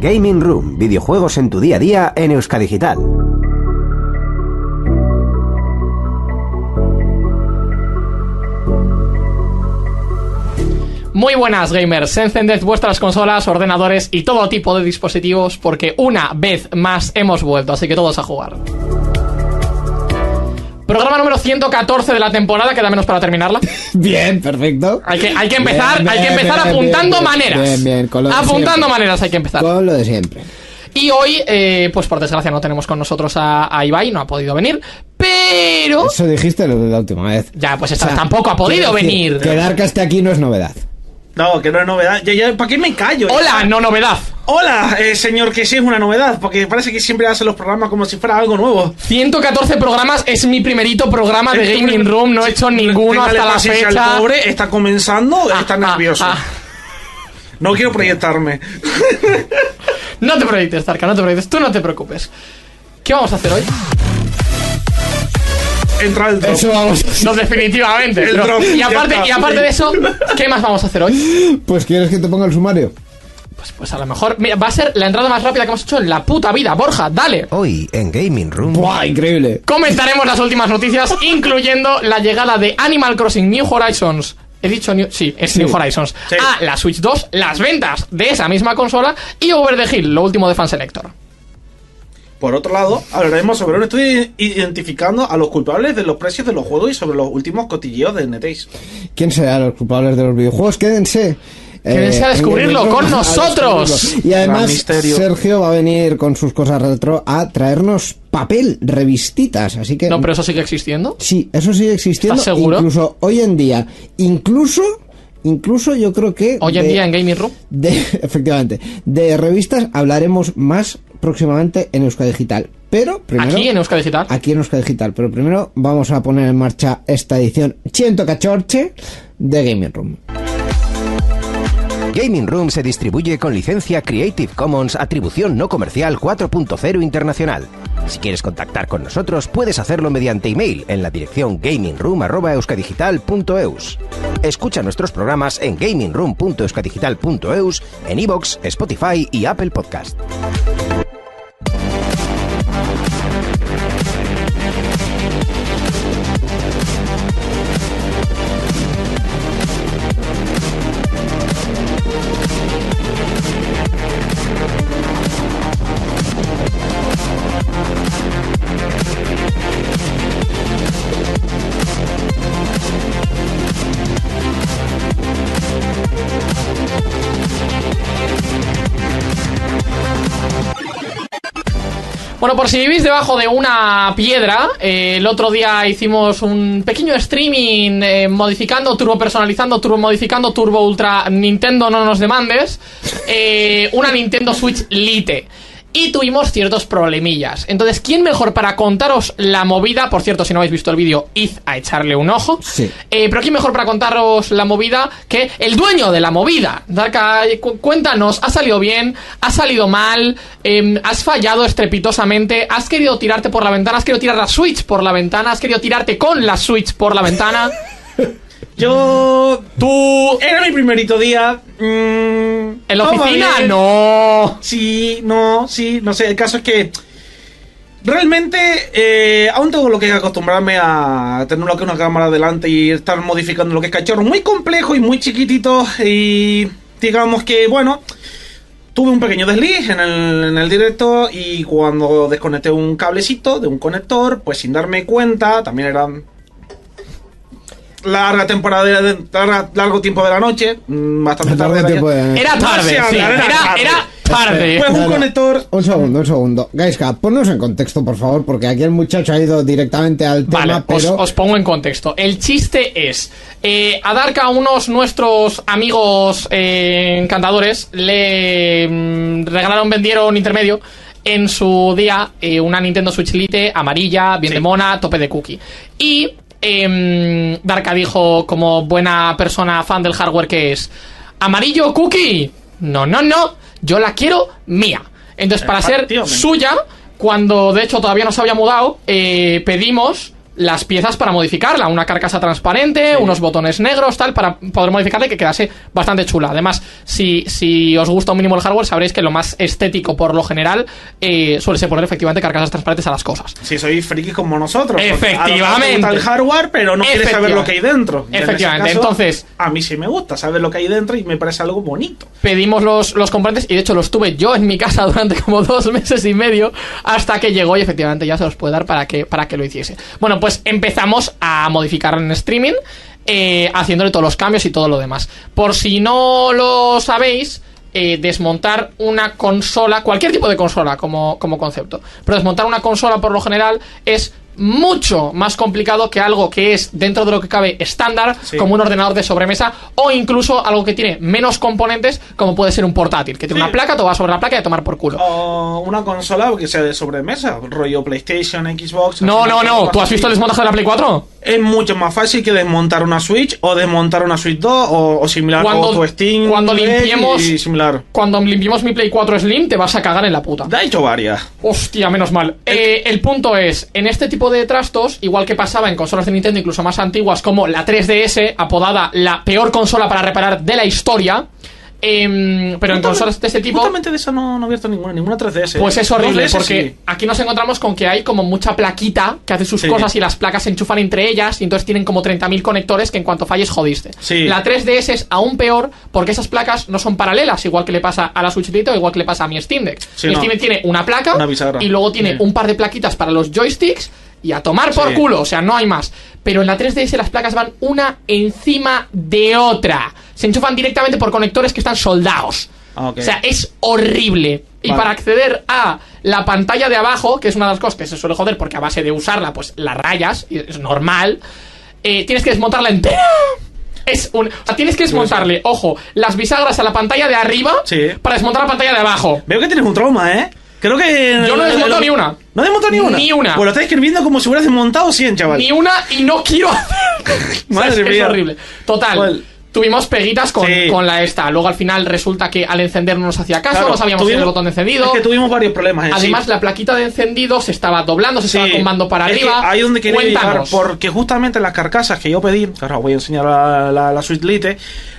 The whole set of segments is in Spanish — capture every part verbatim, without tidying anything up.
Gaming Room, videojuegos en tu día a día en Euskadigital. Muy buenas, gamers. Encended vuestras consolas, ordenadores y todo tipo de dispositivos porque una vez más hemos vuelto, así que todos a jugar. Programa número ciento catorce de la temporada, queda menos para terminarla. Bien, perfecto. Hay que, hay que empezar, bien, hay que bien, empezar bien, apuntando bien, maneras. Bien, bien, con lo de apuntando siempre. maneras hay que empezar. Con lo de siempre. Y hoy, eh, pues por desgracia no tenemos con nosotros a, a Ibai, no ha podido venir, pero... Eso dijiste lo de la última vez. Ya, pues esta vez tampoco ha podido quiero decir, venir. Que Darka esté aquí no es novedad. No, que no es novedad. Ya, ya, ¿para qué me callo? Hola, no novedad. Hola, eh, señor, que sí es una novedad, porque parece que siempre hace los programas como si fuera algo nuevo. ciento catorce programas, es mi primerito programa de Es tu Gaming primer- Room, no he hecho ninguno Téngale hasta la paciencia al fecha. pobre, está comenzando, Ah, está ah, nervioso. ah. No quiero proyectarme. No te proyectes, Tarka, no te proyectes, tú no te preocupes. ¿Qué vamos a hacer hoy? Entra el drop. Eso vamos. No, definitivamente. El pero- drop, y ya aparte, está. y aparte de eso, ¿qué más vamos a hacer hoy? Pues ¿quieres que te ponga el sumario? Pues, pues a lo mejor, mira, va a ser la entrada más rápida que hemos hecho en la puta vida. Borja, dale. Hoy en Gaming Room. ¡Buah, increíble! Comentaremos las últimas noticias, incluyendo la llegada de Animal Crossing New Horizons. He dicho New... Sí, es Sí. New Horizons. Sí. A la Switch dos, las ventas de esa misma consola y Over the Hill, lo último de Fan Selector. Por otro lado, hablaremos sobre un estudio identificando a los culpables de los precios de los juegos y sobre los últimos cotilleos de NetEase. ¿Quién será los culpables de los videojuegos? Quédense. Quédense a descubrirlo en el- con a nosotros. descubrirlo. Y además, Gran misterio. Sergio va a venir con sus cosas retro a traernos papel, revistitas. Así que. No, pero eso sigue existiendo. Sí, eso sigue existiendo. ¿Estás seguro? Incluso hoy en día. Incluso. Incluso yo creo que. Hoy en de- día en Gaming Room. De, efectivamente. De revistas hablaremos más próximamente en Euskadigital. Pero primero. Aquí en Euskadi Digital. Aquí en Euskadigital. Pero primero vamos a poner en marcha esta edición ciento catorce de Gaming Room. Gaming Room se distribuye con licencia Creative Commons Atribución No Comercial cuatro punto cero Internacional. Si quieres contactar con nosotros, puedes hacerlo mediante email en la dirección gamingroom arroba euskadigital punto eus. Escucha nuestros programas en gamingroom punto euskadigital punto eus, en iVoox, Spotify y Apple Podcast. Bueno, por si vivís debajo de una piedra, eh, el otro día hicimos un pequeño streaming eh, modificando, turbo personalizando, turbo modificando, turbo ultra, Nintendo no nos demandes, eh, una Nintendo Switch Lite. Y tuvimos ciertos problemillas. Entonces, ¿quién mejor para contaros la movida? Por cierto, si no habéis visto el vídeo, id a echarle un ojo. Sí. Eh, pero ¿quién mejor para contaros la movida que el dueño de la movida? Darka, cu- cuéntanos, ¿ha salido bien? ¿Ha salido mal? Eh, ¿Has fallado estrepitosamente? ¿Has querido tirarte por la ventana? ¿Has querido tirar la Switch por la ventana? ¿Has querido tirarte con la Switch por la ventana? Yo... Tú... Era mi primerito día. Mm, ¿En la todo va oficina? bien. No. Sí, no, sí, no sé. El caso es que realmente eh, aún tengo lo que es acostumbrarme a tener lo que es una cámara delante y estar modificando lo que es cacharro. Muy complejo y muy chiquitito. Y digamos que, bueno, tuve un pequeño desliz en el, en el directo y cuando desconecté un cablecito de un conector, pues sin darme cuenta, también era larga temporada, de, larga, largo tiempo de la noche, mm, bastante Largo tarde. tiempo de- Era tarde, No se sí. habla, Era, era tarde. era tarde. Pues un Claro. conector. Un segundo, un segundo. Gaiska, ponnos en contexto, por favor, porque aquí el muchacho ha ido directamente al tema, Vale, os, pero... os pongo en contexto. El chiste es, eh, a Darka, unos nuestros amigos eh, encantadores, le mm, regalaron, vendieron intermedio en su día eh, una Nintendo Switch Lite amarilla, bien Sí. de mona, tope de cookie. Y eh, Darka dijo, como buena persona fan del hardware que es, ¿amarillo cookie? No, no, no, yo la quiero mía. Entonces, para ser Efectivamente. suya, cuando de hecho todavía no se había mudado, eh, pedimos las piezas para modificarla, una carcasa transparente, sí. unos botones negros, tal, para poder modificarla y que quedase bastante chula. Además, si, si os gusta un mínimo el hardware, sabréis que lo más estético por lo general eh, suele ser poner efectivamente carcasas transparentes a las cosas. Si sois frikis como nosotros. Efectivamente. A lo mejor te gusta el hardware, pero no quieres saber lo que hay dentro. Efectivamente. En caso, entonces, a mí sí me gusta saber lo que hay dentro y me parece algo bonito. Pedimos los, los componentes y de hecho los tuve yo en mi casa durante como dos meses y medio hasta que llegó y efectivamente ya se los puede dar para que, para que lo hiciese. Bueno, pues empezamos a modificar en streaming, eh, haciéndole todos los cambios y todo lo demás. Por si no lo sabéis, eh, desmontar una consola, cualquier tipo de consola como, como concepto, pero desmontar una consola por lo general es mucho más complicado que algo que es dentro de lo que cabe estándar, sí. como un ordenador de sobremesa, o incluso algo que tiene menos componentes, como puede ser un portátil, que tiene sí. una placa, todo va sobre la placa y a tomar por culo. O una consola que sea de sobremesa, rollo PlayStation, Xbox. No, no, no, ¿tú has visto el desmontaje de la Play cuatro? Es mucho más fácil que desmontar una Switch o desmontar una Switch dos o, o similar cuando, o tu Steam cuando limpiemos, y similar. Cuando limpiemos mi Play cuatro Slim te vas a cagar en la puta. De hecho varias. Hostia, menos mal. El, eh, el punto es, en este tipo de trastos, igual que pasaba en consolas de Nintendo incluso más antiguas como la tres D S, apodada la peor consola para reparar de la historia, Eh, pero en consolas de este tipo, justamente de esa no, no he abierto ninguna, ninguna tres D S. Pues es horrible, D S, porque sí. aquí nos encontramos con que hay como mucha plaquita que hace sus sí. cosas y las placas se enchufan entre ellas y entonces tienen como treinta mil conectores que en cuanto falles jodiste. Sí. La tres D S es aún peor porque esas placas no son paralelas, igual que le pasa a la Switch Lite o igual que le pasa a mi Steam Deck. Sí, mi no. Steam Deck tiene una placa una y luego tiene sí. un par de plaquitas para los joysticks y a tomar por sí. culo, o sea, no hay más. Pero en la tres D S las placas van una encima de otra. Se enchufan directamente por conectores que están soldados. Okay. O sea, es horrible. Y vale. para acceder a la pantalla de abajo, que es una de las cosas que se suele joder porque a base de usarla, pues la rayas, y es normal, eh, tienes que desmontarla entera. Es un, o sea, tienes que desmontarle, ojo, las bisagras a la pantalla de arriba sí. para desmontar la pantalla de abajo. Veo que tienes un trauma, ¿eh? Creo que... Yo no he desmontado ni una. ¿No he desmontado ni una? Ni una. Pues lo estás escribiendo como si hubieras desmontado cien, chaval. Ni una y no quiero hacer. Madre mía. Es horrible. Total. ¿Cuál? Tuvimos peguitas con, sí. con la esta. Luego al final resulta que al encender no nos hacía caso, claro, no sabíamos si el botón de encendido. Es que tuvimos varios problemas. En Además, sí. la plaquita de encendido se estaba doblando, se sí. estaba combando para es arriba. Que ahí donde quería Cuéntanos. llegar, porque justamente las carcasas que yo pedí, que ahora voy a enseñar la, la, la Switch Lite,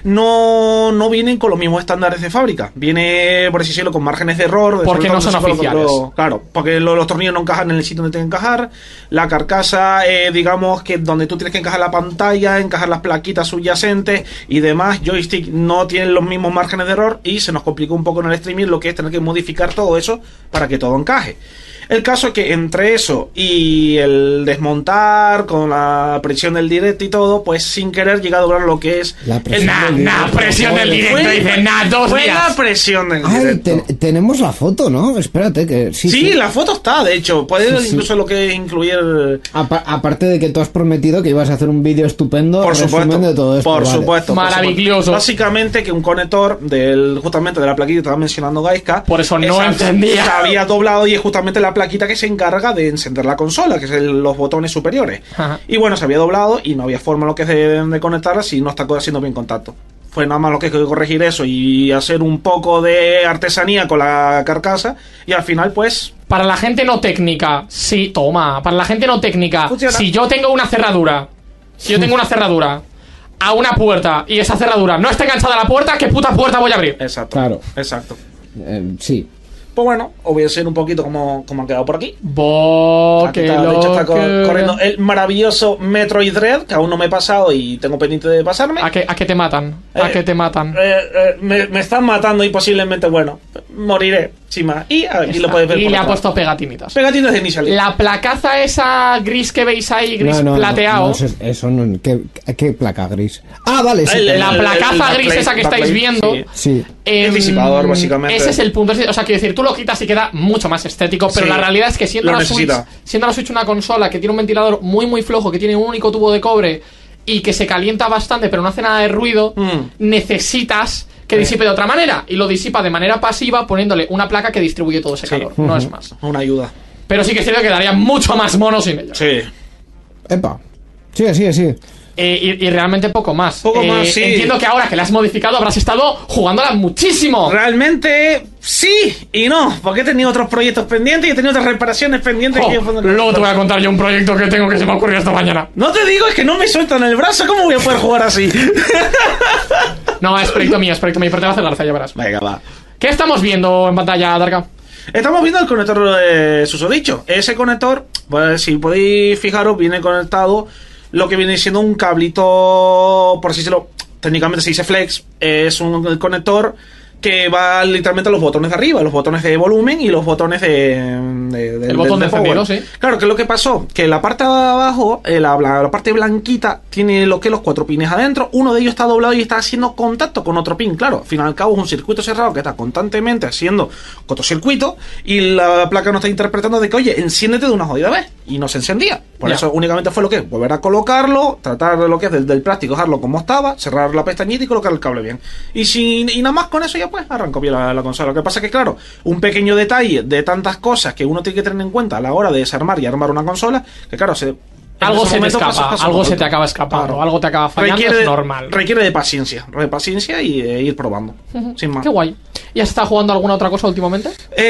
no, no vienen con los mismos estándares de fábrica. Viene, por así decirlo, con márgenes de error. De porque no son oficiales. Lo, claro, porque los, los tornillos no encajan en el sitio donde tienen que encajar. La carcasa, eh, digamos que donde tú tienes que encajar la pantalla, encajar las plaquitas subyacentes y demás, yo no tienen los mismos márgenes de error y se nos complicó un poco en el streaming lo que es tener que modificar todo eso para que todo encaje. El caso es que entre eso y el desmontar con la presión del directo y todo, pues sin querer llega a doblar lo que es la presión nah, del nah, directo. presión del directo, fue, dice, nah, dos fue días. la presión del Ay, directo. te, tenemos la foto, ¿no? Espérate que sí, sí, sí. la foto está, de hecho, puede sí, incluso sí. lo que incluir. Apa- aparte de que tú has prometido que ibas a hacer un vídeo estupendo por supuesto, de todo esto. por vale. supuesto, maravilloso. Por básicamente que un conector del justamente de la plaquita que estaba mencionando Gaiska, por eso no esa, entendía. Se había doblado y es justamente la plaquita que se encarga de encender la consola, que es el, los botones superiores. Ajá. Y bueno, se había doblado y no había forma lo que es de, de conectarla si no está haciendo bien contacto. Fue nada más lo que hay que corregir eso y hacer un poco de artesanía con la carcasa y al final pues... Para la gente no técnica, sí, toma, para la gente no técnica, funciona. Si yo tengo una cerradura, si yo tengo una cerradura a una puerta y esa cerradura no está enganchada a la puerta, ¿qué puta puerta voy a abrir? Exacto, claro. Exacto. Eh, sí. Pues bueno, os voy a decir un poquito cómo, cómo han quedado por aquí. Bo, Aquí que está, de hecho está co- que... corriendo el maravilloso Metroid Dread, que aún no me he pasado y tengo pendiente de pasarme. ¿A qué, a qué te matan? ¿A Eh, qué te matan? Eh, eh, me, me están matando y posiblemente, bueno, moriré, sin más. Y aquí lo podéis ver. Y por le ha atrás. puesto pegatinitas. Pegatinas de Initial D. La placaza esa gris que veis ahí, gris No, no, plateado. No, no, eso, eso no. ¿Qué, ¿Qué placa gris? Ah, vale, sí. El- el- La el- placaza el- el- gris el- esa que el- estáis el- viendo. sí. Sí. Eh, Es disipador, básicamente. Ese es el punto. O sea, quiero decir, tú lo quitas y queda mucho más estético, pero Sí, la realidad es que siendo lo la, Switch, necesita. siendo la Switch una consola que tiene un ventilador muy muy flojo, que tiene un único tubo de cobre y que se calienta bastante pero no hace nada de ruido, Mm. necesitas que disipe de otra manera. Y lo disipa de manera pasiva poniéndole una placa que distribuye todo ese Sí. calor. No es más. Una ayuda. Pero sí que es cierto que quedaría mucho más mono sin ella. Sí. Epa. Sigue, sigue, sigue. Eh, y, y realmente poco más. Poco Eh, más, sí. Entiendo que ahora que la has modificado habrás estado jugándola muchísimo. Realmente sí y no, porque he tenido otros proyectos pendientes y he tenido otras reparaciones pendientes. Jo, que luego te voy a contar yo un proyecto que tengo que se me ha ocurrido esta mañana. No te digo, es que no me sueltan el brazo. ¿Cómo voy a poder jugar así? No, es proyecto mío, es proyecto mío, pero te va a hacer Garza, ya verás. Venga, va. ¿Qué estamos viendo en pantalla, Darka? Estamos viendo el conector de susodicho. Ese conector, pues si podéis fijaros, viene conectado lo que viene siendo un cablito, por así decirlo, técnicamente se dice flex. Es un conector que va literalmente a los botones de arriba, los botones de volumen y los botones de... de, de El botón de encendido, sí. Claro, que es lo que pasó, que la parte de abajo, eh, la, la, la parte blanquita, tiene lo que los cuatro pines adentro, uno de ellos está doblado y está haciendo contacto con otro pin. Claro, al fin y al cabo es un circuito cerrado que está constantemente haciendo cortocircuito y la placa no está interpretando de que, oye, enciéndete de una jodida vez. Y no se encendía. Por Ya. eso únicamente fue lo que es, volver a colocarlo, tratar de lo que es del, del plástico, dejarlo como estaba, cerrar la pestañita y colocar el cable bien. Y sin y nada más con eso ya pues arrancó bien la, la consola. Lo que pasa es que claro, un pequeño detalle de tantas cosas que uno tiene que tener en cuenta a la hora de desarmar y armar una consola, que claro, se, en Algo ese se te momento escapa, pasa- pasa algo por se alto. te acaba escapando, Claro. algo te acaba fallando, Requiere- es normal. Requiere de paciencia, de paciencia y eh, ir probando, sin más. Qué guay. ¿Y has estado jugando alguna otra cosa últimamente?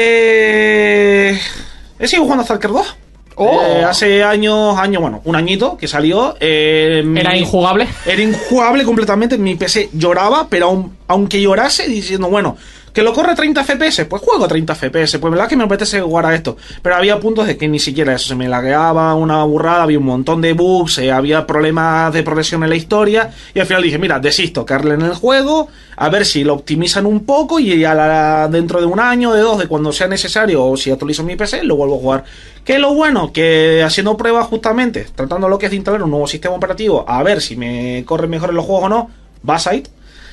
Eh, he seguido jugando a Stalker dos. Oh. Eh, hace años, años, bueno, un añito que salió. eh, ¿Era mi- injugable? Era injugable completamente. Mi P C lloraba, pero aun- aunque llorase, diciendo, bueno, que lo corre a treinta F P S, pues juego a treinta F P S. Pues verdad que me apetece jugar a esto. Pero había puntos de que ni siquiera eso se me lagueaba, una burrada, había un montón de bugs, eh, había problemas de progresión en la historia. Y al final dije, mira, desisto, carle en el juego, a ver si lo optimizan un poco y a la, dentro de un año, de dos, de cuando sea necesario, o si actualizo mi P C, lo vuelvo a jugar. Que lo bueno, que haciendo pruebas justamente, tratando lo que es de instalar un nuevo sistema operativo, a ver si me corre mejor en los juegos o no, Bassite,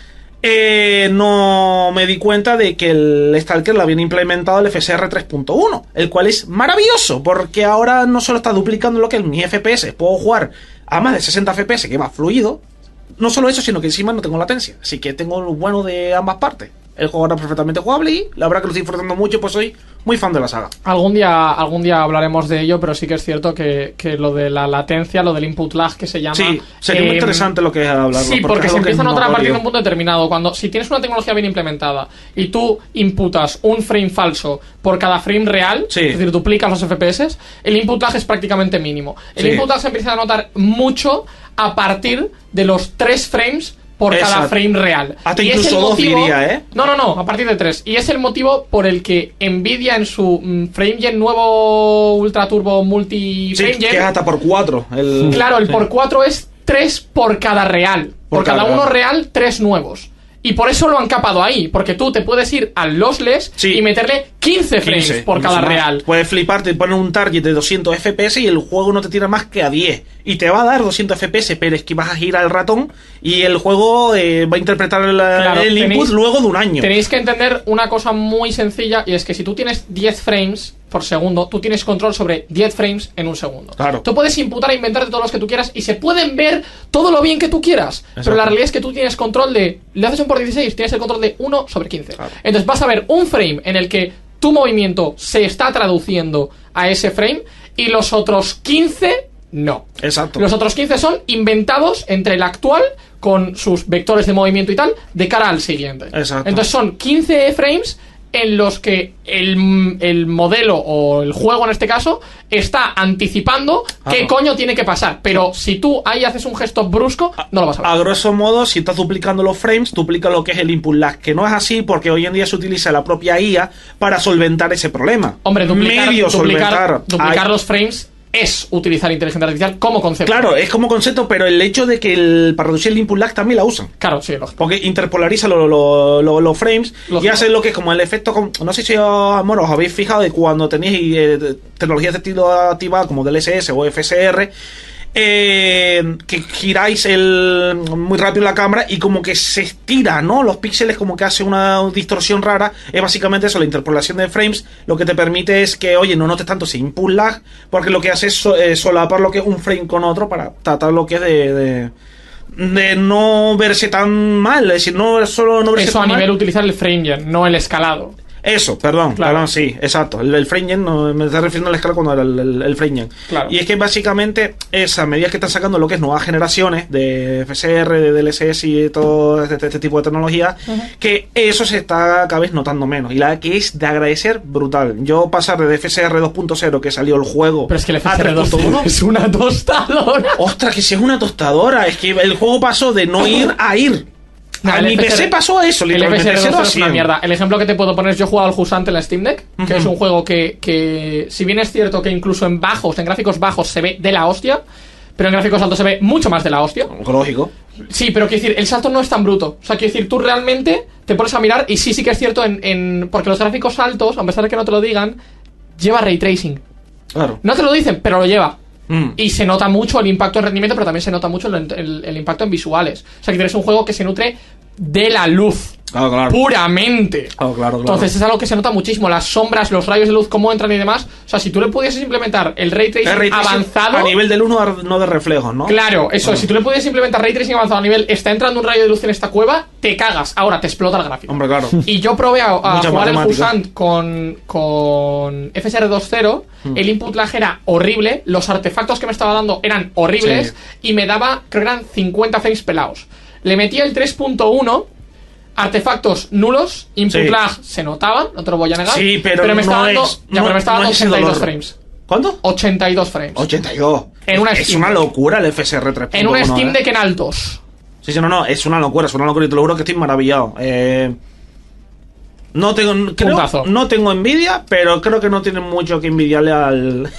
eh, no me di cuenta de que el Stalker lo habían implementado el F S R tres punto uno, el cual es maravilloso, porque ahora no solo está duplicando lo que es mi F P S, puedo jugar a más de sesenta F P S, que va fluido. No solo eso, sino que encima no tengo latencia, así que tengo lo bueno de ambas partes. El juego era perfectamente jugable y la verdad que lo estoy disfrutando mucho, pues soy muy fan de la saga. Algún día, algún día hablaremos de ello, pero sí que es cierto que, que lo de la latencia, lo del input lag que se llama... Sí, sería muy eh, interesante lo que es hablarlo. Sí, porque, es se algo que empieza a es notar a partir de notorio. un punto determinado. Cuando, si tienes una tecnología bien implementada y tú imputas un frame falso por cada frame real, Sí. es decir, duplicas los F P S, el input lag es prácticamente mínimo. El Sí. input lag se empieza a notar mucho a partir de los tres frames por cada Exacto. frame real. Hasta Y es incluso el dos, motivo- diría, ¿eh? No, no, no, a partir de tres. Y es el motivo por el que Nvidia en su mm, frame gen nuevo Ultra Turbo Multi Sí, Frame que Gen, es hasta por cuatro. El... claro, el por cuatro es tres por cada real. Por, Por cada cada uno real. real, tres nuevos. Y por eso lo han capado ahí, porque tú te puedes ir al lossless Sí. y meterle quince frames quince, por cada incluso más. real. Puedes fliparte y poner un target de doscientos F P S y el juego no te tira más que a diez. Y te va a dar doscientos F P S, pero es que vas a girar el ratón y el juego eh, va a interpretar el, Claro, el input tenéis- luego de un año. Tenéis que entender una cosa muy sencilla, y es que si tú tienes diez frames por segundo, tú tienes control sobre diez frames en un segundo. Claro. Tú puedes imputar e inventarte todos los que tú quieras y se pueden ver todo lo bien que tú quieras. Pero la realidad es que tú tienes control de... Le haces un por dieciséis, tienes el control de uno sobre quince. Claro. Entonces vas a ver un frame en el que tu movimiento se está traduciendo a ese frame y los otros quince no. Exacto. Los otros quince son inventados entre el actual con sus vectores de movimiento y tal de cara al siguiente. Exacto. Entonces son quince frames en los que el, el modelo o el juego en este caso está anticipando Ah, qué no. coño tiene que pasar. Pero si tú ahí haces un gesto brusco, no lo vas a ver. A grosso modo, si estás duplicando los frames, duplica lo que es el input lag, que no es así porque hoy en día se utiliza la propia I A para solventar ese problema. Hombre, duplicar, Medio duplicar, solventar. duplicar Hay- los frames es utilizar inteligencia artificial como concepto. Claro, es como concepto, pero el hecho de que el, para reducir el input lag también la usan. Claro, sí, lógico. Porque interpolariza lo- lo- lo- los frames Lógico. y hace lo que es como el efecto. con- no sé si os, bueno, os habéis fijado de cuando tenéis eh, de- tecnologías de estilo activada como D L S S o F S R. Eh, que giráis el muy rápido la cámara y como que se estira, ¿no? Los píxeles como que hace una distorsión rara. Es básicamente eso, la interpolación de frames. Lo que te permite es que, oye, no notes tanto ese input lag, porque lo que hace es so- eh, solapar lo que es un frame con otro para tratar lo que es de, de, de no verse tan mal. Es decir, no solo no verse Eso a tan mal. nivel utilizar el frame gen, no el escalado. Eso, perdón, Claro. perdón, sí, exacto. El, el FrameGen, no, me estoy refiriendo a la escala cuando era el, el, el FrameGen. Claro. Y es que básicamente, esas medidas que están sacando lo que es nuevas generaciones de F S R, de D L S S y todo este, este tipo de tecnología, uh-huh. que eso se está cada vez notando menos. Y la que es de agradecer brutal. Yo pasar de F S R dos punto cero, que salió el juego, pero es que el F a S R dos punto uno es una tostadora. Ostras, que si es una tostadora. Es que el juego pasó de no ir a ir. No, a mi P C pasó eso, literalmente. El F S R dos es una mierda. El ejemplo que te puedo poner es: yo he jugado al Jusante en la Steam Deck, uh-huh. que es un juego que, que, si bien es cierto que incluso en bajos, en gráficos bajos, se ve de la hostia, pero en gráficos altos se ve mucho más de la hostia. Lógico. Sí, pero quiero decir, el salto no es tan bruto. O sea, quiero decir, tú realmente te pones a mirar, y sí, sí que es cierto, en, en porque los gráficos altos, a pesar de que no te lo digan, lleva ray tracing. Claro. No te lo dicen, pero lo lleva. Mm. Y se nota mucho el impacto en rendimiento, pero también se nota mucho el, el, el impacto en visuales. O sea, que tienes un juego que se nutre de la luz. Claro, claro. Puramente. Claro, claro, claro. Entonces es algo que se nota muchísimo. Las sombras, los rayos de luz, cómo entran y demás. O sea, si tú le pudieses implementar el ray tracing, el ray tracing avanzado a nivel del uno, no de reflejos, ¿no? Claro, eso. Bueno. Si tú le pudieses implementar ray tracing avanzado a nivel, está entrando un rayo de luz en esta cueva, te cagas. Ahora te explota el gráfico. Hombre, claro. Y yo probé a, a jugar matemática. el Jusant con, con F S R dos punto cero. Hmm. El input lag era horrible. Los artefactos que me estaba dando eran horribles. Sí. Y me daba, creo que eran cincuenta frames pelados. Le metía el tres punto uno. Artefactos nulos, input sí. lag se notaban, no te lo voy a negar. Sí, pero, pero me no estaba dando, es, ya, no, pero me estaba no dando ochenta y dos frames. ¿Cuánto? ochenta y dos frames. ochenta y dos. En una es Steam una Deck. locura el F S R tres punto uno. En una Steam ¿eh? Deck en altos. Sí, sí, no, no, es una locura, es una locura y te lo juro que estoy maravillado. Eh, no tengo creo, no tengo envidia, pero creo que no tiene mucho que envidiarle al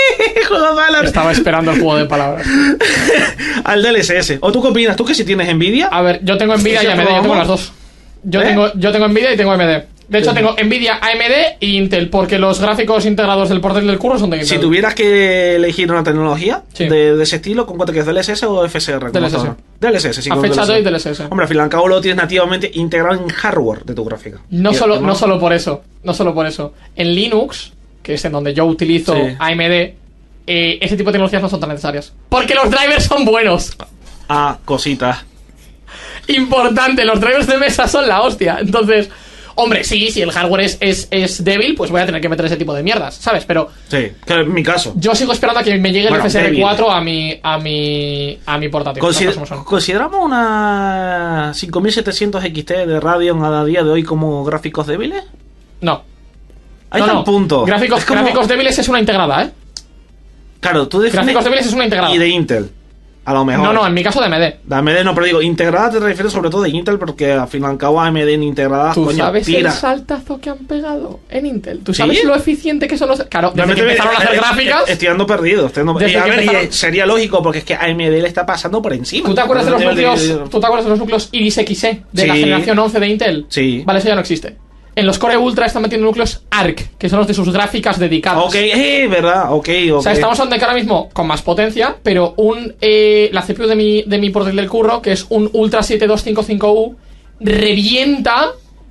Estaba esperando el juego de palabras. Al D L S S. ¿O tú qué opinas? ¿Tú que si tienes envidia? A ver, yo tengo envidia y A M D, yo tengo las dos. Yo, ¿Eh? tengo, yo tengo Nvidia y tengo A M D. De hecho, tengo Nvidia, A M D e Intel, porque los gráficos integrados del portátil del curro son de Intel. Si tuvieras que elegir una tecnología sí. de, de ese estilo, ¿con cuánto quieres? ¿D L S S o F S R? D L S S. D L S S, sí. A fecha de hoy, D L S S. Hombre, al fin y al cabo lo tienes nativamente integrado en hardware de tu gráfica. No solo, no solo por eso, no solo por eso. En Linux, que es en donde yo utilizo sí. A M D, eh, ese tipo de tecnologías no son tan necesarias. Porque los drivers son buenos. Ah, cositas. Importante, los drivers de mesa son la hostia. Entonces, hombre, sí, si el hardware es, es, es débil, pues voy a tener que meter ese tipo de mierdas, ¿sabes? Pero sí, que es mi caso. Yo sigo esperando a que me llegue bueno, el F S R cuatro a mi, a mi, a mi portátil. Consider ¿Consideramos una cinco mil setecientos X T de Radeon a día de hoy como gráficos débiles? No. Ahí no, está no. el punto. Gráficos, como... gráficos débiles es una integrada, ¿eh? Claro, tú defines... Gráficos débiles es una integrada. Y de Intel. A lo mejor. No, no, en mi caso de A M D. De A M D no, pero digo, integrada te refieres sobre todo de Intel, porque al fin y al cabo A M D en integradas, ¿Tú coño, sabes tira. el saltazo que han pegado en Intel? ¿Tú ¿Sí? sabes lo eficiente que son los...? Claro, desde que empezaron a hacer gráficas... Estoy dando perdido. Estoy dando... Desde y a que ver, empezaron... y sería lógico, porque es que A M D le está pasando por encima. ¿Tú te acuerdas de los núcleos, ¿tú te acuerdas de los núcleos Iris X E de sí. la generación once de Intel? Sí. Vale, eso ya no existe. En los Core Ultra están metiendo núcleos A R C, que son los de sus gráficas dedicadas. Ok, eh, verdad, ok, ok. O sea, estamos hablando de que ahora mismo con más potencia, pero un eh, la C P U de mi, de mi portátil del curro, que es un Ultra siete dos cinco cinco U, revienta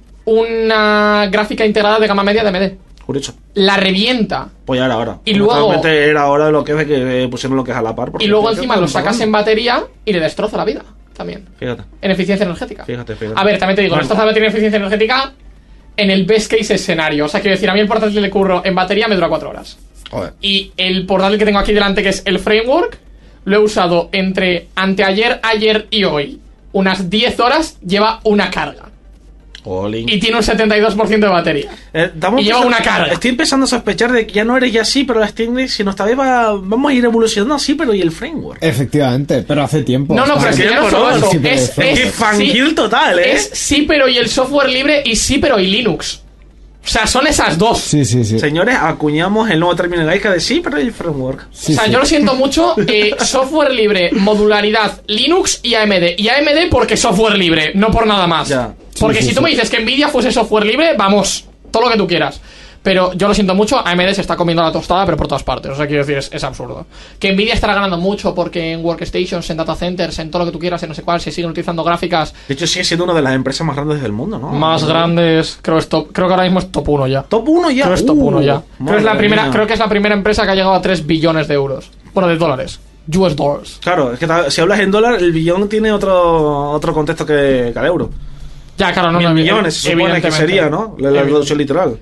una gráfica integrada de gama media de A M D. Curioso. La revienta. Pues ya era ahora. Y luego... Realmente era hora de lo que es de que pusieron lo que es a la par. Y luego encima lo sacas en batería y le destroza la vida también. Fíjate. En eficiencia energética. Fíjate, fíjate. A ver, también te digo, bueno, no estás la batería en eficiencia energética en el best case escenario. O sea, quiero decir, a mí el portátil de curro en batería me dura cuatro horas. Joder. Y el portátil que tengo aquí delante, que es el Framework, lo he usado entre anteayer, ayer y hoy. Unas diez horas, lleva una carga. Olin. Y tiene un setenta y dos por ciento de batería. Eh, y lleva una carga. Estoy empezando a sospechar de que ya no eres ya así, pero la Steam Deck, si nos tal vez va, vamos a ir evolucionando así, pero ¿y el framework? Efectivamente, pero hace tiempo. No, no, pero es que ya no solo eso. Es, es que fangirl sí, total, ¿eh? Es sí, pero y el software libre y sí, pero y Linux. O sea, son esas dos. Sí, sí, sí. Señores, acuñamos el nuevo término gaica de sí, pero y el framework. Sí, o sea, sí. Yo lo siento mucho. Eh, software libre, modularidad, Linux y A M D. Y A M D porque software libre, no por nada más. Ya. Porque sí, si sí, tú sí. me dices que Nvidia fuese software libre, vamos, todo lo que tú quieras. Pero yo lo siento mucho, A M D se está comiendo la tostada, pero por todas partes. O sea, quiero decir, es, es absurdo. Que Nvidia estará ganando mucho porque en workstations, en data centers, en todo lo que tú quieras, en no sé cuál, se siguen utilizando gráficas. De hecho, sigue siendo una de las empresas más grandes del mundo, ¿no? Más grandes, creo, es top, creo que ahora mismo es top uno ya. ¿Top uno ya? Creo que es top uh, uno ya. Creo, es la primera, mía. creo que es la primera empresa que ha llegado a tres billones de euros. Bueno, de dólares. U S dollars. Claro, es que si hablas en dólar, el billón tiene otro otro contexto que, que el euro. Ya, claro, no, Mil no, millones, se supone que evidentemente. sería, ¿no? La, la traducción literal.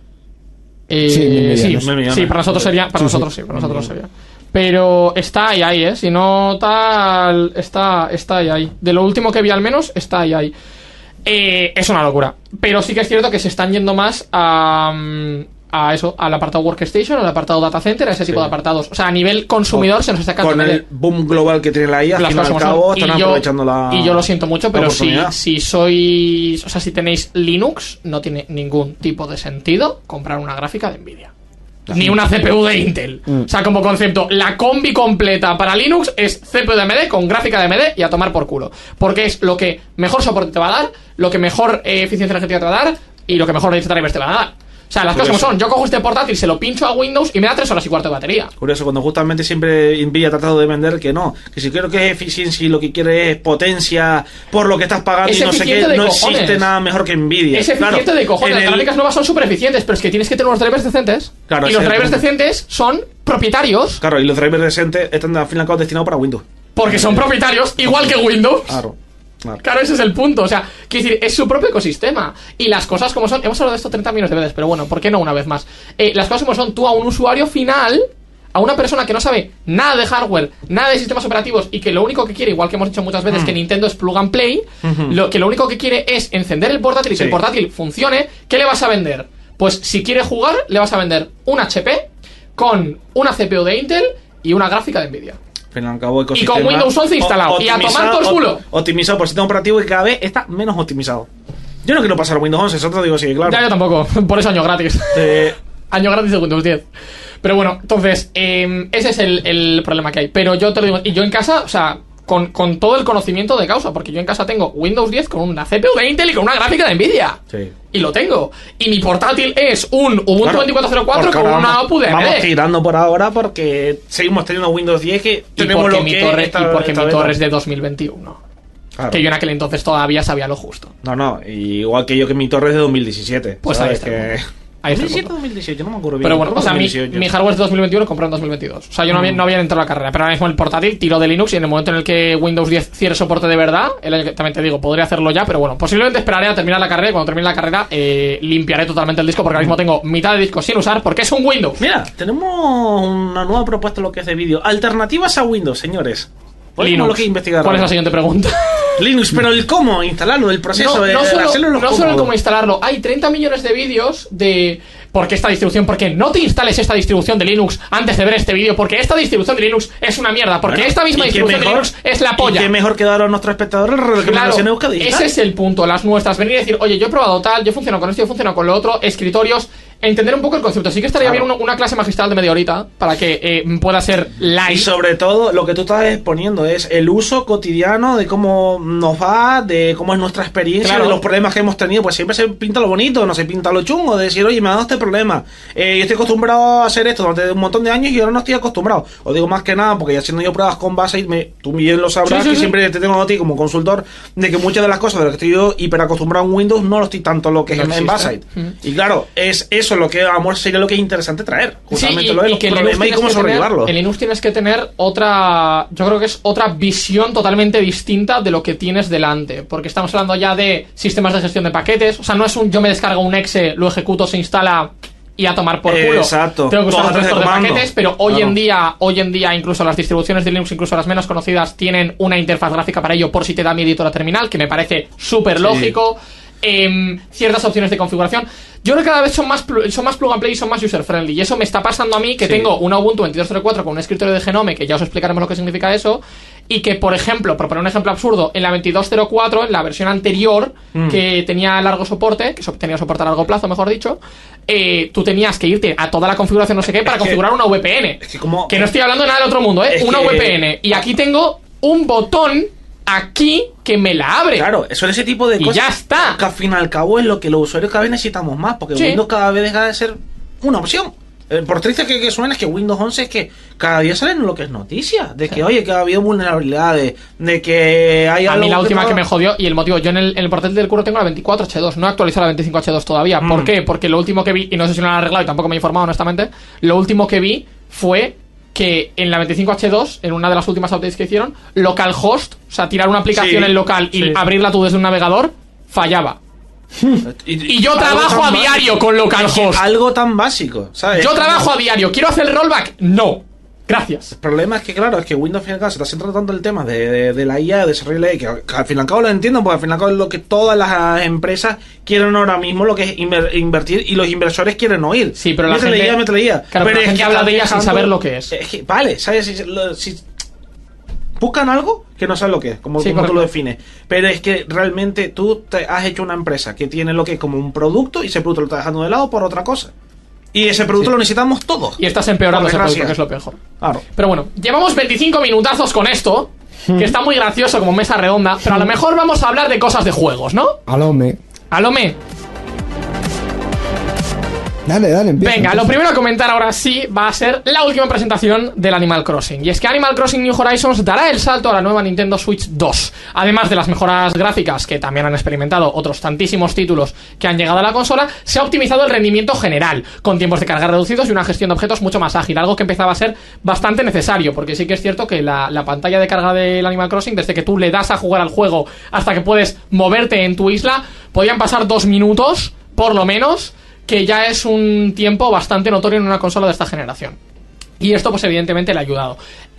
Eh, Sí, mil sí, millones. Mil millones. sí, para nosotros sería, para Sí, nosotros sí. sí, para nosotros sería. Pero está ahí, ahí, ¿eh? Si no tal, está, está ahí, ahí. De lo último que vi al menos, está ahí, ahí. Eh, es una locura. Pero sí que es cierto que se están yendo más a, a eso, al apartado Workstation, al apartado Data Center, a ese tipo Sí. de apartados. O sea, a nivel consumidor se nos está Con cayendo. el boom global que tiene la I A, al Las fin y al cosas como cabo, son. están y yo, aprovechando la. y yo lo siento mucho, la pero si, oportunidad. si sois, o sea, si tenéis Linux, no tiene ningún tipo de sentido comprar una gráfica de Nvidia. Ni una C P U de Intel. Mm. O sea, como concepto, la combi completa para Linux es C P U de A M D con gráfica de A M D y a tomar por culo. Porque es lo que mejor soporte te va a dar, lo que mejor eh, eficiencia energética te va a dar y lo que mejor drivers te van a dar. O sea, las cosas como Curioso. son. Yo cojo este portátil, se lo pincho a Windows y me da tres horas y cuarto de batería. Curioso, cuando justamente siempre Nvidia ha tratado de vender que no, que si quiero que es eficiencia y lo que quiere es potencia por lo que estás pagando Es y no sé qué, eficiente de no cojones. existe nada mejor que Nvidia. Es eficiente Claro, de cojones. en Las el- gráficas nuevas son súper eficientes, pero es que tienes que tener unos drivers decentes. Claro, y los ese es el drivers punto. decentes son propietarios. Claro, y los drivers decentes están al fin y al cabo destinados para Windows. Porque son propietarios, igual que Windows. Claro. claro. Claro, ese es el punto. O sea, quiero decir, es su propio ecosistema. Y las cosas como son. Hemos hablado de esto treinta millones de veces, pero bueno, ¿por qué no una vez más? Eh, las cosas como son, tú a un usuario final, a una persona que no sabe nada de hardware, nada de sistemas operativos y que lo único que quiere, igual que hemos dicho muchas veces, que Nintendo es plug and play, lo que lo único que quiere es encender el portátil y que Sí. el portátil funcione. ¿Qué le vas a vender? Pues si quiere jugar, le vas a vender un H P con una C P U de Intel y una gráfica de Nvidia. Al fin y al cabo, Y con ecosistema Windows once instalado. o- Y a tomar optimizado- por culo. o- Optimizado por sistema operativo y cada vez está menos optimizado. Yo no quiero pasar a Windows once, eso te lo digo así, claro. Ya, yo tampoco. Por eso año gratis. Eh, Año gratis de Windows diez. Pero bueno, entonces, eh, ese es el, el problema que hay. Pero yo te lo digo, y yo en casa, o sea, con, con todo el conocimiento de causa, porque yo en casa tengo Windows diez con una C P U de Intel y con una gráfica de Nvidia. sí. Y lo tengo. Y mi portátil es un Ubuntu Claro, veinticuatro cero cuatro porque con ahora una vamos- output de A M Vamos D. tirando por ahora porque seguimos teniendo Windows diez que Y tenemos porque, lo mi que torre, esta- y porque esta mi beta. torre es de dos mil veintiuno. Claro. Que yo en aquel entonces todavía sabía lo justo. No, no, igual que yo que mi torre es de dos mil diecisiete. Pues ¿sabes? ahí está el que... punto. Ahí está el dos mil diecisiete punto. dos mil dieciocho, no me acuerdo bien. Pero bueno, Creo o sea, que mi, dos mil dieciocho. mi hardware es de dos mil veintiuno, compré en dos mil veintidós. O sea, yo no había, no había entrado a la carrera, pero ahora mismo el portátil tiro de Linux y en el momento en el que Windows diez cierre soporte de verdad, el año que también te digo, podría hacerlo ya, pero bueno, posiblemente esperaré a terminar la carrera y cuando termine la carrera eh, limpiaré totalmente el disco porque ahora mismo tengo mitad de disco sin usar porque es un Windows. Mira, tenemos una nueva propuesta en lo que es de vídeo. Alternativas a Windows, señores. Pues Linux. lo que investigar. ¿Cuál es la siguiente pregunta? Linux, pero el cómo instalarlo, el proceso No, de no solo, hacerlo en los no solo el cómodos. cómo instalarlo. Hay treinta millones de vídeos de por qué esta distribución, porque no te instales esta distribución de Linux antes de ver este vídeo, porque esta distribución de Linux es una mierda, porque Bueno, esta misma y qué distribución de mejor- Linux es la polla. Y qué mejor que dar a nuestros espectadores recomendaciones Claro, Euskadi Digital. ese es el punto, las nuestras. Venir y decir, oye, yo he probado tal, yo funciono con esto, yo funciono con lo otro, escritorios, entender un poco el concepto. Sí que estaría Claro. bien una, una clase magistral de media horita para que eh, pueda ser live. Y sobre todo, lo que tú estás exponiendo es el uso cotidiano de cómo nos va, de cómo es nuestra experiencia, Claro. de los problemas que hemos tenido. Pues siempre se pinta lo bonito, no se pinta lo chungo, de decir, oye, me ha dado este problema. Eh, yo estoy acostumbrado a hacer esto durante un montón de años y ahora no estoy acostumbrado. Os digo más que nada, porque ya haciendo yo pruebas con base, me, tú bien lo sabrás, Sí, sí, que sí. siempre te tengo a ti como consultor, de que muchas de las cosas de las que estoy yo hiper acostumbrado en Windows no lo estoy tanto lo que No es en, en existe. Bassite. Mm. Y claro, es eso lo que, amor, sería lo que es interesante traer. Sí, Justamente y, lo de y los que en Linux problemas y tienes cómo que tener- sobrellevarlo. en Linux tienes que tener otra, yo creo que es otra visión totalmente distinta de lo que tienes delante, porque estamos hablando ya de sistemas de gestión de paquetes, o sea, no es un yo me descargo un exe, lo ejecuto, se instala y a tomar por culo. Exacto. Tengo que usar Todo un a través gestor de de comando. paquetes, pero hoy Claro. en día, hoy en día incluso las distribuciones de Linux, incluso las menos conocidas, tienen una interfaz gráfica para ello por si te da mi editora terminal, que me parece súper Sí. lógico. Em, ciertas opciones de configuración. Yo creo que cada vez son más, plu- son más plug and play y son más user friendly. Y eso me está pasando a mí, que Sí. tengo una Ubuntu veintidós cero cuatro con un escritorio de Genome, que ya os explicaremos lo que significa eso. Y que, por ejemplo, por poner un ejemplo absurdo, en la veintidós cero cuatro, en la versión anterior, Mm. que tenía largo soporte, que so- tenía soporte a largo plazo, mejor dicho, eh, tú tenías que irte a toda la configuración, no sé qué, para que- configurar una V P N. Es que como... Que no estoy hablando de nada del otro mundo, ¿eh? Es Una que- V P N. Y aquí tengo un botón aquí que me la abre. Claro, son ese tipo de Y cosas ya está. que al fin y al cabo es lo que los usuarios cada vez necesitamos más, porque Sí. Windows cada vez deja de ser una opción. Eh, por triste que, que suene, es que Windows once es que cada día salen lo que es noticia, de que Sí. oye, que ha habido vulnerabilidades, de que hay A algo mí la última que no- me jodió, y el motivo, yo en el, en el portátil del curro tengo la veinticuatro H dos, no he actualizado la veinticinco H dos todavía. ¿Por Mm. qué? Porque lo último que vi, y no sé si lo han arreglado y tampoco me he informado honestamente, lo último que vi fue que en la veinticinco H dos, en una de las últimas updates que hicieron, localhost, o sea, tirar una aplicación Sí, en local y sí. abrirla tú desde un navegador, fallaba. Y, Y yo trabajo a diario con localhost. Algo tan básico, ¿sabes? Yo trabajo a diario. ¿Quiero hacer el rollback? No. Gracias. El problema es que, claro, es que Windows al fin y al cabo se está centrando tanto el tema de, de, de la I A, de desarrollo de la I A, que, que al fin y al cabo lo entiendo, porque al fin y al cabo es lo que todas las empresas quieren ahora mismo, lo que es inver, invertir, y los inversores quieren oír. Sí, pero la métele gente... I A, métele I A. Claro, pero la gente habla de ella sin saber lo que es. Es que, vale, ¿sabes? Si, lo, si buscan algo que no saben lo que es, como, Sí, como tú correcto. lo defines. Pero es que realmente tú te has hecho una empresa que tiene lo que es como un producto, y ese producto lo estás dejando de lado por otra cosa. Y ese producto Sí. lo necesitamos todos. Y estás empeorando Por ese producto, desgracia. que es lo peor. Claro. Pero bueno, llevamos veinticinco minutazos con esto, que está muy gracioso como mesa redonda, pero a lo mejor vamos a hablar de cosas de juegos, ¿no? Alome. Alome. Dale, dale, empieza. Venga, lo empieza. primero a comentar ahora sí va a ser la última presentación del Animal Crossing. Y es que Animal Crossing New Horizons dará el salto a la nueva Nintendo Switch dos. Además de las mejoras gráficas que también han experimentado otros tantísimos títulos que han llegado a la consola, se ha optimizado el rendimiento general, con tiempos de carga reducidos y una gestión de objetos mucho más ágil, algo que empezaba a ser bastante necesario, porque sí que es cierto que la, la pantalla de carga del Animal Crossing, desde que tú le das a jugar al juego hasta que puedes moverte en tu isla, podían pasar dos minutos, por lo menos, que ya es un tiempo bastante notorio en una consola de esta generación. Y esto pues evidentemente le ha ayudado.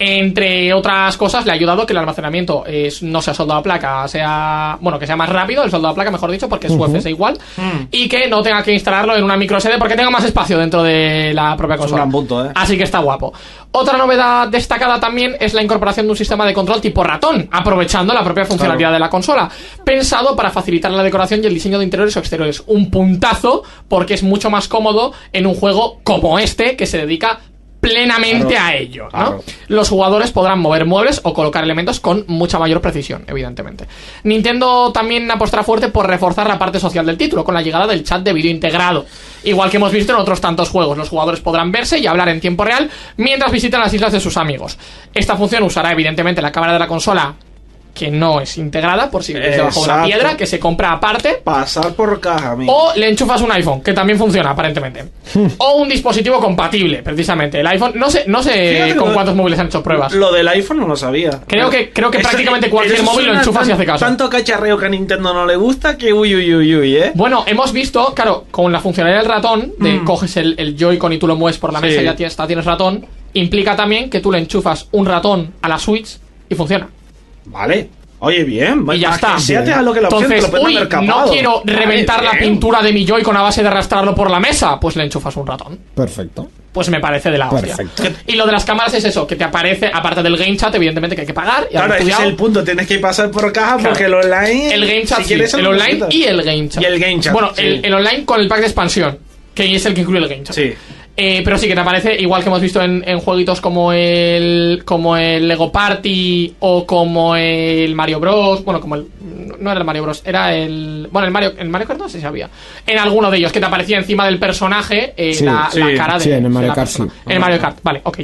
Entre otras cosas, le ha ayudado que el almacenamiento es, no sea soldado a placa, sea... Bueno, que sea más rápido, el soldado a placa mejor dicho, porque es Uh-huh. U F S igual. Mm. Y que no tenga que instalarlo en una micro S D porque tenga más espacio dentro de la propia Es un consola. gran punto, ¿eh? Así que está guapo. Otra novedad destacada también es la incorporación de un sistema de control tipo ratón, aprovechando la propia funcionalidad Claro. de la consola, pensado para facilitar la decoración y el diseño de interiores o exteriores. Un puntazo, porque es mucho más cómodo en un juego como este, que se dedica plenamente Claro. a ello, ¿no? Claro. Los jugadores podrán mover muebles o colocar elementos con mucha mayor precisión, evidentemente. Nintendo también apostará fuerte por reforzar la parte social del título, con la llegada del chat de vídeo integrado. Igual que hemos visto en otros tantos juegos, los jugadores podrán verse y hablar en tiempo real mientras visitan las islas de sus amigos. Esta función usará evidentemente la cámara de la consola, que no es integrada, por si vives debajo de una Exacto. piedra, que se compra aparte. Pasar por caja, amigo. O le enchufas un iPhone, que también funciona aparentemente. O un dispositivo compatible, precisamente. El iPhone, no sé, no sé Fíjate con lo- cuántos móviles han hecho pruebas. Lo del iPhone no lo sabía. Creo que- creo que Eso- prácticamente cualquier eso móvil lo suena enchufas y tan- hace caso. Tanto cacharreo que a Nintendo no le gusta que uy, uy, uy, uy, ¿eh? Bueno, hemos visto, claro, con la funcionalidad del ratón, de Mm. coges el, el Joy-Con y tú lo mueves por la Sí. mesa y ya tienes, ya tienes ratón, implica también que tú le enchufas un ratón a la Switch y funciona. Vale. Oye, bien. Y ya más está. Que sea, te da lo que la opción, Entonces, te lo pueden uy, haber no capado. quiero Vale, reventar la bien. pintura de mi Joy-Con a base de arrastrarlo por la mesa, pues le enchufas un ratón. Perfecto. Pues me parece de la hostia. Perfecto. Y lo de las cámaras es eso, que te aparece, aparte del game chat, evidentemente que hay que pagar. Y Claro, haber ese es estudiado. el punto. Tienes que pasar por caja Claro. porque el online. El game chat, si sí, quieres, el lo online necesitas. y el game chat. Y el game chat, Bueno, sí. el, el online con el pack de expansión, que es el que incluye el game chat. Sí. Eh, pero sí que te aparece, igual que hemos visto en, en jueguitos como el como el Lego Party o como el Mario Bros. Bueno, como el... No era el Mario Bros, era el... Bueno, el Mario, el Mario Kart no sé si había. En alguno de ellos, que te aparecía encima del personaje eh, Sí, la, sí. la cara de... Sí, en el Mario de la Kart, persona. sí. En el Mario Kart, vale, ok.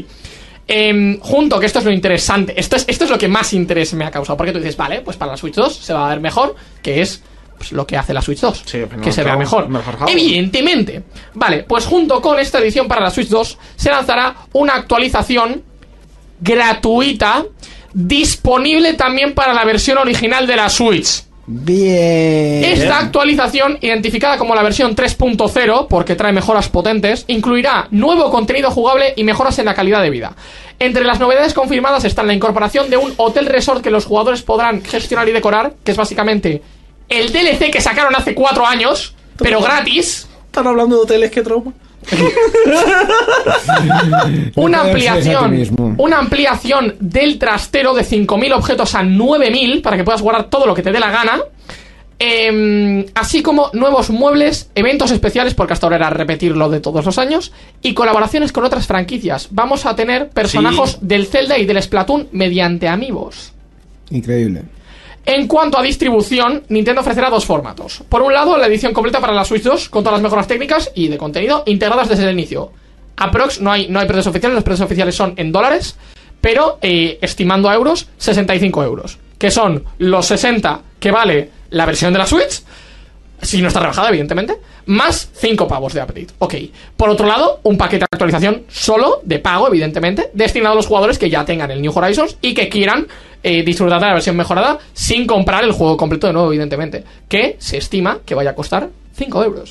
Em, junto, que esto es lo interesante, esto es, esto es lo que más interés me ha causado, porque tú dices, vale, pues para la Switch dos se va a ver mejor, que es pues, lo que hace la Switch dos, Sí, pero que no, se vea claro, mejor. mejor hardware. Evidentemente. Vale, pues junto con esta edición para la Switch dos se lanzará una actualización gratuita disponible también para la versión original de la Switch. Bien. Esta actualización, identificada como la versión tres punto cero, porque trae mejoras potentes, incluirá nuevo contenido jugable y mejoras en la calidad de vida. Entre las novedades confirmadas están la incorporación de un hotel resort que los jugadores podrán gestionar y decorar, que es básicamente el D L C que sacaron hace cuatro años, pero gratis. Están hablando de hoteles, qué trauma. Una No te des a ti ampliación, mismo. una ampliación del trastero de cinco mil objetos a nueve mil para que puedas guardar todo lo que te dé la gana. Em, así como nuevos muebles, eventos especiales, porque hasta ahora era repetir lo de todos los años, y colaboraciones con otras franquicias. Vamos a tener personajes Sí. del Zelda y del Splatoon mediante amigos. Increíble. En cuanto a distribución, Nintendo ofrecerá dos formatos. Por un lado, la edición completa para la Switch dos, con todas las mejoras técnicas y de contenido integradas desde el inicio. Aprox, no hay, no hay precios oficiales, los precios oficiales son en dólares, pero eh, estimando a euros, sesenta y cinco euros. Que son los sesenta que vale la versión de la Switch, si no está rebajada, evidentemente, más cinco pavos de update. Ok. Por otro lado, un paquete de actualización solo, de pago, evidentemente, destinado a los jugadores que ya tengan el New Horizons y que quieran eh, disfrutar de la versión mejorada sin comprar el juego completo de nuevo, evidentemente, que se estima que vaya a costar cinco euros.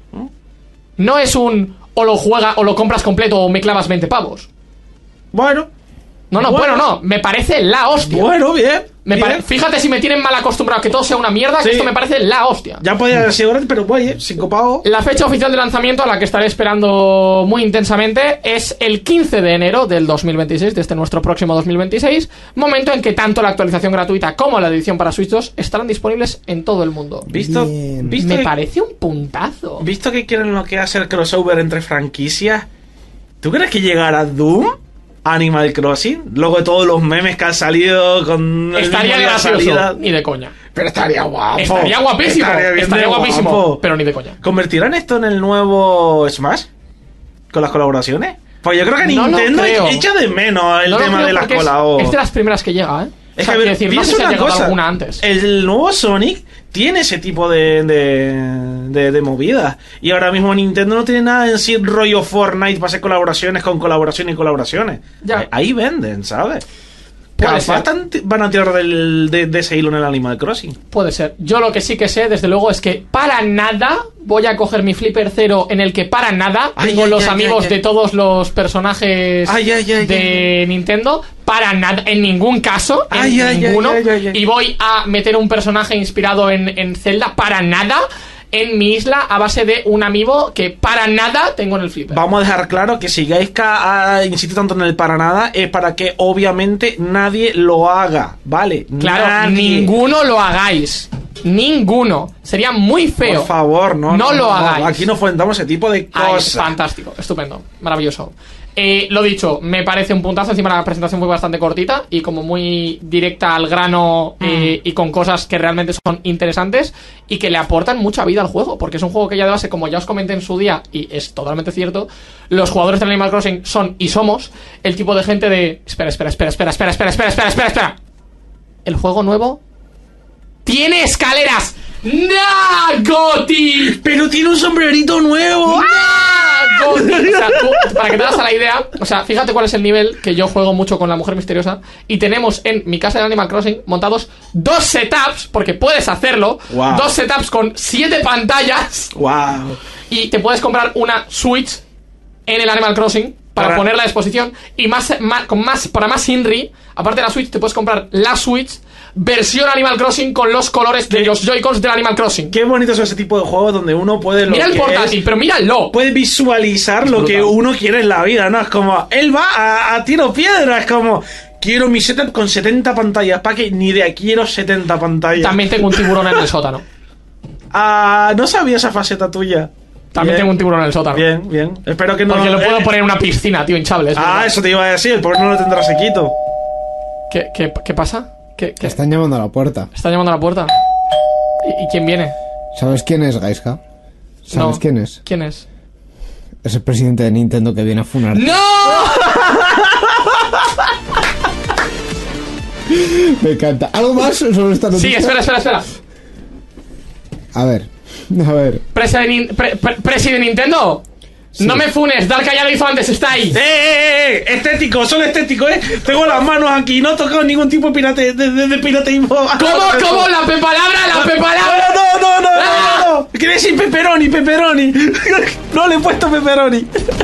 No es un o lo juega o lo compras completo o me clavas veinte pavos. Bueno. No, no, bueno, bueno no, me parece la hostia. Bueno, bien. Me bien. pare... Fíjate si me tienen mal acostumbrado a que todo sea una mierda, Sí. que esto me parece la hostia. Ya podía haber sido grande, pero oye, cinco pavos. La fecha oficial de lanzamiento, a la que estaré esperando muy intensamente, es el quince de enero del dos mil veintiséis, de este nuestro próximo dos mil veintiséis, momento en que tanto la actualización gratuita como la edición para Switch dos estarán disponibles en todo el mundo. ¿Visto? Bien. ¿Visto Me que, parece un puntazo. ¿Visto que quieren lo que hace el crossover entre franquicias? ¿Tú crees que llegará Doom? Animal Crossing, luego de todos los memes que han salido con el Estaría mismo día de gracioso, salida. ni de coña. Pero estaría guapo. Estaría guapísimo, Estaría, bien estaría de guapísimo, guapo. pero ni de coña. ¿Convertirán esto en el nuevo Smash? ¿Con las colaboraciones? Pues yo creo que No lo Nintendo creo. echa de menos el No lo tema creo de las porque es- colaboraciones. Es de las primeras que llega, ¿eh? Es O sea, que, a ver, quiero decir, no piensa sé si ha una llegado cosa, alguna antes. el nuevo Sonic tiene ese tipo de, de, de, de movidas. Y ahora mismo Nintendo no tiene nada en sí rollo Fortnite para hacer colaboraciones con colaboraciones y colaboraciones. Ya. Ahí, ahí venden, ¿sabes? Puede Capaz ser. tan- van a tirar del, de, de ese hilo en el Animal Crossing. Puede ser. Yo lo que sí que sé, desde luego, es que para nada voy a coger mi Flipper Cero en el que para nada Ay, tengo ay, los ay, amigos ay, ay. de todos los personajes Ay, ay, ay, de Nintendo. Para nada, en ningún caso, en Ay, ay, ninguno. ay, ay, ay, ay. Y voy a meter un personaje inspirado en, en Zelda para nada en mi isla a base de un amiibo que para nada tengo en el Flipper. Vamos a dejar claro que si Gaiska insiste tanto en el para nada es para que obviamente nadie lo haga, ¿vale? Claro, Nadie. ninguno lo hagáis. Ninguno. Sería muy feo. Por favor, no. No lo hagáis. Aquí no fomentamos ese tipo de Ay, cosas. fantástico, estupendo, maravilloso. Eh, lo dicho, me parece un puntazo. Encima la presentación fue bastante cortita y como muy directa al grano, eh, y con cosas que realmente son interesantes y que le aportan mucha vida al juego, porque es un juego que ya de base, como ya os comenté en su día, y es totalmente cierto, los jugadores del Animal Crossing son y somos el tipo de gente de... Espera, espera, espera, espera, espera, espera, espera, espera, espera, espera. El juego nuevo tiene escaleras. ¡Nah, Goti! Pero tiene un sombrerito nuevo. ¡Ah! Goti. O sea, tú, para que te hagas a la idea, o sea, fíjate cuál es el nivel que yo juego mucho con la mujer misteriosa. Y tenemos en mi casa de Animal Crossing montados dos setups, porque puedes hacerlo. Wow. Dos setups con siete pantallas. Wow. Y te puedes comprar una Switch en el Animal Crossing para, Para- ponerla a disposición. Y más, más, con más, para más Inri, aparte de la Switch, te puedes comprar la Switch versión Animal Crossing con los colores de los Joy-Cons del Animal Crossing. Qué bonito es ese tipo de juegos donde uno puede lo Mira el que portátil, es- pero míralo. puede visualizar lo Es que brutal. uno quiere en la vida, ¿no? Es como, él va a, a tiro piedra, es como, quiero mi setup con setenta pantallas, pa' que ni idea, quiero setenta pantallas. También tengo un tiburón en el sótano. Ah, no sabía esa faceta tuya. También Bien, tengo un tiburón en el sótano. Bien, bien. Espero que no... Porque lo puedo eh, poner en una piscina, tío, hinchable. es Ah, verdad. eso te iba a decir, el pobre no lo tendrás sequito. ¿Qué, qué, qué pasa? ¿Qué, qué? Están llamando a la puerta. ¿Está llamando a la puerta? ¿Y, y quién viene? ¿Sabes quién es, Gaiska? ¿Sabes No. quién es? ¿Quién es? Es el presidente de Nintendo que viene a funar. ¡No! Me encanta. ¿Algo más sobre esta noticia? Sí, espera, espera, espera. A ver, a ver. Presi de, Nin- pre- pre- presi de Nintendo. Sí. No me funes, Dark ya lo hizo antes, está ahí. ¡Eh, eh, eh! Estético, solo estético, ¿eh? Tengo las manos aquí, no he tocado ningún tipo de, pirate, de, de, de pirateísmo. ¿Cómo, cómo? La pepalabra, la pepalabra. No, no, no, no, ¡Ah! no, no. Quiere decir pepperoni, pepperoni. No le he puesto pepperoni.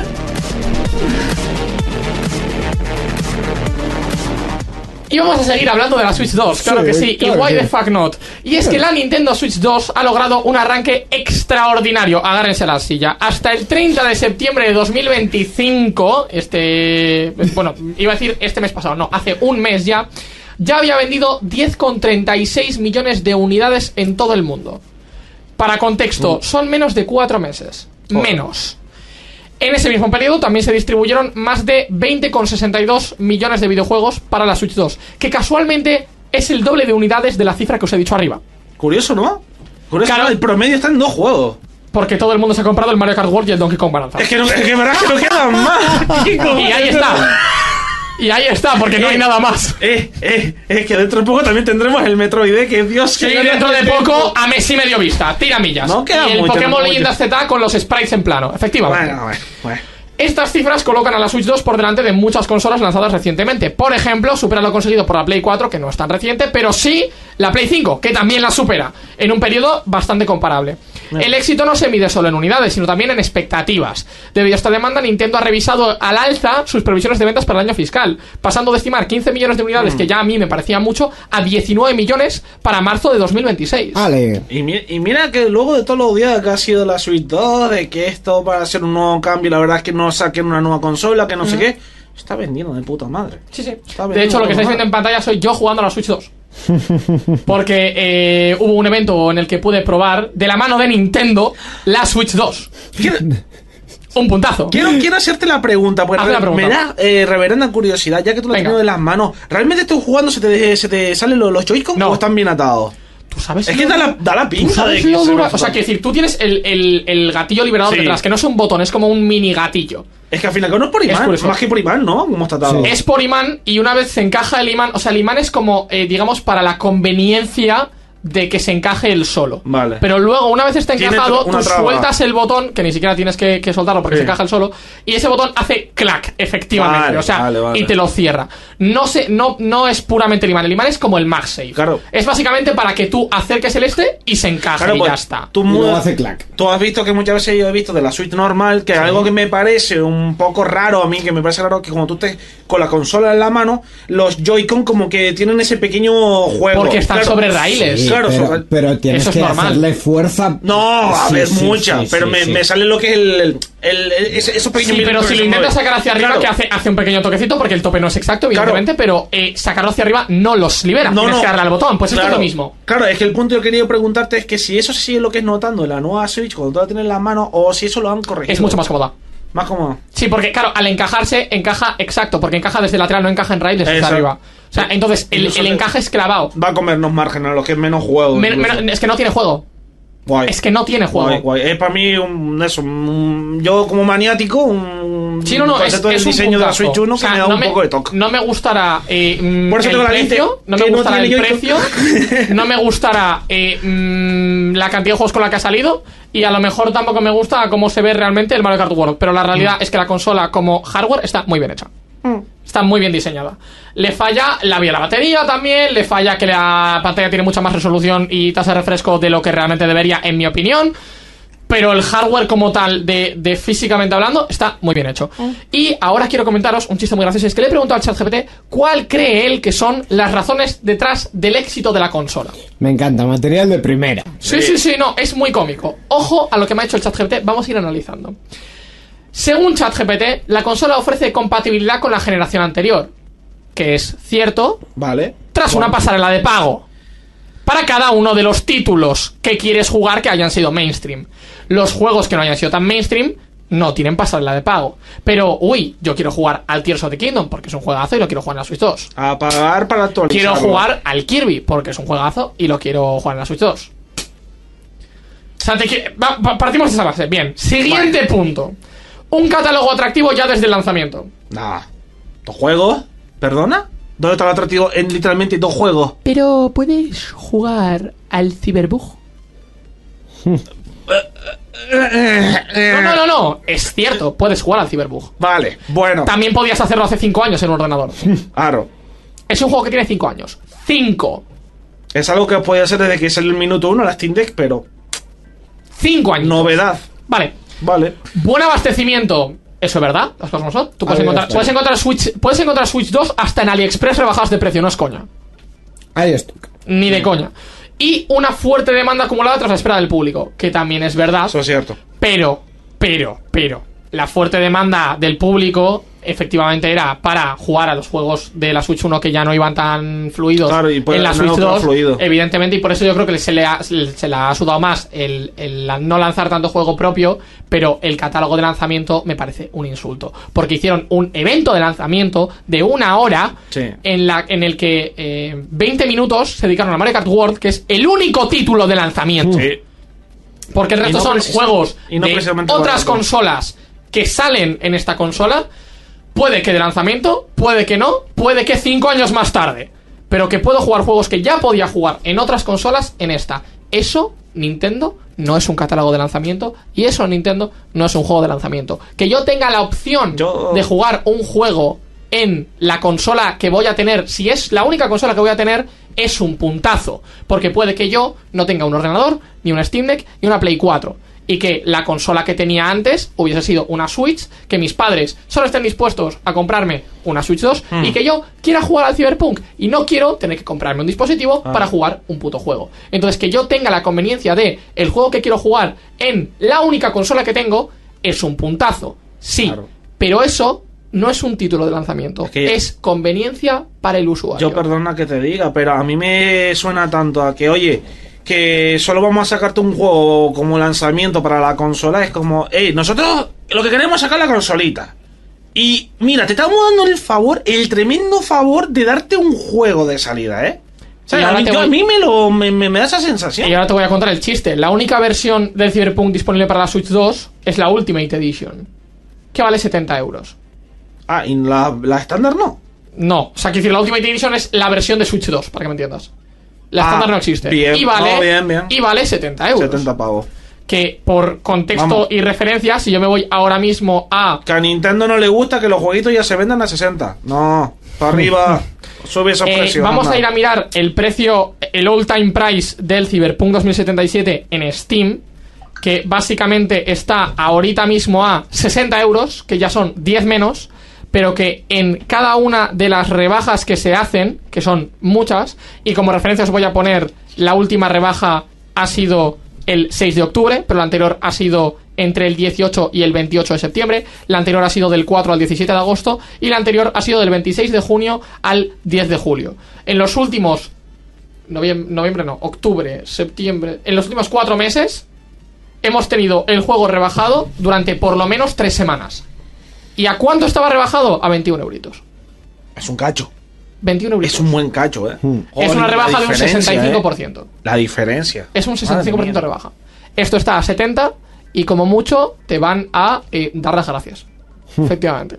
Y vamos a seguir hablando de la Switch dos, claro Sí, que sí, claro y why que the sí. fuck not. Y es que la Nintendo Switch dos ha logrado un arranque extraordinario, agárrense a la silla. Hasta el treinta de septiembre de dos mil veinticinco, este... bueno, iba a decir este mes pasado, no, hace un mes ya, ya había vendido diez coma treinta y seis millones de unidades en todo el mundo. Para contexto, son menos de cuatro meses. Menos. En ese mismo periodo también se distribuyeron más de veinte coma sesenta y dos millones de videojuegos para la Switch dos, que casualmente es el doble de unidades de la cifra que os he dicho arriba. Curioso, ¿no? Curioso, Claro. ¿no? El promedio está en dos juegos. Porque todo el mundo se ha comprado el Mario Kart World y el Donkey Kong Balanza. Es que, no, es que verdad que no quedan más, chicos. Y ahí está. Y ahí está, porque no hay nada más. Eh, eh, es que dentro de poco también tendremos el Metroid, que Dios Sí, que dentro de poco a Messi medio vista, tira millas. No queda y el mucho, Pokémon no Leyendas Z con los sprites en plano, efectivamente. Bueno, bueno, bueno. Estas cifras colocan a la Switch dos por delante de muchas consolas lanzadas recientemente. Por ejemplo, supera lo conseguido por la Play cuatro, que no es tan reciente, pero sí la Play cinco, que también la supera, en un periodo bastante comparable. El éxito no se mide solo en unidades, sino también en expectativas. Debido a esta demanda, Nintendo ha revisado al alza sus previsiones de ventas para el año fiscal, pasando de estimar quince millones de unidades, mm. que ya a mí me parecía mucho, a diecinueve millones para marzo de dos mil veintiséis. Vale. Y, mi, y mira que luego de todos los días que ha sido la Switch dos, de que esto va a ser un nuevo cambio, la verdad es que no saquen una nueva consola, que no mm. sé qué, está vendiendo de puta madre. Sí, sí. De hecho, lo que estáis viendo en pantalla soy yo jugando a la Switch dos. Porque eh, hubo un evento en el que pude probar de la mano de Nintendo la Switch dos. Un puntazo. Quiero, quiero hacerte la pregunta, porque la pregunta. me da eh, reverenda curiosidad, ya que tú lo has tenido en las manos. ¿Realmente estás jugando, se te, se te salen los, los Joy-Con no. o están bien atados? ¿Tú sabes? Es que da la, da la pinta de que lo se dura? O sea, quiero decir, tú tienes el, el, el gatillo liberador sí. detrás, que no es un botón, es como un mini gatillo. Es que al final no es por imán, es más que por imán, ¿no? Como está atado. Sí. Es por imán y una vez se encaja el imán, o sea, el imán es como, eh, digamos, para la conveniencia de que se encaje el solo. Vale. Pero luego, una vez está encajado, tú traba. sueltas el botón, que ni siquiera tienes que, que soltarlo porque sí. se encaja el solo, y ese botón hace clac, efectivamente. Vale, o sea, vale, vale. y te lo cierra. No, se, no, no es puramente el imán, el imán es como el MagSafe. Claro. Es básicamente para que tú acerques el este y se encaje, claro, y pues, ya está. Tú, y hace clac. Tú has visto que muchas veces yo he visto de la Switch normal, que sí. algo que me parece un poco raro a mí, que me parece raro, que cuando tú estés con la consola en la mano, los Joy-Con como que tienen ese pequeño juego. Porque están claro, sobre raíles. Sí, claro, pero, sobre... pero tienes Eso que es normal. hacerle fuerza. No, a sí, ver, sí, mucha. sí, pero sí, me, sí. me sale lo que es el... el, el, el ese, esos pequeños sí, pero si lo intentas sacar hacia arriba, claro. que hace, hace un pequeño toquecito, porque el tope no es exacto, evidentemente, claro. pero eh, sacarlo hacia arriba no los libera. No, Tienes no. que darle al botón, pues claro. esto es lo mismo. Claro, es que el punto que yo quería preguntarte es que si eso sí es lo que es notando en la nueva Switch cuando tú la tienes en la mano, o si eso lo han corregido. Es mucho más cómoda. Más cómodo. Sí, porque claro, al encajarse, encaja exacto, porque encaja desde lateral, no encaja en raíles hacia arriba. O sea, entonces el, el encaje es clavado. Va a comernos margen a los que es menos juego. Men, men, es que no tiene juego. Guay. Es que no tiene juego. Guay, guay. Es para mí un, eso, un, yo como maniático, un sí, no, no, es, del es diseño un de la Switch uno, o sea, que me da no un me, poco de toque. No me gustará eh, Por eso el tengo precio, la no me gustará no el yo precio, no me gustará eh, mm, la cantidad de juegos con la que ha salido, y a lo mejor tampoco me gusta cómo se ve realmente el Mario Kart World, pero la realidad mm. es que la consola como hardware está muy bien hecha. Mm. Está muy bien diseñada. Le falla la vía de la batería también, le falla que la pantalla tiene mucha más resolución y tasa de refresco de lo que realmente debería, en mi opinión. Pero el hardware como tal, de, de físicamente hablando, está muy bien hecho. Mm. Y ahora quiero comentaros un chiste muy gracioso. Es que le he preguntado al ChatGPT cuál cree él que son las razones detrás del éxito de la consola. Me encanta, material de primera. Sí, sí, sí, no, es muy cómico. Ojo a lo que me ha hecho el ChatGPT, vamos a ir analizando. Según ChatGPT, la consola ofrece compatibilidad con la generación anterior, que es cierto, vale, tras bueno. una pasarela de pago para cada uno de los títulos que quieres jugar que hayan sido mainstream. Los juegos que no hayan sido tan mainstream no tienen pasarela de pago. Pero, uy, yo quiero jugar al Tears of the Kingdom porque es un juegazo y lo quiero jugar en la Switch dos. A pagar para actualizarlo. Quiero jugar al Kirby porque es un juegazo y lo quiero jugar en la Switch dos. O sea, te... partimos de esa base. Bien, siguiente vale. punto. Un catálogo atractivo ya desde el lanzamiento. Nah. ¿Dos juegos? ¿Perdona? ¿Dónde está el atractivo en literalmente dos juegos? Pero puedes jugar al Cyberbug. No, no, no, no. Es cierto, puedes jugar al Cyberbug. Vale, bueno. También podías hacerlo hace cinco años en un ordenador. Claro. Es un juego que tiene cinco años. Cinco. Es algo que puede ser desde que es el minuto uno la Steam Deck, pero... Cinco años. Novedad. Vale. Vale. Buen abastecimiento. Eso es verdad, las cosas como son. Tú puedes encontrar, puedes encontrar Switch, puedes encontrar Switch dos hasta en AliExpress rebajadas de precio, no es coña. Ahí estoy. Ni de coña. Y una fuerte demanda acumulada tras la espera del público, que también es verdad. Eso es cierto. Pero, pero, pero, la fuerte demanda del público efectivamente era para jugar a los juegos de la Switch uno que ya no iban tan fluidos, claro, y en la Switch dos, fluido. Evidentemente, y por eso yo creo que se le ha, se le ha sudado más el, el no lanzar tanto juego propio, pero el catálogo de lanzamiento me parece un insulto, porque hicieron un evento de lanzamiento de una hora, sí, en, la, en el que eh, veinte minutos se dedicaron a Mario Kart World, que es el único título de lanzamiento. Sí. Porque el resto no son juegos no de otras barato. consolas que salen en esta consola. Puede que de lanzamiento, puede que no, puede que cinco años más tarde, pero que puedo jugar juegos que ya podía jugar en otras consolas en esta. Eso Nintendo no es un catálogo de lanzamiento, y eso Nintendo no es un juego de lanzamiento. Que yo tenga la opción Yo- de jugar un juego en la consola que voy a tener, si es la única consola que voy a tener, es un puntazo, porque puede que yo no tenga un ordenador, ni un Steam Deck, ni una Play cuatro, y que la consola que tenía antes hubiese sido una Switch, que mis padres solo estén dispuestos a comprarme una Switch dos, Mm. y que yo quiera jugar al Cyberpunk y no quiero tener que comprarme un dispositivo Ah. para jugar un puto juego. Entonces, que yo tenga la conveniencia de el juego que quiero jugar en la única consola que tengo es un puntazo, sí, Claro. pero eso no es un título de lanzamiento, Es que- es conveniencia para el usuario. Yo perdona que te diga, pero a mí me suena tanto a que, oye, que solo vamos a sacarte un juego como lanzamiento para la consola. Es como, hey, nosotros lo que queremos es sacar la consolita. Y mira, te estamos dando el favor, el tremendo favor de darte un juego de salida, ¿eh? O sea, Y a ahora mí, te yo- voy- a mí me, lo, me, me- me da esa sensación. Y ahora te voy a contar el chiste. La única versión del Cyberpunk disponible para la Switch dos es la Ultimate Edition, que vale setenta euros. Ah, y la, la estándar no. No, o sea, quiero decir, la Ultimate Edition es la versión de Switch dos, para que me entiendas. La Ah, estándar no existe. bien. Y vale, No, bien, bien. y vale setenta euros. setenta pavos. Que por contexto Vamos. y referencia, si yo me voy ahora mismo a... Que a Nintendo no le gusta que los jueguitos ya se vendan a sesenta. No, para arriba, sube esos Eh, precios. vamos anda. a ir a mirar el precio, el all time price del Cyberpunk dos mil setenta y siete en Steam, que básicamente está ahorita mismo a sesenta euros, que ya son diez menos, pero que en cada una de las rebajas que se hacen, que son muchas, y como referencia os voy a poner, la última rebaja ha sido el seis de octubre, pero la anterior ha sido entre el dieciocho y el veintiocho de septiembre, la anterior ha sido del cuatro al diecisiete de agosto, y la anterior ha sido del veintiséis de junio al diez de julio. En los últimos... Noviembre, noviembre no, octubre, septiembre... En los últimos cuatro meses hemos tenido el juego rebajado durante por lo menos tres semanas. ¿Y a cuánto estaba rebajado? A veintiún euritos. Es un cacho. veintiún euritos. Es un buen cacho, ¿eh? Hmm. Es Joder, una la rebaja de un diferencia, sesenta y cinco por ¿eh? ciento. La diferencia. Es un sesenta y cinco por ciento de Madre rebaja. Esto está a setenta y como mucho te van a eh, dar las gracias. Efectivamente.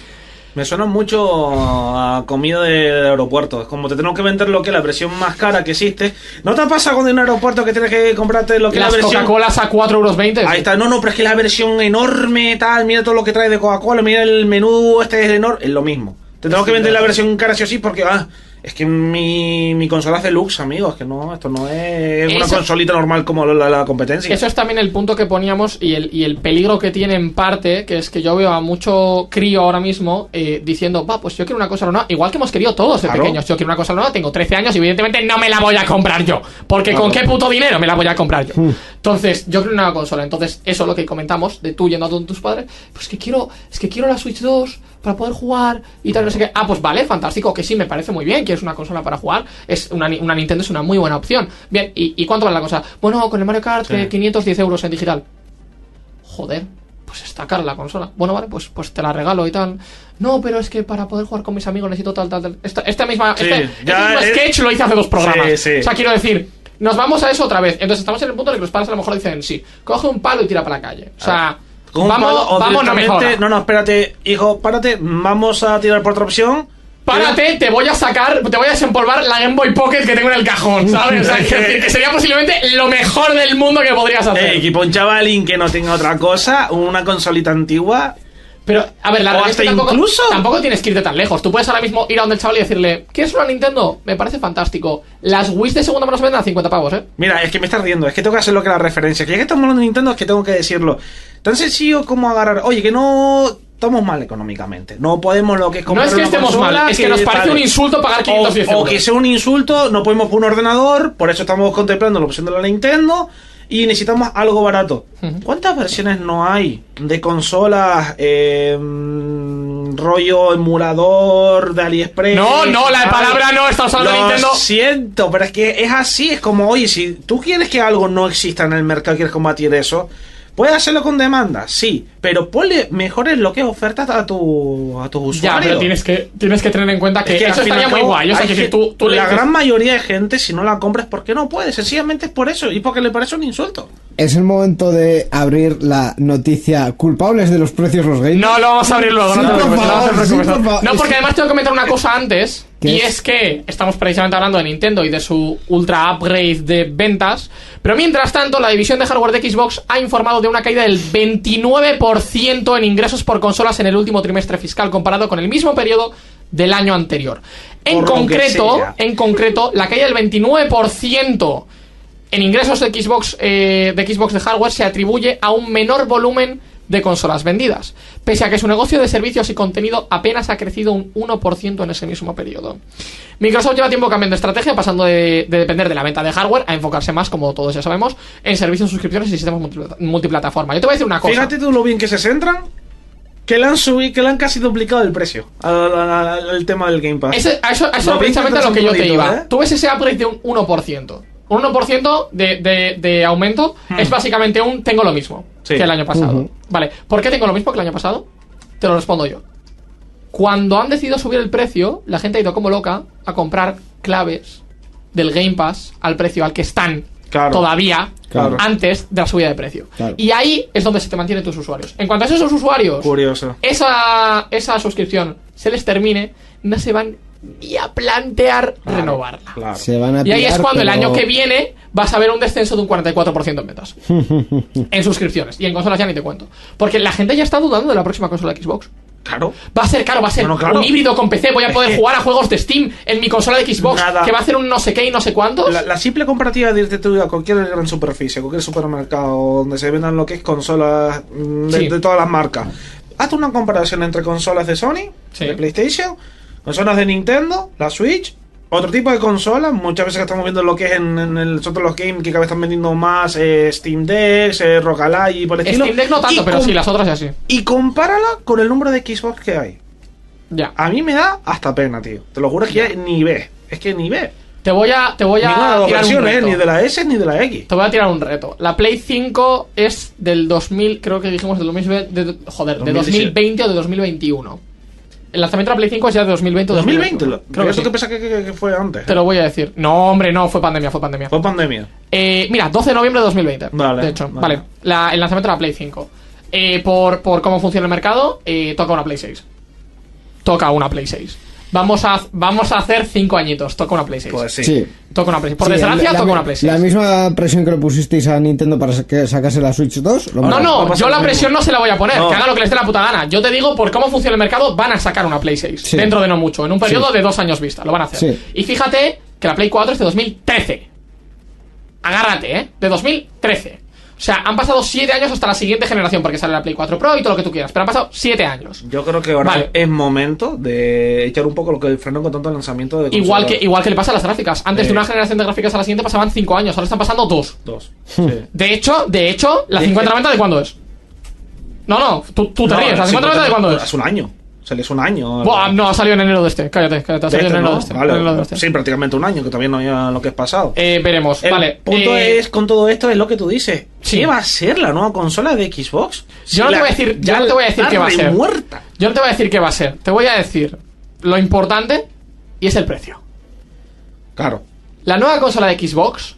Me suena mucho a comida del aeropuerto. Es como te tenemos que vender lo que es la versión más cara que existe. ¿No te pasa cuando en un aeropuerto que tienes que comprarte lo que Las es la versión... Coca-Colas a cuatro euros veinte. Ahí está, no, no, pero es que la versión enorme, tal, mira todo lo que trae de Coca-Cola, mira el menú, este es enorme, es lo mismo. Te tengo que vender la versión cara sí o sí porque, ah, es que mi, mi consola es deluxe, amigos, que no, esto no es una Eso- consolita normal como la, la competencia. Eso es también el punto que poníamos y el, y el peligro que tiene en parte, que es que yo veo a mucho crío ahora mismo eh, diciendo, va, pues yo quiero una cosa nueva, igual que hemos querido todos de Claro. pequeños, yo quiero una cosa nueva, tengo trece años y evidentemente no me la voy a comprar yo, porque Claro. con qué puto dinero me la voy a comprar yo. Entonces, yo quiero una nueva consola, entonces eso es lo que comentamos, de tú yendo a tus padres, pues que quiero, es que quiero la Switch dos para poder jugar y tal, no sé qué. Ah, pues vale, fantástico, que sí, me parece muy bien, quieres una consola para jugar, es una, ni- una Nintendo es una muy buena opción. Bien, ¿y, y cuánto vale la cosa? Bueno, con el Mario Kart, Sí. eh, quinientos diez euros en digital. Joder, pues está cara la consola. Bueno, vale, pues, pues te la regalo y tal. No, pero es que para poder jugar con mis amigos necesito tal, tal, tal. Esta, esta misma, Sí, este, este ya mismo es- sketch lo hice hace dos programas. Sí, sí. O sea, quiero decir, nos vamos a eso otra vez. Entonces estamos en el punto en el que los padres a lo mejor dicen, sí, coge un palo y tira para la calle. O sea, Con un vamos, palo, o vamos, no me directamente- jodas. No, no, espérate, hijo, párate, vamos a tirar por otra opción. Párate, te voy a sacar, te voy a desempolvar la Game Boy Pocket que tengo en el cajón, ¿sabes? O sea, quiero decir que sería posiblemente lo mejor del mundo que podrías hacer. Eh, equipo un chavalín que no tenga otra cosa, una consolita antigua. Pero, a ver, la O realidad es que hasta tampoco, incluso- tampoco tienes que irte tan lejos. Tú puedes ahora mismo ir a donde el chaval y decirle, ¿quieres una Nintendo? Me parece fantástico. Las Wii de segunda mano se venden a cincuenta pavos, ¿eh? Mira, es que me estás riendo, es que tengo que hacer lo que es la referencia. Que ya que estamos hablando de Nintendo, es que tengo que decirlo. Tan sencillo como agarrar. Oye, que no estamos mal económicamente. No podemos lo que es No comprar es que una estemos consola, mal, es que nos parece tal. un insulto pagar quinientos diez o, o euros. que sea un insulto, no podemos poner un ordenador, por eso estamos contemplando la opción de la Nintendo y necesitamos algo barato. Ujú. ¿Cuántas versiones no hay de consolas eh, mm, rollo emulador de AliExpress? No, no, la tal? palabra no, estamos hablando de Lo Nintendo. siento, pero es que es así, es como, oye, si tú quieres que algo no exista en el mercado, quieres combatir eso, puedes hacerlo con demanda, sí, pero ponle mejores lo que ofertas a tu a tus usuarios. Ya, pero tienes que, tienes que tener en cuenta que, Es que al eso fin y estaría al muy cabo, guay. O sea, hay que si que- tú, tú le la dices- gran mayoría de gente, si no la compras, ¿por qué no puede? Sencillamente es por eso y porque le parece un insulto. Es el momento de abrir la noticia culpables de los precios los games. No, lo vamos a abrir luego, Sí, no te por preocupes, no favor, te preocupes. sí, por favor. No, Es porque que- además tengo que comentar una cosa antes, ¿Qué y es? es que estamos precisamente hablando de Nintendo y de su ultra upgrade de ventas, pero mientras tanto la división de hardware de Xbox ha informado de una caída del veintinueve por ciento en ingresos por consolas en el último trimestre fiscal comparado con el mismo periodo del año anterior. En Por lo que concreto, sea. en concreto, la caída del veintinueve por ciento en ingresos de Xbox, eh, de Xbox de hardware se atribuye a un menor volumen de consolas vendidas, pese a que su negocio de servicios y contenido apenas ha crecido un uno por ciento en ese mismo periodo. Microsoft lleva tiempo cambiando estrategia, pasando de, de depender de la venta de hardware a enfocarse más, como todos ya sabemos, en servicios, suscripciones y sistemas multiplata- multiplataforma. Yo te voy a decir una cosa. Fíjate tú lo bien que se centran, que le han subido, que le han casi duplicado el precio al, al- al- al tema del Game Pass. Ese- a eso, a eso Lo bien que precisamente te a lo que yo te son iba. bonitos, ¿eh? Tú ves ese upgrade de un uno por ciento. Un uno por ciento de, de, de aumento es básicamente un tengo lo mismo Sí. que el año pasado. Ujú. Vale, ¿por qué tengo lo mismo que el año pasado? Te lo respondo yo. Cuando han decidido subir el precio, la gente ha ido como loca a comprar claves del Game Pass al precio al que están Claro. todavía Claro. antes de la subida de precio. Claro. Y ahí es donde se te mantienen tus usuarios. En cuanto a esos usuarios, Curioso. esa, esa suscripción se les termine, no se van ni a plantear Claro, renovarla. Claro. Se van a Y ahí es pillar, cuando el pero- año que viene vas a ver un descenso de un cuarenta y cuatro por ciento en ventas. En suscripciones. Y en consolas ya ni te cuento. Porque la gente ya está dudando de la próxima consola de Xbox. Claro. Va a ser, claro, va a ser Bueno, claro. un híbrido con P C. Voy a poder jugar a juegos de Steam en mi consola de Xbox. Nada. Que va a hacer un no sé qué y no sé cuántos. La, la simple comparativa de irte tú a cualquier gran superficie, cualquier supermercado donde se vendan lo que es consolas mm, de, Sí. de todas las marcas. Hazte una comparación entre consolas de Sony, Sí. de PlayStation, consolas de Nintendo, la Switch, otro tipo de consolas. Muchas veces que estamos viendo lo que es en, en el, nosotros los games que cada vez están vendiendo más eh, Steam Deck, eh, Rock Ally y por el estilo. Steam Deck no tanto, Y pero com- sí, las otras ya sí. Y compárala con el número de Xbox que hay. Ya. A mí me da hasta pena, tío. Te lo juro que ya ni ve. Es que ni ve. Te voy a, te voy Ninguna de a las dos tirar un versiones, reto. ni de la S ni de la X. Te voy a tirar un reto. La Play cinco es del dos mil, creo que dijimos del dos mil veinte, de, joder, de dos mil diecisiete. dos mil veinte o de dos mil veintiuno. El lanzamiento de la Play cinco es ya de dos mil veinte o dos mil veinte, dos mil veintiuno. creo que sí. tú pensás que, que- que fue antes. Te lo voy a decir. No, hombre, no, fue pandemia, fue pandemia. Fue pandemia. Eh, mira, doce de noviembre de dos mil veinte. Vale, De hecho, vale. vale. La- el lanzamiento de la Play cinco. Eh, por, por cómo funciona el mercado, eh, toca una Play seis. Toca una Play seis. Vamos a, vamos a hacer cinco añitos. Toca una Play seis. Pues sí. Sí. Toca una Play seis. Por Sí, desgracia, la- toca la- una Play seis. La misma presión que le pusisteis a Nintendo para que sacase la Switch dos. lo No, mismo. va a no, pasar yo lo la mismo. presión no se la voy a poner, No. que haga lo que les dé la puta gana. Yo te digo, por cómo funciona el mercado, van a sacar una Play seis. Sí. Dentro de no mucho, en un periodo Sí. de dos años vista, lo van a hacer. Sí. Y fíjate que la Play cuatro es de dos mil trece. Agárrate, ¿eh? De dos mil trece. O sea, han pasado siete años hasta la siguiente generación, porque sale la Play cuatro Pro y todo lo que tú quieras, pero han pasado siete años. Yo creo que ahora Vale. es momento de echar un poco lo que el freno con tanto lanzamiento de Igual consolas. que, igual que le pasa a las gráficas. Antes Sí. de una generación de gráficas a la siguiente pasaban cinco años, ahora están pasando dos. Dos. Sí. De hecho, de hecho, la Es cincuenta que- noventa de cuándo es. No, no, tú, tú te No, ríes, la sí, cincuenta noventa de cuándo es. Hace un año. Se le es un año. Buah, no, ha salido en enero de este. Cállate, cállate, ha De salido este, en enero ¿no? de este. Vale. en enero de este. Sí, prácticamente un año, que todavía no había lo que es pasado. Eh, veremos, El vale. punto eh, es, con todo esto, es lo que tú dices. sí. ¿Qué va a ser la nueva consola de Xbox? Yo no te voy a decir- yo no te voy a decir qué va a ser. muerta. Yo no te voy a decir qué va a ser. Te voy a decir lo importante y es el precio. Claro. La nueva consola de Xbox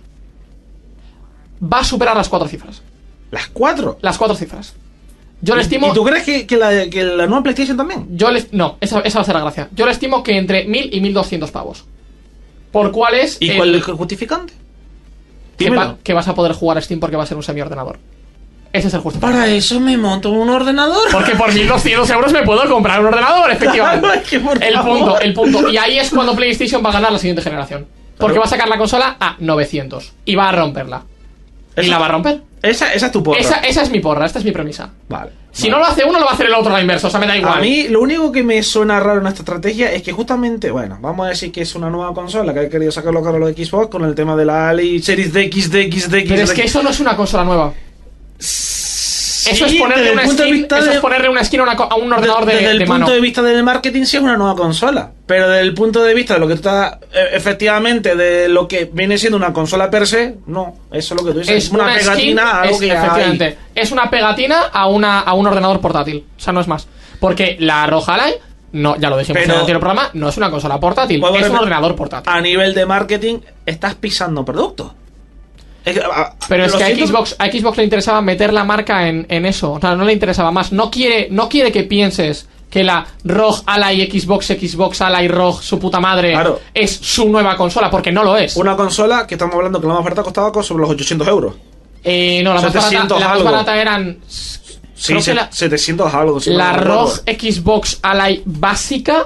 va a superar las cuatro cifras. Las cuatro. Las cuatro cifras. Yo le ¿Y- estimo. ¿Y tú crees que, que, la, que la nueva PlayStation también? Yo le, no, esa, esa va a ser la gracia. Yo le estimo que entre mil y mil doscientos pavos. ¿Por cuál es? ¿Y el- cuál es el justificante? que, Dímelo. va- que vas a poder jugar a Steam porque va a ser un semi-ordenador. Ese es el justificante. Para eso me monto un ordenador. Porque por mil doscientos euros me puedo comprar un ordenador, efectivamente. Claro, es que por el favor. punto, el punto. Y ahí es cuando PlayStation va a ganar la siguiente generación. Porque Claro. va a sacar la consola a novecientos. Y va a romperla. ¿Y Esa- la va a romper? Esa, esa es tu porra. Esa, esa es mi porra, esta es mi premisa. Vale. Si vale. no lo hace uno, lo va a hacer el otro a la inversa. O sea, me da igual. A mí lo único que me suena raro en esta estrategia es que justamente, bueno, vamos a decir que es una nueva consola que ha querido sacarlo caro lo de Xbox con el tema de la Ali Series D X, D X, D X. Pero es D X. que eso no es una consola nueva. Sí, eso es ponerle desde el una punto de skin, vista eso de- es ponerle una skin a, una co- a un ordenador de, desde el de punto mano. de vista del marketing sí es una nueva consola, pero desde el punto de vista de lo que tú estás eh, efectivamente de lo que viene siendo una consola per se, no, eso es lo que tú dices, Es una, una pegatina skin, a algo es, que ya efectivamente, hay. es una pegatina a una a un ordenador portátil, o sea, no es más. Porque la ROG Ally, no, ya lo dijimos Pero- en el anterior programa, no es una consola portátil, Puedo es un repetir, ordenador portátil. A nivel de marketing estás pisando productos. Es que, a- Pero es lo que a siento, Xbox, a Xbox le interesaba meter la marca en, en eso. O sea, no le interesaba más. No quiere, no quiere que pienses que la ROG Ally Xbox, Xbox Ally ROG, su puta madre, Claro. es su nueva consola, porque no lo es. una consola que estamos hablando que la más oferta costaba con- sobre los ochocientos euros. Eh, no, la más barata, setecientos la más algo. barata eran... Sí, creo se- que la, setecientos algo. si la no me acuerdo. ROG Xbox Ally básica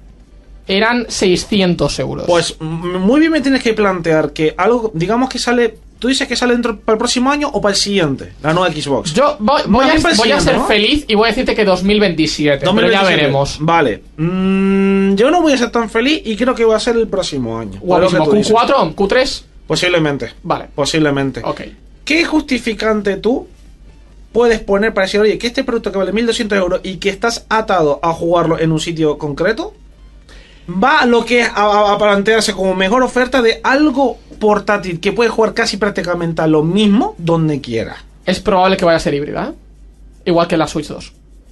eran seiscientos euros. Pues m- muy bien me tienes que plantear que algo, digamos que sale, tú dices que sale dentro para el próximo año o para el siguiente, la nueva Xbox. Yo voy, voy Más a, bien para el voy a siguiente, ser ¿no? feliz y voy a decirte que dos mil veintisiete, dos mil pero ya veintisiete. veremos. Vale. Mm, yo no voy a ser tan feliz y creo que va a ser el próximo año. Por lo que Guapísimo. tú Q dices. cuatro, Q tres, Posiblemente. vale. Posiblemente. Ok. ¿Qué justificante tú puedes poner para decir, oye, que este producto que vale mil doscientos euros y que estás atado a jugarlo en un sitio concreto, va a lo que es a, a- a plantearse como mejor oferta de algo portátil que puede jugar casi prácticamente a lo mismo donde quiera? Es probable que vaya a ser híbrida, ¿eh? Igual que la Switch dos.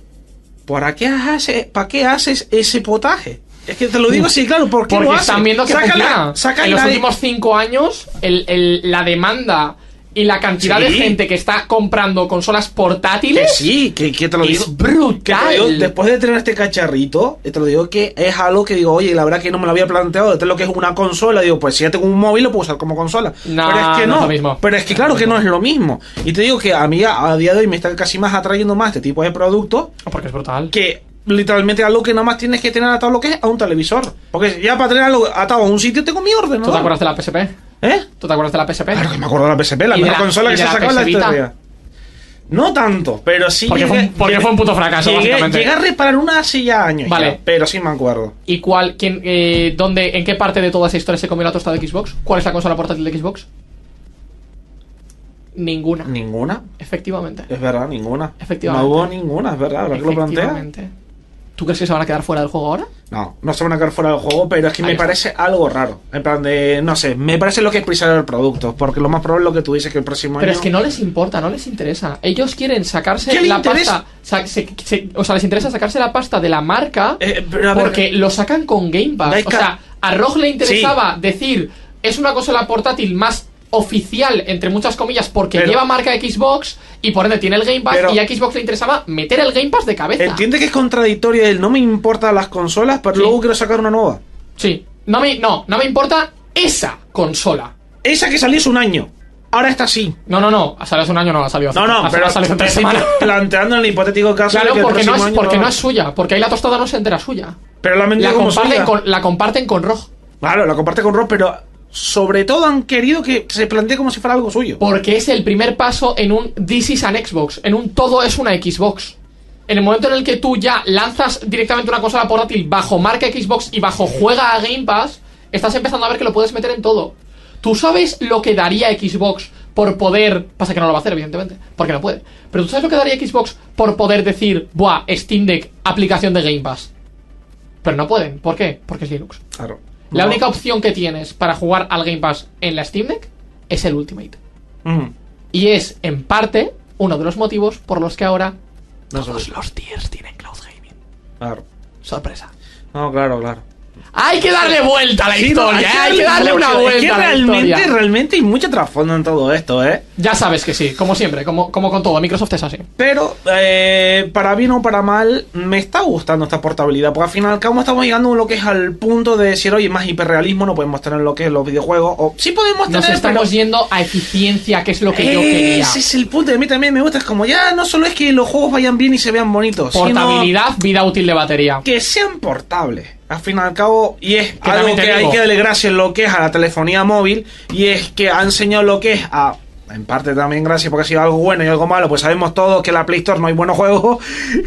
¿Para qué haces, ¿para qué haces ese potaje? Es que te lo digo así, claro, ¿por qué Porque lo están haces? viendo que Sácala- funciona. sácala En los ahí. últimos cinco años, el, el- la demanda y la cantidad de Sí. gente que está comprando consolas Que portátiles sí, que, que te lo es digo. brutal. Que te lo digo, después de tener este cacharrito, te lo digo que es algo que digo, oye, la verdad que no me lo había planteado, esto es lo que es una consola, digo, pues si ya tengo un móvil lo puedo usar como consola. No, pero es que no no, es lo mismo. pero es que claro que no es lo mismo. Y te digo que a mí a, a día de hoy me está casi más atrayendo más este tipo de productos Porque es brutal. que literalmente algo que nada más tienes que tener atado lo que es a un televisor. Porque ya para tener algo atado a un sitio tengo mi orden, ¿no? ¿Tú te acuerdas de la P S P? ¿Eh? ¿Tú te acuerdas de la P S P? Claro que me acuerdo de la P S P, la ¿Y de mejor la- consola y que de se ha la sacado en la P S Vita? historia. No tanto, pero sí. Porque fue un- porque fue un puto fracaso, llegué, básicamente. Llegué a reparar una hace ya años. Vale. ya, pero sí me acuerdo. ¿Y cuál, quién, eh, dónde, en qué parte de toda esa historia se comió la tostada de Xbox? ¿Cuál es la consola portátil de Xbox? Ninguna. Ninguna. Efectivamente. Es verdad, ninguna. Efectivamente. No hubo ninguna, es verdad. Ahora que lo plantea. Efectivamente. ¿Tú crees que se van a quedar fuera del juego ahora? No, no se van a quedar fuera del juego, pero es que Ahí me está. parece algo raro. En plan de, no sé, me parece lo que es prisar el producto. Porque lo más probable es lo que tú dices que el próximo Pero año. es que no les importa, no les interesa. Ellos quieren sacarse ¿Qué le la interesa? pasta. sa- se- se- o sea, les interesa sacarse la pasta de la marca Eh, pero a ver, porque lo sacan con Game Pass. Hay O ca- sea, a ROG le interesaba decir es una consola portátil más oficial, entre muchas comillas, porque Pero- lleva marca Xbox y por ende tiene el Game Pass, Pero- y a Xbox le interesaba meter el Game Pass de cabeza. entiende que es contradictorio el no me importan las consolas, pero Sí. luego quiero sacar una nueva. Sí. No me, no, no me importa esa consola. Esa que salió hace un año. Ahora está así. No, no, no. Ha salido hace un año, no ha salido hace No, no, ha- pero ha salido hace tres estoy semanas. planteando en el hipotético caso de Claro, que el porque, no próximo es, año porque no- no es suya, porque ahí la tostada no se entera suya. Pero la han vendido La como comparten, suya. con, la comparten con ROG. Claro, la comparte con Rob, pero sobre todo han querido que se plantee como si fuera algo suyo. Porque es el primer paso en un This is an Xbox, en un todo es una Xbox. En el momento en el que tú ya lanzas directamente una consola portátil bajo marca Xbox y bajo juega a Game Pass, estás empezando a ver que lo puedes meter en todo. ¿Tú sabes lo que daría Xbox por poder... Pasa que no lo va a hacer, evidentemente, porque no puede. Pero ¿tú sabes lo que daría Xbox por poder decir, buah, Steam Deck, aplicación de Game Pass? Pero no pueden. ¿Por qué? Porque es Linux. Claro. La No. única opción que tienes para jugar al Game Pass en la Steam Deck es el Ultimate. Mm. Y es, en parte, uno de los motivos por los que ahora No todos sé. los tiers tienen Cloud Gaming. Claro. Sorpresa. No, claro, claro. Hay que darle vuelta a la Sí, no, historia, ¿eh? hay que darle una mucho. vuelta Es que a la realmente, historia. realmente hay mucho trasfondo en todo esto, ¿eh? Ya sabes que sí, como siempre, como, como con todo, Microsoft es así. Pero, eh, para bien o para mal, me está gustando esta portabilidad. Porque al final, como estamos llegando a lo que es al punto de decir, oye, más hiperrealismo no podemos tener lo que es los videojuegos. O sí podemos tener, Nos estamos pero yendo a eficiencia, que es lo que yo quería. ese es el punto. A mí también me gusta. Es como, ya no solo es que los juegos vayan bien y se vean bonitos, Portabilidad, vida útil de batería. sino que sean portables. Al fin y al cabo, y es algo también te que hay digo. que darle gracias en lo que es a la telefonía móvil, y es que ha enseñado lo que es a... En parte también gracias porque ha sido algo bueno y algo malo, pues sabemos todos que en la Play Store no hay buenos juegos,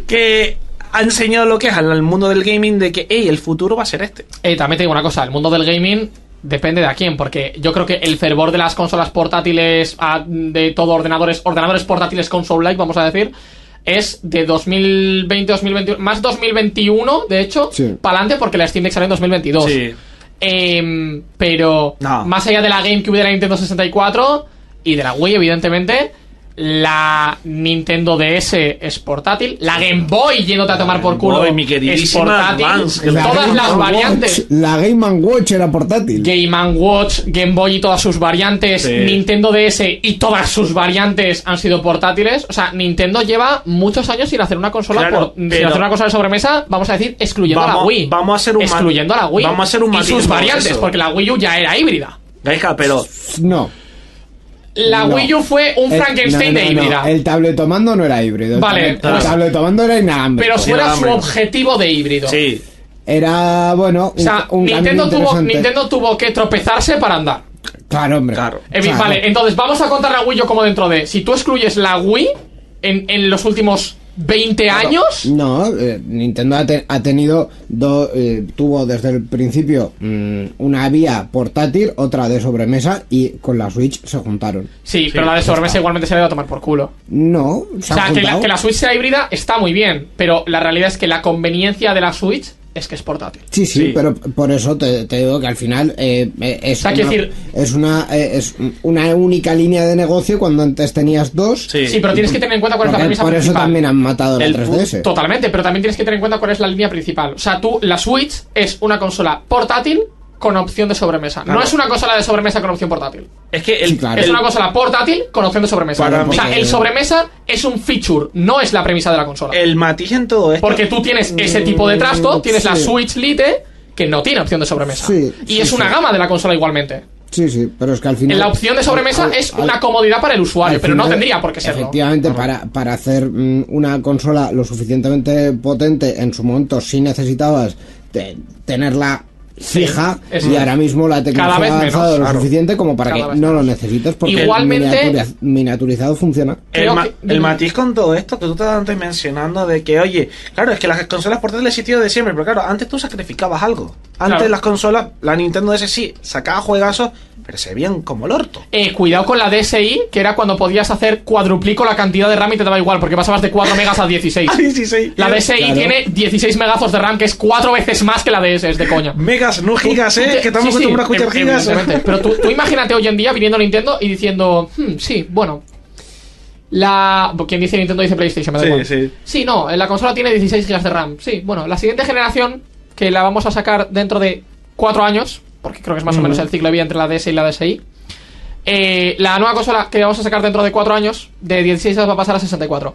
que ha enseñado lo que es al mundo del gaming de que, hey, el futuro va a ser este. Eh, también te digo una cosa, el mundo del gaming depende de a quién, porque yo creo que el fervor de las consolas portátiles, a, de todo ordenadores, ordenadores portátiles console-like, vamos a decir, es de dos mil veinte, dos mil veintiuno, más dos mil veintiuno, de hecho, Sí. para adelante, porque la Steam Deck salió en dos mil veintidós. Sí. Eh, pero No. más allá de la GameCube y de la Nintendo sesenta y cuatro y de la Wii, evidentemente, la Nintendo D S es portátil, la Game Boy, yéndote a tomar por culo, Boy, mi es queridísima portátil, Advance, que La todas Game las and variantes. Watch- la Game and Watch era portátil. Game and Watch, Game Boy y todas sus variantes, Sí. Nintendo D S y todas sus variantes han sido portátiles. O sea, Nintendo lleva muchos años sin hacer una consola Claro, por- sin pero- hacer una consola de sobremesa, vamos a decir, excluyendo a la Vamos- Wii. vamos a hacer un ma- excluyendo a la Wii. vamos a hacer un y matiz sus con variantes, eso. porque la Wii U ya era híbrida. Gaika, pero No. La No. Wii U fue un El- Frankenstein no, no, de no. híbrida. El tabletomando no era híbrido. El Vale, tablet- pues- el tabletomando era inalámbrico. Pero fuera su hombre. objetivo de híbrido. sí. Era, bueno, O sea, un, un Nintendo, camino tuvo, interesante. Nintendo tuvo que tropezarse para andar. Claro, hombre. Claro. Evi- Claro. Vale, entonces vamos a contar la Wii U como dentro de... Si tú excluyes la Wii en, en los últimos veinte años... No, eh, Nintendo ha, te- ha tenido do- eh, tuvo desde el principio mm, una vía portátil, otra de sobremesa y con la Switch se juntaron. Sí, pero la de sobremesa igualmente se le va a tomar por culo. No, se O sea, han que la, juntado. que la Switch sea híbrida está muy bien, pero la realidad es que la conveniencia de la Switch es que es portátil. Sí, sí, Sí. pero por eso te, te digo que al final eh, eh, es, O sea, una, quiero decir- es, una, eh, es una única línea de negocio cuando antes tenías dos. Sí. Sí, pero tienes que tener en cuenta cuál es la Porque premisa por eso principal. también han matado la El tres D S. Totalmente, pero también tienes que tener en cuenta cuál es la línea principal. O sea, tú, la Switch es una consola portátil con opción de sobremesa. Claro. No es una consola de sobremesa con opción portátil. Es que el, Sí, claro. Es el- una consola portátil con opción de sobremesa. Para O sea, mí- el sobremesa es un feature, no es la premisa de la consola. el matiz en todo esto. Porque tú tienes ese tipo de trasto, Mm, tienes la sí. Switch Lite, que no tiene opción de sobremesa. Sí, y sí, es una sí. gama de la consola igualmente. Sí, sí, pero es que al final... En la opción de sobremesa al- es al- una comodidad para el usuario, al pero no final, tendría por qué serlo. Efectivamente, para, para hacer mm, una consola lo suficientemente potente en su momento, sí necesitabas te- tenerla fija, eso y es. ahora mismo la Cada tecnología vez ha avanzado menos, lo claro. suficiente como para Cada que vez no lo menos. necesites, porque Igualmente- el miniaturiz- miniaturizado funciona. El, Creo ma- que- el matiz con todo esto que tú estás antes mencionando de que, oye, claro, es que las consolas portátiles han existido de siempre, pero claro, antes tú sacrificabas algo. Antes Claro. las consolas, la Nintendo D S sí, sacaba juegazos, pero se veían como el orto. Eh, cuidado con la D S I, que era cuando podías hacer cuadruplico la cantidad de RAM y te daba igual, porque pasabas de cuatro megas a dieciséis. Ah, dieciséis. La D S I Claro. tiene dieciséis megazos de RAM, que es cuatro veces más que la D S, es de coña. Megas, no gigas, Tú eh, te- que estamos sí, sí, acostumbrados a escuchar ev- gigas. evidentemente. Pero tú, tú imagínate hoy en día viniendo Nintendo y diciendo, "Hmm, sí, bueno, la... Quien dice Nintendo dice PlayStation, me da Sí, igual. sí. Sí, no, la consola tiene dieciséis gigas de RAM. Sí, bueno, la siguiente generación, que la vamos a sacar dentro de cuatro años, porque creo que es más o menos el ciclo de vida entre la D S y la D S I, eh, la nueva consola que vamos a sacar dentro de cuatro años, de dieciséis va a pasar a sesenta y cuatro.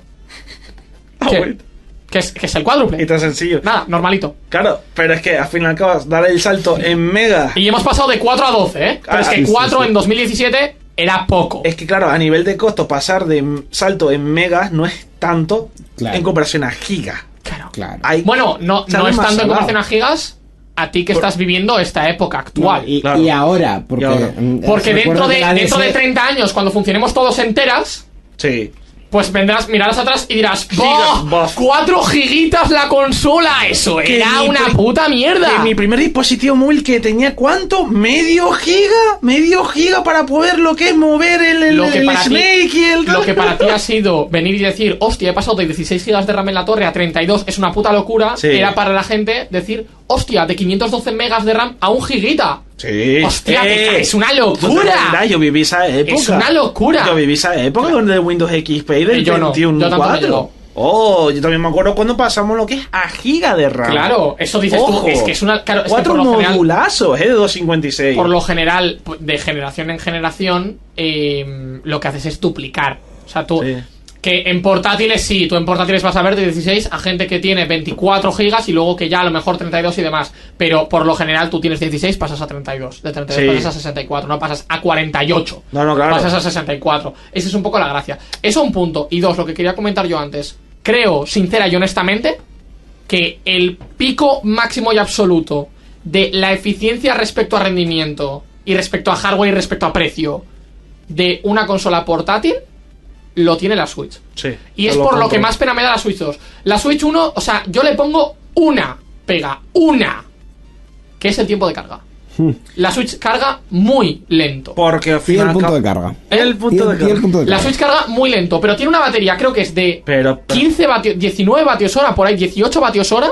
Ah, ¿Qué? bueno. Que es, que es el cuádruple. Y tan sencillo. Nada, normalito. Claro, pero es que al fin y al cabo, dar el salto en megas. Y hemos pasado de cuatro a doce, ¿eh? Pero Ah, es que sí, sí, cuatro sí. en dos mil diecisiete era poco. Es que claro, a nivel de costo, pasar de m- salto en megas no es tanto Claro. en comparación a gigas. Claro. Claro. Hay- Bueno, no, Sale no es más tanto en salado. comparación a gigas a ti que Por- estás viviendo esta época actual. No, y, claro. y ahora, porque... Y ahora. mm, Porque recuerdo dentro de, que la dentro de D S treinta años, cuando funcionemos todos enteras, Sí. pues vendrás, mirarás atrás y dirás, Giga, ¡oh! buff. ¡Cuatro gigitas la consola! ¡Eso Que era mi una pri- puta mierda! Que mi primer dispositivo móvil que tenía ¿cuánto? ¿Medio giga? ¿Medio giga para poder lo que es mover el, el, Lo que, el para ti, Snake y el... lo que para ti ha sido venir y decir, hostia, he pasado de dieciséis gigas de RAM en la torre a treinta y dos, es una puta locura, Sí. era para la gente decir, hostia, de quinientos doce megas de RAM a un gigita. Sí. Hostia, que es una tú te locura. acuerdas, Yo viví esa época. Es una locura. Yo viví esa época con el Windows X P y del Eh, yo no, veintiuno yo tampoco he cuatro. llegado. Oh, yo también me acuerdo cuando pasamos lo que es a giga de RAM. Claro, eso dices Ojo. tú, es que es una... Claro, es que Cuatro por lo general, modulazos, eh, de doscientos cincuenta y seis. por lo general, de generación en generación, eh, lo que haces es duplicar. O sea, tú... Sí. Que en portátiles sí, tú en portátiles vas a ver de dieciséis a gente que tiene veinticuatro gigas y luego que ya a lo mejor treinta y dos y demás. Pero por lo general tú tienes dieciséis, pasas a treinta y dos. De treinta y dos Sí. pasas a sesenta y cuatro, no pasas a cuarenta y ocho. No, no, claro. Pasas a sesenta y cuatro. Esa es un poco la gracia. Eso un punto. Y dos, lo que quería comentar yo antes. Creo, sincera y honestamente, que el pico máximo y absoluto de la eficiencia respecto a rendimiento y respecto a hardware y respecto a precio de una consola portátil lo tiene la Switch. Sí, Y es yo por lo compro. que más pena me da la Switch dos. La Switch uno, o sea, yo le pongo una pega, una, que es el tiempo de carga. La Switch carga muy lento. Porque al Y final... el punto ca- de carga. El punto Y el- de y carga. el punto de La carga. Switch carga muy lento, pero tiene una batería, creo que es de Pero- pero- quince vatios, diecinueve vatios hora, por ahí, dieciocho vatios hora,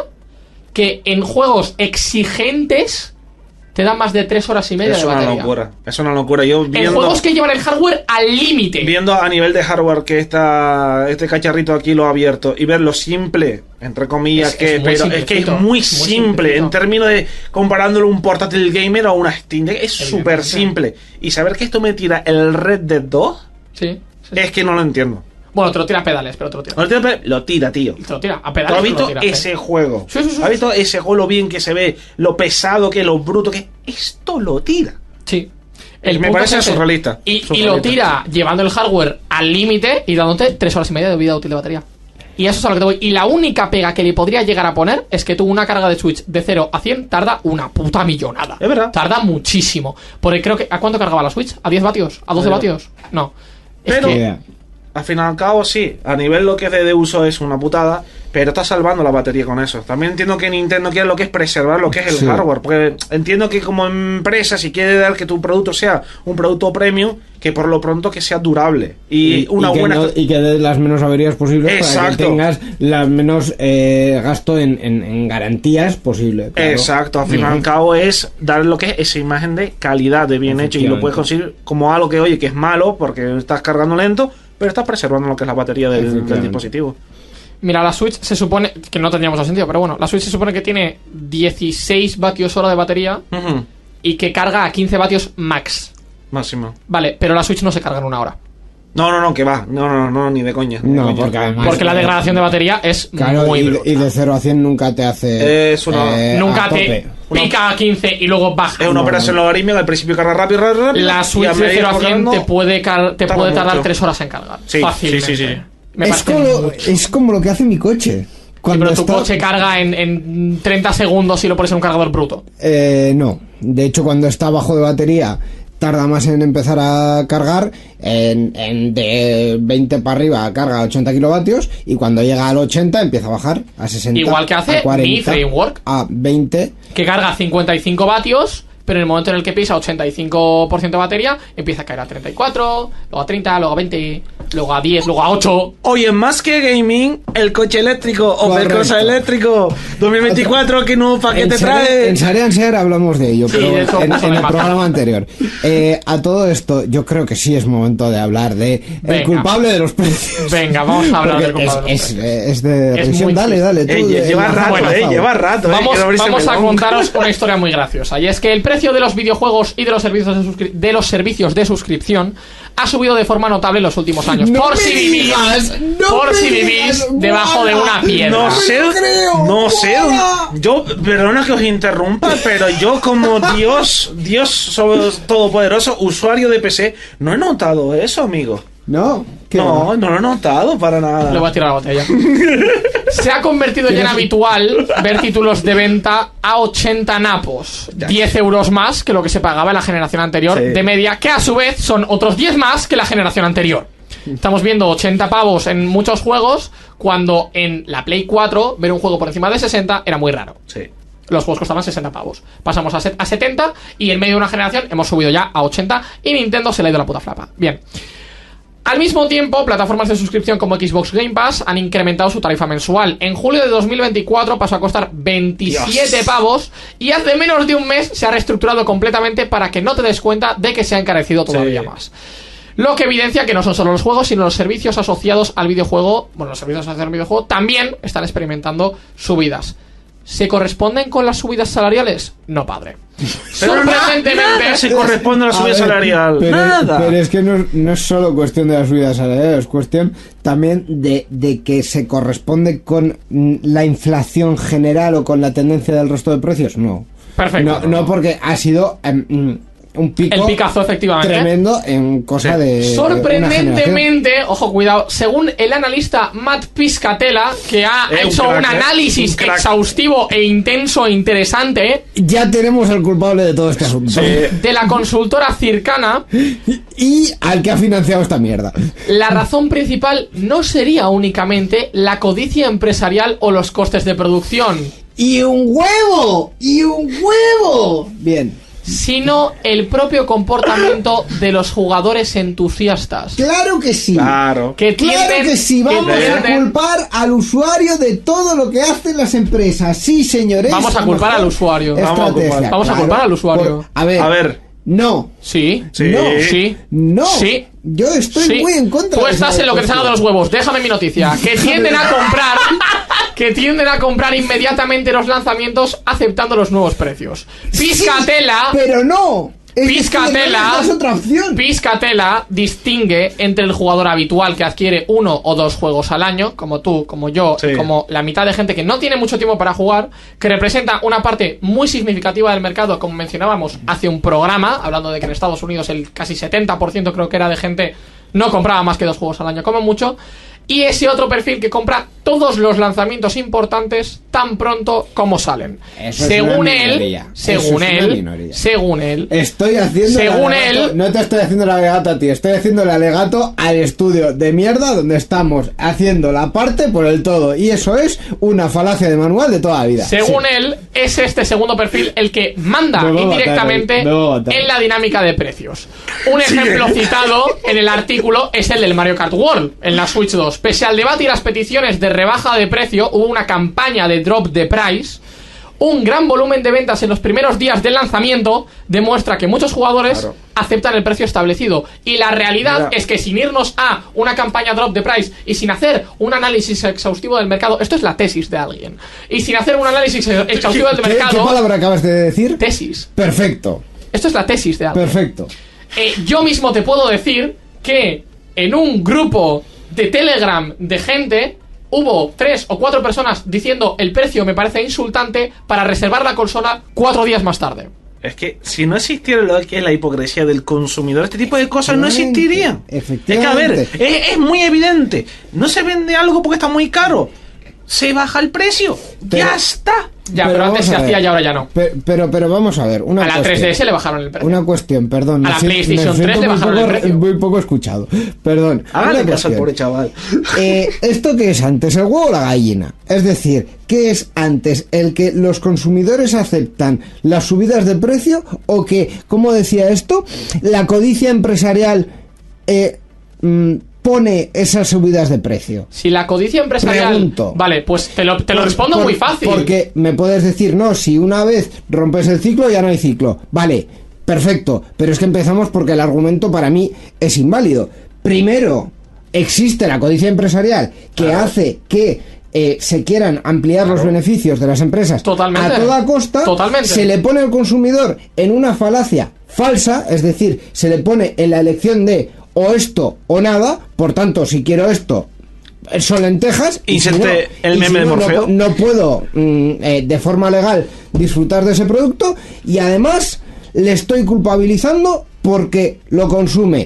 que en juegos exigentes te dan más de tres horas y media Es de una batería. locura. Es una locura. Yo En viendo... juegos que llevan el hardware al límite. Viendo a nivel de hardware que esta, este cacharrito aquí lo ha abierto y ver lo simple, entre comillas, Es- que es muy pero es que es simplecito, muy muy simple simplecito. en términos de comparándolo a un portátil gamer o una Steam Deck, es Evidentemente. súper simple. Y saber que esto me tira el Red Dead dos, Sí, sí. es que no lo entiendo. Bueno, te lo tira a pedales, pero te lo tira. No lo tira, pero lo tira, tío. Te lo tira a ¿Tú pedales. has te lo visto tira, ese juego? Sí, sí, sí, ¿Has sí. visto ese juego lo bien que se ve, lo pesado que, lo bruto que? Esto lo tira. Sí. Me punto parece es ese. surrealista. Y, y Surrealista. lo tira llevando el hardware al límite y dándote tres horas y media de vida útil de batería. Y eso es a lo que te voy. Y la única pega que le podría llegar a poner es que tú una carga de Switch de cero a cien tarda una puta millonada. Es verdad. Tarda muchísimo. Porque creo que... ¿A cuánto cargaba la Switch? ¿A diez vatios? ¿A doce Pero- vatios? No. Es Pero- que- Idea. Al fin y al cabo, sí, a nivel lo que es de, de uso es una putada, pero está salvando la batería con eso. También entiendo que Nintendo quiere lo que es preservar lo que es el Sí. hardware, porque entiendo que como empresa, si quiere dar que tu producto sea un producto premium, que por lo pronto que sea durable y, una que buena... no- y que dé las menos averías posibles para que Exacto. tengas la menos eh, gasto en, en- en garantías posible. claro. Exacto, al fin y al Ujú. cabo es dar lo que es esa imagen de calidad, de bien hecho, y lo puedes conseguir como algo que, oye, que es malo porque estás cargando lento, pero estás preservando lo que es la batería del, del Efectivamente. dispositivo. Mira, la Switch se supone... Que no tendría mucho sentido, pero bueno. La Switch se supone que tiene dieciséis vatios hora de batería Ujú. y que carga a quince vatios max. Máximo. Vale, pero la Switch no se carga en una hora. No, no, no, que va. No, no, no, ni de coña. ni de No, coña. porque además... Porque la degradación de batería es Claro, muy y, brutal. y de cero a cien nunca te hace... Es una- eh, Nunca a te tope. pica a quince y luego baja. Es una No, operación no. logarítmica, al principio carga rápido, rápido, rápido. La y a Switch de medida cero a que va cien cargando, te puede, car- te tarda puede tardar mucho. tres horas en cargar. Sí, Fácilmente. sí, sí, sí. Me Es parece como, mucho. es como lo que hace mi coche. Sí, Cuando pero tu está- coche carga en, en treinta segundos si lo pones en un cargador bruto. Eh, no, de hecho cuando está bajo de batería tarda más en empezar a cargar, en, en de veinte para arriba carga a ochenta kilovatios y cuando llega al ochenta empieza a bajar a sesenta, Igual que hace a cuarenta, mi framework. a veinte. Que carga a cincuenta y cinco vatios, pero en el momento en el que pisa ochenta y cinco por ciento de batería, empieza a caer a treinta y cuatro, luego a treinta, luego a veinte, luego a diez, luego a ocho. Oye, más que gaming, el coche eléctrico, o el Correcto. cosa eléctrico dos mil veinticuatro, ¿qué nuevo paquete En trae? Sare- En Sarean Ser hablamos de ello, Sí, pero de eso en, justo en me el mata. programa anterior. Eh, a todo esto, yo creo que sí es momento de hablar de el Venga. culpable de los precios. Venga, vamos a hablar Porque del culpable de los es, precios. es, es de Es revisión. muy Dale, triste. dale. Tú, Eh, lle- eh, lleva la- rato, bueno, eh, lleva rato. eh, Vamos, quiero abrirse vamos a melón. contaros una historia muy graciosa. Y es que el precio de los videojuegos y de los servicios de, suscri- de los servicios de suscripción ha subido de forma notable en los últimos años. No por me si vivís, digas, no por me si digas, vivís debajo de guarda. una piedra. No sé, lo creo, no sé, guarda. yo, perdona que os interrumpa, pero yo como Dios, Dios sobre- todopoderoso, usuario de P C, no he notado eso, amigo. No, ¿qué No, va? no lo he notado para nada. Le voy a tirar la botella. Se ha convertido ya en habitual ver títulos de venta a ochenta napos. Ya. diez euros más que lo que se pagaba en la generación anterior Sí. de media, que a su vez son otros diez más que la generación anterior. Estamos viendo ochenta pavos en muchos juegos, cuando en la Play cuatro ver un juego por encima de sesenta era muy raro. Sí. Los juegos costaban sesenta pavos. Pasamos a, set- a setenta y en medio de una generación hemos subido ya a ochenta y Nintendo se le ha ido la puta flapa. Bien. Al mismo tiempo, plataformas de suscripción como Xbox Game Pass han incrementado su tarifa mensual. En julio de dos mil veinticuatro pasó a costar veintisiete Dios. pavos y hace menos de un mes se ha reestructurado completamente para que no te des cuenta de que se ha encarecido todavía Sí. más. Lo que evidencia que no son solo los juegos, sino los servicios asociados al videojuego, bueno, los servicios asociados al videojuego también están experimentando subidas. ¿Se corresponden con las subidas salariales? No, padre. Pero nada, Sorprendentemente, nada se corresponde a la A subida ver, salarial. Pero, nada. pero es que no, no es solo cuestión de la subida salarial, es cuestión también de, de que se corresponde con mm, la inflación general o con la tendencia del resto de precios. No. Perfecto. No, no porque ha sido em, mm, un pico el Picasso, efectivamente. tremendo en cosa Sí. de. una generación. Sorprendentemente, ojo, cuidado, según el analista Matt Piscatella, que ha Eh, un hecho crack, un eh, análisis un crack. exhaustivo e intenso e interesante Ya tenemos al culpable de todo este asunto. Sí. de la consultora Circana, Y al que ha financiado esta mierda. la razón principal no sería únicamente la codicia empresarial o los costes de producción. ¡Y un huevo! ¡Y un huevo! Bien. sino el propio comportamiento de los jugadores entusiastas. Claro que sí. Claro. Que Claro tienden- que sí, vamos que a tienden- culpar al usuario de todo lo que hacen las empresas. Sí, señores. Vamos a culpar al usuario. Vamos a Estrategia, culpar- vamos a claro. culpar al usuario. Por- a ver, A ver. no. Sí. Sí. No. Sí. No. Sí. Yo estoy Sí. muy en contra Tú de esa estás en lo que te salga de los huevos. Déjame mi noticia. Que tienden a comprar. Que tienden a comprar inmediatamente los lanzamientos aceptando los nuevos precios. Piscatela. Sí, pero no. Es que Piscatela, no es otra opción. Piscatela distingue entre el jugador habitual que adquiere uno o dos juegos al año, como tú, como yo, Sí. y como la mitad de gente que no tiene mucho tiempo para jugar, que representa una parte muy significativa del mercado, como mencionábamos hace un programa, hablando de que en Estados Unidos el casi setenta por ciento creo que era de gente no compraba más que dos juegos al año, como mucho. Y ese otro perfil que compra todos los lanzamientos importantes tan pronto como salen. Eso es según una él, minoría. según Eso es una él, minoría. según él, Estoy haciendo el Según alegato- él- no te estoy haciendo el alegato a ti, estoy haciendo el alegato al estudio de mierda donde estamos haciendo la parte por el todo. Y eso es una falacia de manual de toda la vida. según Sí. él, es este segundo perfil el que manda Me voy a indirectamente matar, me voy a matar. en la dinámica de precios. Un ejemplo citado en el artículo es el del Mario Kart World en la Switch dos. Pese al debate y las peticiones de rebaja de precio, hubo una campaña de drop the price. Un gran volumen de ventas en los primeros días del lanzamiento demuestra que muchos jugadores Claro. aceptan el precio establecido. Y la realidad Mira. es que sin irnos a una campaña drop the price y sin hacer un análisis exhaustivo del mercado, esto es la tesis de alguien, y sin hacer un análisis exhaustivo del ¿Qué, ¿Qué mercado, palabra acabas de decir? tesis. Perfecto, Esto es la tesis de alguien. perfecto. Eh, yo mismo te puedo decir que en un grupo de Telegram de gente hubo tres o cuatro personas diciendo el precio me parece insultante para reservar la consola cuatro días más tarde. Es que si no existiera lo que es la hipocresía del consumidor, este tipo de cosas no existirían. Efectivamente. Es que, a ver, es, es muy evidente. No se vende algo porque está muy caro. Se baja el precio. Pero- ya está. Ya, pero, antes vamos se a hacía ver. y ahora ya no. Pe- Pero, pero, vamos a ver. Una A la cuestión. tres D S le bajaron el precio. Una cuestión, perdón. A la me siento- PlayStation me siento tres le muy bajaron el poco- precio. Muy poco escuchado. Perdón. Hágale Una caso al cuestión. pobre chaval. Eh, ¿Esto qué es antes, el huevo o la gallina? Es decir, ¿qué es antes? ¿El que los consumidores aceptan las subidas de precio o que, como decía esto, la codicia empresarial eh, mm, pone esas subidas de precio? Si la codicia empresarial... Pregunto. Vale, pues te lo, te lo Por- respondo por- muy fácil. Porque me puedes decir, no, si una vez rompes el ciclo ya no hay ciclo. Vale, perfecto, pero es que empezamos porque el argumento para mí es inválido. Primero, existe la codicia empresarial que Claro. hace que eh, se quieran ampliar los beneficios de las empresas Totalmente. a toda costa. Totalmente. Se le pone al consumidor en una falacia falsa, es decir, se le pone en la elección de o esto o nada. Por tanto, si quiero esto, son lentejas. y si Inserte no- el y meme si de no, Morfeo. No, no puedo mm, eh, de forma legal disfrutar de ese producto, y además le estoy culpabilizando porque lo consume.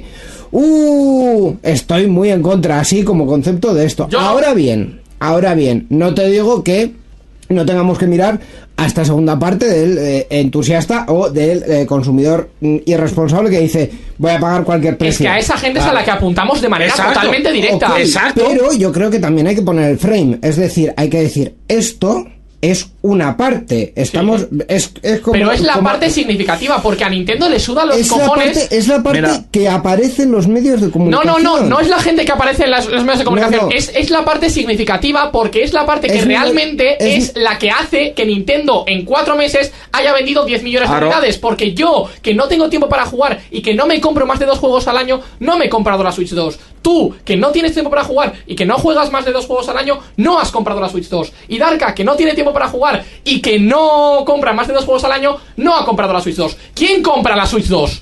Uh, estoy muy en contra, así como concepto de esto. Yo- Ahora bien, ahora bien, no te digo que no tengamos que mirar a esta segunda parte del eh, entusiasta o del eh, consumidor mm, irresponsable que dice voy a pagar cualquier Es precio. que a esa gente es a la que apuntamos de manera Exacto. totalmente directa. Ok, Exacto. Pero yo creo que también hay que poner el frame, es decir, hay que decir esto es una parte. Estamos es, es como, Pero es la como- parte significativa, porque a Nintendo le suda los es la cojones. parte, es la parte Mira. que aparece en los medios de No, comunicación. no, no, no es la gente que aparece en las- los medios de comunicación, No, no. Es, es la parte significativa porque es la parte que Es mi- realmente es, es- la que hace que Nintendo en cuatro meses haya vendido diez millones de Claro. unidades. Porque yo, que no tengo tiempo para jugar y que no me compro más de dos juegos al año, no me he comprado la Switch dos. Tú, que no tienes tiempo para jugar y que no juegas más de dos juegos al año, no has comprado la Switch dos. Y Darka, que no tiene tiempo para jugar y que no compra más de dos juegos al año, no ha comprado la Switch dos. ¿Quién compra la Switch dos?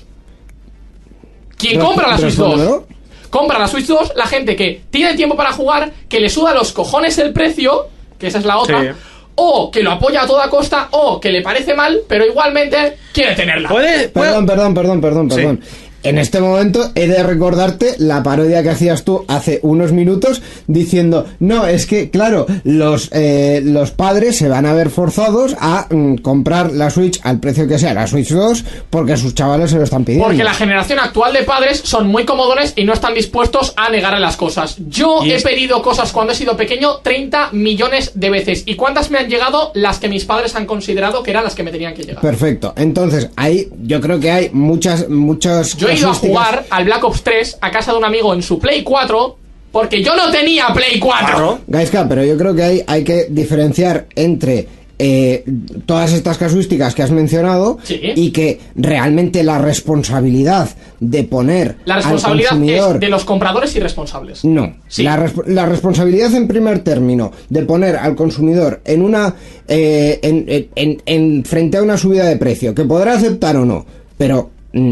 ¿Quién Re- compra la Switch dos? respóndemelo. Compra la Switch dos la gente que tiene tiempo para jugar, que le suda los cojones el precio, que esa es la otra, Sí. o que lo apoya a toda costa, o que le parece mal, pero igualmente quiere tenerla. Puede, puede- Perdón, perdón, perdón, perdón, Sí. perdón. en este momento he de recordarte la parodia que hacías tú hace unos minutos diciendo, no, es que, claro, los eh, los padres se van a ver forzados a mm, comprar la Switch al precio que sea, la Switch dos, porque sus chavales se lo están pidiendo. Porque la generación actual de padres son muy comodones y no están dispuestos a negarle las cosas. Yo he pedido cosas cuando he sido pequeño treinta millones de veces. ¿Y cuántas me han llegado? Las que mis padres han considerado que eran las que me tenían que llegar. Perfecto. Entonces, ahí yo creo que hay muchas, muchas... Yo he ido a jugar al Black Ops tres a casa de un amigo en su Play cuatro porque yo no tenía Play cuatro. Gaiska, pero yo creo que hay, hay que diferenciar entre eh, todas estas casuísticas que has mencionado, sí, y que realmente la responsabilidad de poner la responsabilidad al consumidor... es de los compradores y responsables. No, sí. la, resp- la responsabilidad en primer término de poner al consumidor en una eh, en, en, en, en frente a una subida de precio, que podrá aceptar o no, pero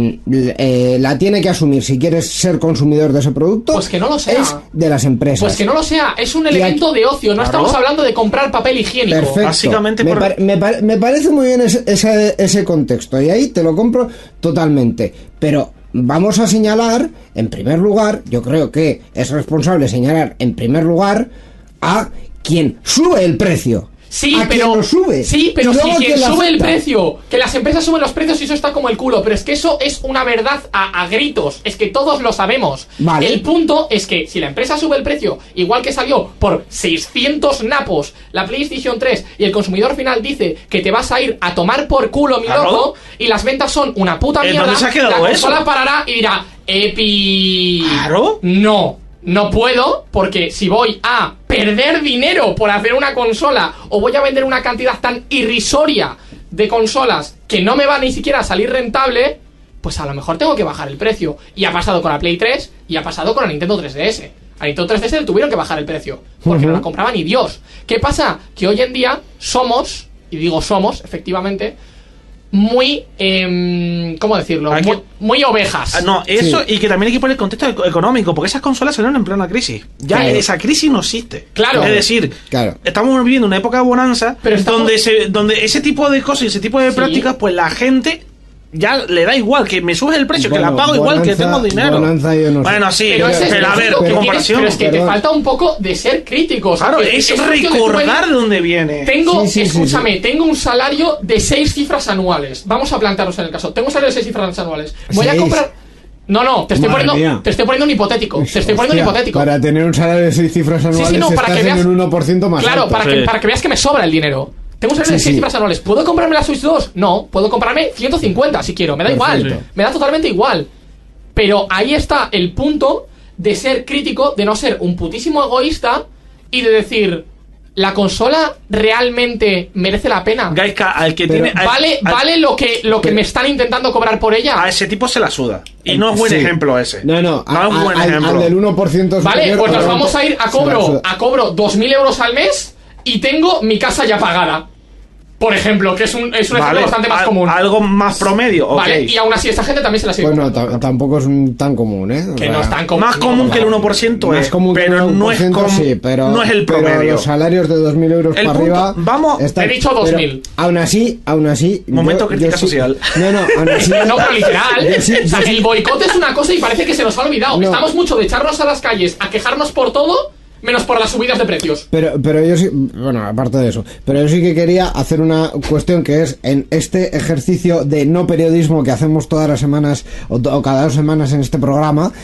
Eh, la tiene que asumir si quieres ser consumidor de ese producto. Pues que no lo sea. Es de las empresas. Pues que no lo sea. Es un elemento aquí, de ocio. No claro. estamos hablando de comprar papel higiénico. Perfecto. Básicamente me, por... par- me, par- me parece muy bien ese, ese, ese contexto. Y ahí te lo compro totalmente. Pero vamos a señalar, en primer lugar, yo creo que es responsable señalar en primer lugar a quien sube el precio. Sí, a pero quien lo sube. Sí, pero y si luego quien quien lo sube el acepta. precio, que las empresas suben los precios y eso está como el culo, pero es que eso es una verdad a, a gritos, es que todos lo sabemos. Vale. El punto es que si la empresa sube el precio, igual que salió por seiscientos napos la PlayStation tres y el consumidor final dice que te vas a ir a tomar por culo, mi ¿Claro? loco, y las ventas son una puta mierda, ¿Dónde se ha quedado la consola eso? parará y dirá, Epi... ¿Claro? No. No puedo, porque si voy a perder dinero por hacer una consola o voy a vender una cantidad tan irrisoria de consolas que no me va ni siquiera a salir rentable, pues a lo mejor tengo que bajar el precio. Y ha pasado con la Play tres y ha pasado con la Nintendo tres D S. A Nintendo tres D S le tuvieron que bajar el precio porque Uh-huh. no la compraba ni Dios. ¿Qué pasa? Que hoy en día somos, y digo somos, efectivamente, muy, eh, ¿cómo decirlo? Hay Muy, que- muy ovejas. Ah, no, eso, Sí. y que también hay que poner el contexto eco- económico, porque esas consolas salieron en plena crisis. Ya Claro. esa crisis no existe. Claro. Es decir, Claro. estamos viviendo una época de bonanza, Pero estamos- donde, se, donde ese tipo de cosas y ese tipo de Sí. prácticas, pues la gente ya le da igual, que me subes el precio, que Bueno, la pago igual, que bonanza- tengo dinero. bonanza yo no sé. Bueno, sí, Pero, pero, ese es el a ver, punto que qué tienes, comparación. pero es que Perdón. te falta un poco de ser críticos. Claro, Que- es que cuestión de tú recordar ven- de dónde viene. Tengo, Sí, sí, sí, escúchame, tengo un salario de seis cifras anuales. Vamos a plantearnos en el caso. Tengo un salario de seis cifras anuales. Voy a ¿Seis? comprar. No, no, te estoy Madre poniendo, mía. te estoy poniendo un hipotético. Te estoy poniendo un Hostia, hipotético. Para tener un salario de seis cifras anuales sí, no, para estás que en veas- un uno por ciento más Claro, alto. para, Sí. que, para que veas que me sobra el dinero. Tengo un salario de Sí, seis sí. cifras anuales. ¿Puedo comprarme la Switch dos? No. ¿Puedo comprarme ciento cincuenta si quiero? Me da Perfecto. igual. Me da totalmente igual. Pero ahí está el punto de ser crítico, de no ser un putísimo egoísta y de decir, ¿la consola realmente merece la pena? Gaiska, al que Pero- tiene. al- ¿Vale, al- vale lo que, lo que Pero- me están intentando cobrar por ella? A ese tipo se la suda. Y no es buen Sí. ejemplo ese. No, no, No es a- buen al, ejemplo. al del uno por ciento Vale, superior, pues nos obviamente, vamos a ir a se la cobro, suda. a cobro dos mil euros al mes y tengo mi casa ya pagada. Por ejemplo, que es un, es un Vale, ejemplo bastante más al- común. Algo más promedio, ok. Vale, y aún así esta gente también se la sigue Bueno, comprando. ta- tampoco es un- tan común, ¿eh? O Que sea, no es tan común. Más común que el uno por ciento más es, común que pero el no es, uno por ciento, com- sí, pero, no es el pero promedio. los salarios de dos mil euros El para punto- arriba vamos, están- he dicho pero dos mil. Aún así, aún así Momento yo- crítica yo sí- social. No, no, aún así No, pero literal. yo sí- O sea, yo sí- el boicot es una cosa y parece que se nos ha olvidado. No. Estamos mucho de echarnos a las calles a quejarnos por todo, menos por las subidas de precios. Pero, pero yo sí, bueno, aparte de eso, pero yo sí que quería hacer una cuestión que es en este ejercicio de no periodismo que hacemos todas las semanas o, to- o cada dos semanas en este programa,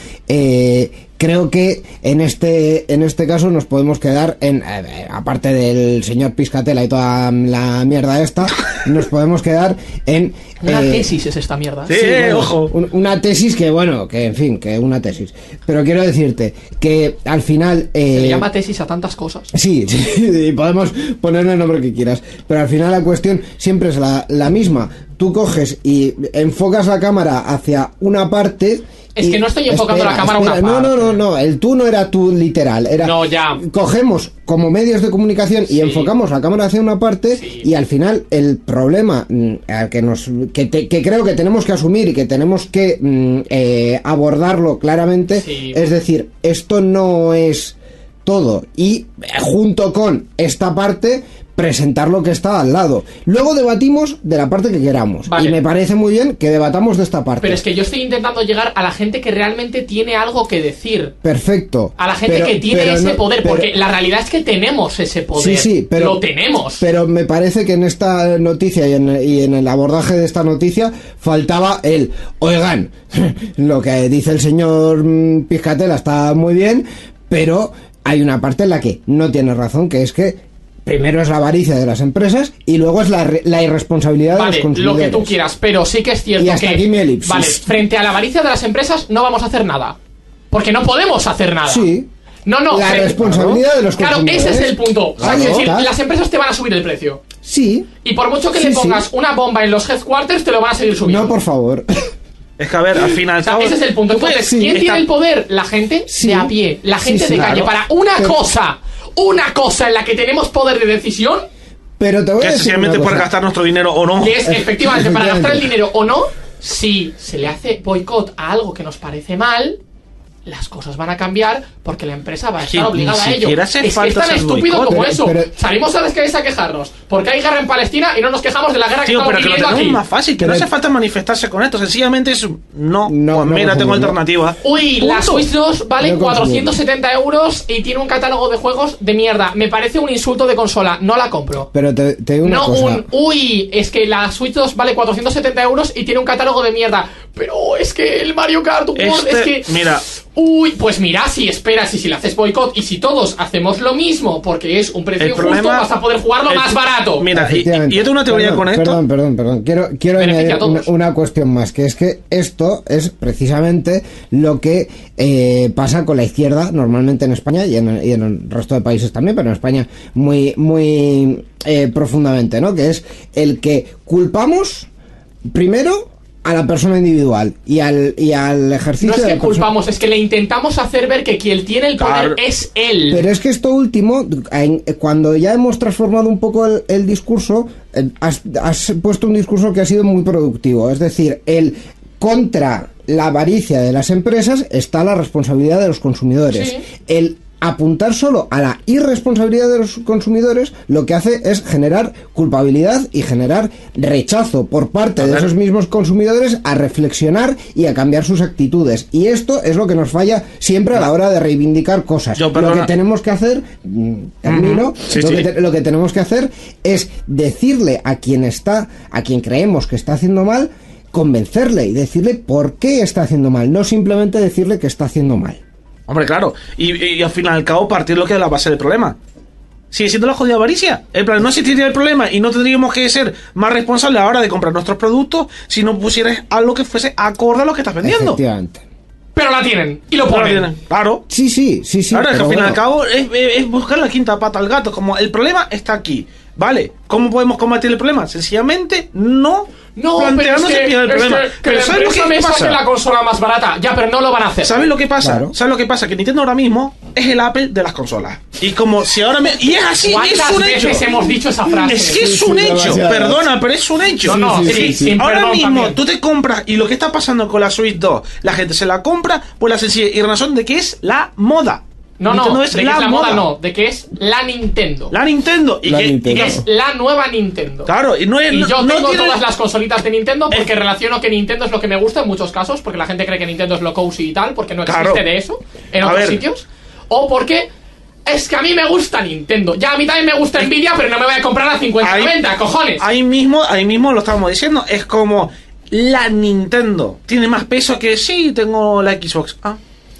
eh, creo que en este en este caso nos podemos quedar en, eh, aparte del señor Piscatela y toda la mierda esta, nos podemos quedar en... Una eh, tesis es esta mierda. Sí, Sí, bueno, ojo. un- una tesis que, bueno, que en fin, que una tesis. Pero quiero decirte que al final... eh, Se le llama tesis a tantas cosas. Sí, sí, y podemos ponerle el nombre que quieras, pero al final la cuestión siempre es la, la misma. Tú coges y enfocas la cámara hacia una parte... Es y- que no estoy enfocando la cámara a una No, no, no, parte. no, el tú no era tú literal, era... No, ya. Cogemos como medios de comunicación y Sí. enfocamos la cámara hacia una parte Sí. y al final el problema mm, al que nos que, te- que creo que tenemos que asumir y que tenemos que mm, eh, abordarlo claramente, Sí. es decir, esto no es todo y eh, junto con esta parte presentar lo que está al lado. Luego debatimos de la parte que queramos. Vale. Y me parece muy bien que debatamos de esta parte. Pero es que yo estoy intentando llegar a la gente que realmente tiene algo que decir. Perfecto. A la gente pero, que tiene pero ese no, poder, pero, porque la realidad es que tenemos ese poder. Sí, sí, pero, lo tenemos. Pero me parece que en esta noticia y en, y en el abordaje de esta noticia faltaba el, oigan, lo que dice el señor Piscatela está muy bien, pero hay una parte en la que no tiene razón, que es que primero es la avaricia de las empresas y luego es la, la irresponsabilidad vale, de los consumidores. Lo que tú quieras, pero sí que es cierto y hasta que... aquí mi elipsis. Vale, frente a la avaricia de las empresas no vamos a hacer nada. Porque no podemos hacer nada. Sí. No, no. La frente- responsabilidad de los Claro, consumidores. ese es el punto. O sea, Ahí que decir, está. las empresas te van a subir el precio. Sí. Y por mucho que Sí, le pongas sí. una bomba en los headquarters, te lo van a seguir subiendo. No, por favor. Es que a ver, al final... O sea, ese es el punto. Entonces, Sí, ¿quién está- tiene el poder? La gente Sí. de a pie. La gente Sí, sí, de calle. claro. Para una Pero- cosa, una cosa en la que tenemos poder de decisión, Pero te voy Que a es decir sencillamente una por cosa. gastar nuestro dinero o no. que es efectivamente para Efectivamente. gastar el dinero o no, si se le hace boicot a algo que nos parece mal, las cosas van a cambiar porque la empresa va a Es que estar ni obligada a ello. siquiera hace Es que es falta tan hacer estúpido boicot. como Pero- eso. pero- Salimos a las calles a quejarnos porque hay guerra en Palestina y no nos quejamos de la guerra que Tío, estamos pero que lo viviendo tenemos aquí. más fácil, que Pero- no hace falta manifestarse con esto, sencillamente es no, No, pues no mira, tengo consumirlo. alternativa. Uy, la Punto. Switch dos vale No cuatrocientos setenta euros y tiene un catálogo de juegos de mierda. Me parece un insulto de consola, no la compro. Pero te, te digo una No cosa. un, uy, es que la Switch dos vale cuatrocientos setenta euros y tiene un catálogo de mierda. Pero es que el Mario Kart World Este, es que... mira, Uy, pues mira, si esperas y si le haces boicot y si todos hacemos lo mismo porque es un precio el injusto, problema... vas a poder jugarlo el- más barato. Mira, y, Efectivamente. y yo tengo una teoría Perdón, con esto. Perdón, perdón, perdón. Quiero, quiero Beneficia añadir a todos. una, una cuestión más, que es que esto es precisamente lo que eh, pasa con la izquierda normalmente en España y en, y en el resto de países también, pero en España muy, muy eh, profundamente, ¿no? Que es el que culpamos primero a la persona individual y al, y al ejercicio No es de que la persona. culpamos, es que le intentamos hacer ver que quien tiene el poder Claro. es él. Pero es que esto último, en- cuando ya hemos transformado un poco el, el discurso, eh, has, has puesto un discurso que ha sido muy productivo. Es decir, el contra la avaricia de las empresas está la responsabilidad de los consumidores. Sí. El apuntar solo a la irresponsabilidad de los consumidores lo que hace es generar culpabilidad y generar rechazo por parte A de ver. esos mismos consumidores a reflexionar y a cambiar sus actitudes. Y esto es lo que nos falla siempre a la hora de reivindicar cosas. Yo, Lo perdona. que tenemos que hacer, mm, termino, Ujú. Sí, lo, sí. Que te- lo que tenemos que hacer es decirle a quien está, a quien creemos que está haciendo mal, convencerle y decirle por qué está haciendo mal, no simplemente decirle que está haciendo mal. Hombre, claro. Y, y al fin y al cabo partir lo que es la base del problema. Sigue siendo la jodida avaricia. En plan, no existiría el problema y no tendríamos que ser más responsables a la hora de comprar nuestros productos si no pusieras algo que fuese acorde a lo que estás vendiendo. Efectivamente. Pero la tienen y lo Claro, ponen. tienen. Claro. Sí, sí, sí, sí. Claro, es que pero al fin y al bueno. cabo es, es- es buscar la quinta pata al gato. Como el problema está aquí. ¿Vale? ¿Cómo podemos combatir el problema? Sencillamente no, No, pero es plantearnos que, el pie del es problema. que, que Pero la ¿sabes lo empresa que me saque pasa? la consola más barata. Ya, pero no lo van a hacer. ¿Sabes lo que pasa? Claro. ¿Sabes lo que pasa? Que Nintendo ahora mismo es el Apple de las consolas. Y como si ahora me... Y es así, es ¿Cuántas un hecho. veces hemos dicho esa frase? Es que es Sí, un sí, hecho. demasiadas. Perdona, pero es un hecho. No, no, Sí, sí, sí, sí, sí. sin Ahora perdón mismo también. tú te compras y lo que está pasando con la Switch dos, la gente se la compra por la sencilla y razón de que es la moda. No, Nintendo no, es de que la, es la moda. moda no, de que es la Nintendo. La Nintendo. Y La que, y Nintendo. Que que- es la nueva Nintendo. Claro, y no es. Y no- yo no tengo tiene- todas las consolitas de Nintendo porque Es- relaciono que Nintendo es lo que me gusta en muchos casos, porque la gente cree que Nintendo es lo cozy y tal, porque no existe Claro. de eso en A otros ver. sitios. O porque es que a mí me gusta Nintendo. Ya a mí también me gusta Nvidia, pero no me voy a comprar a cincuenta Ahí- noventa, cojones. Ahí mismo, ahí mismo lo estábamos diciendo. Es como la Nintendo tiene más peso que sí, tengo la Xbox. Ah,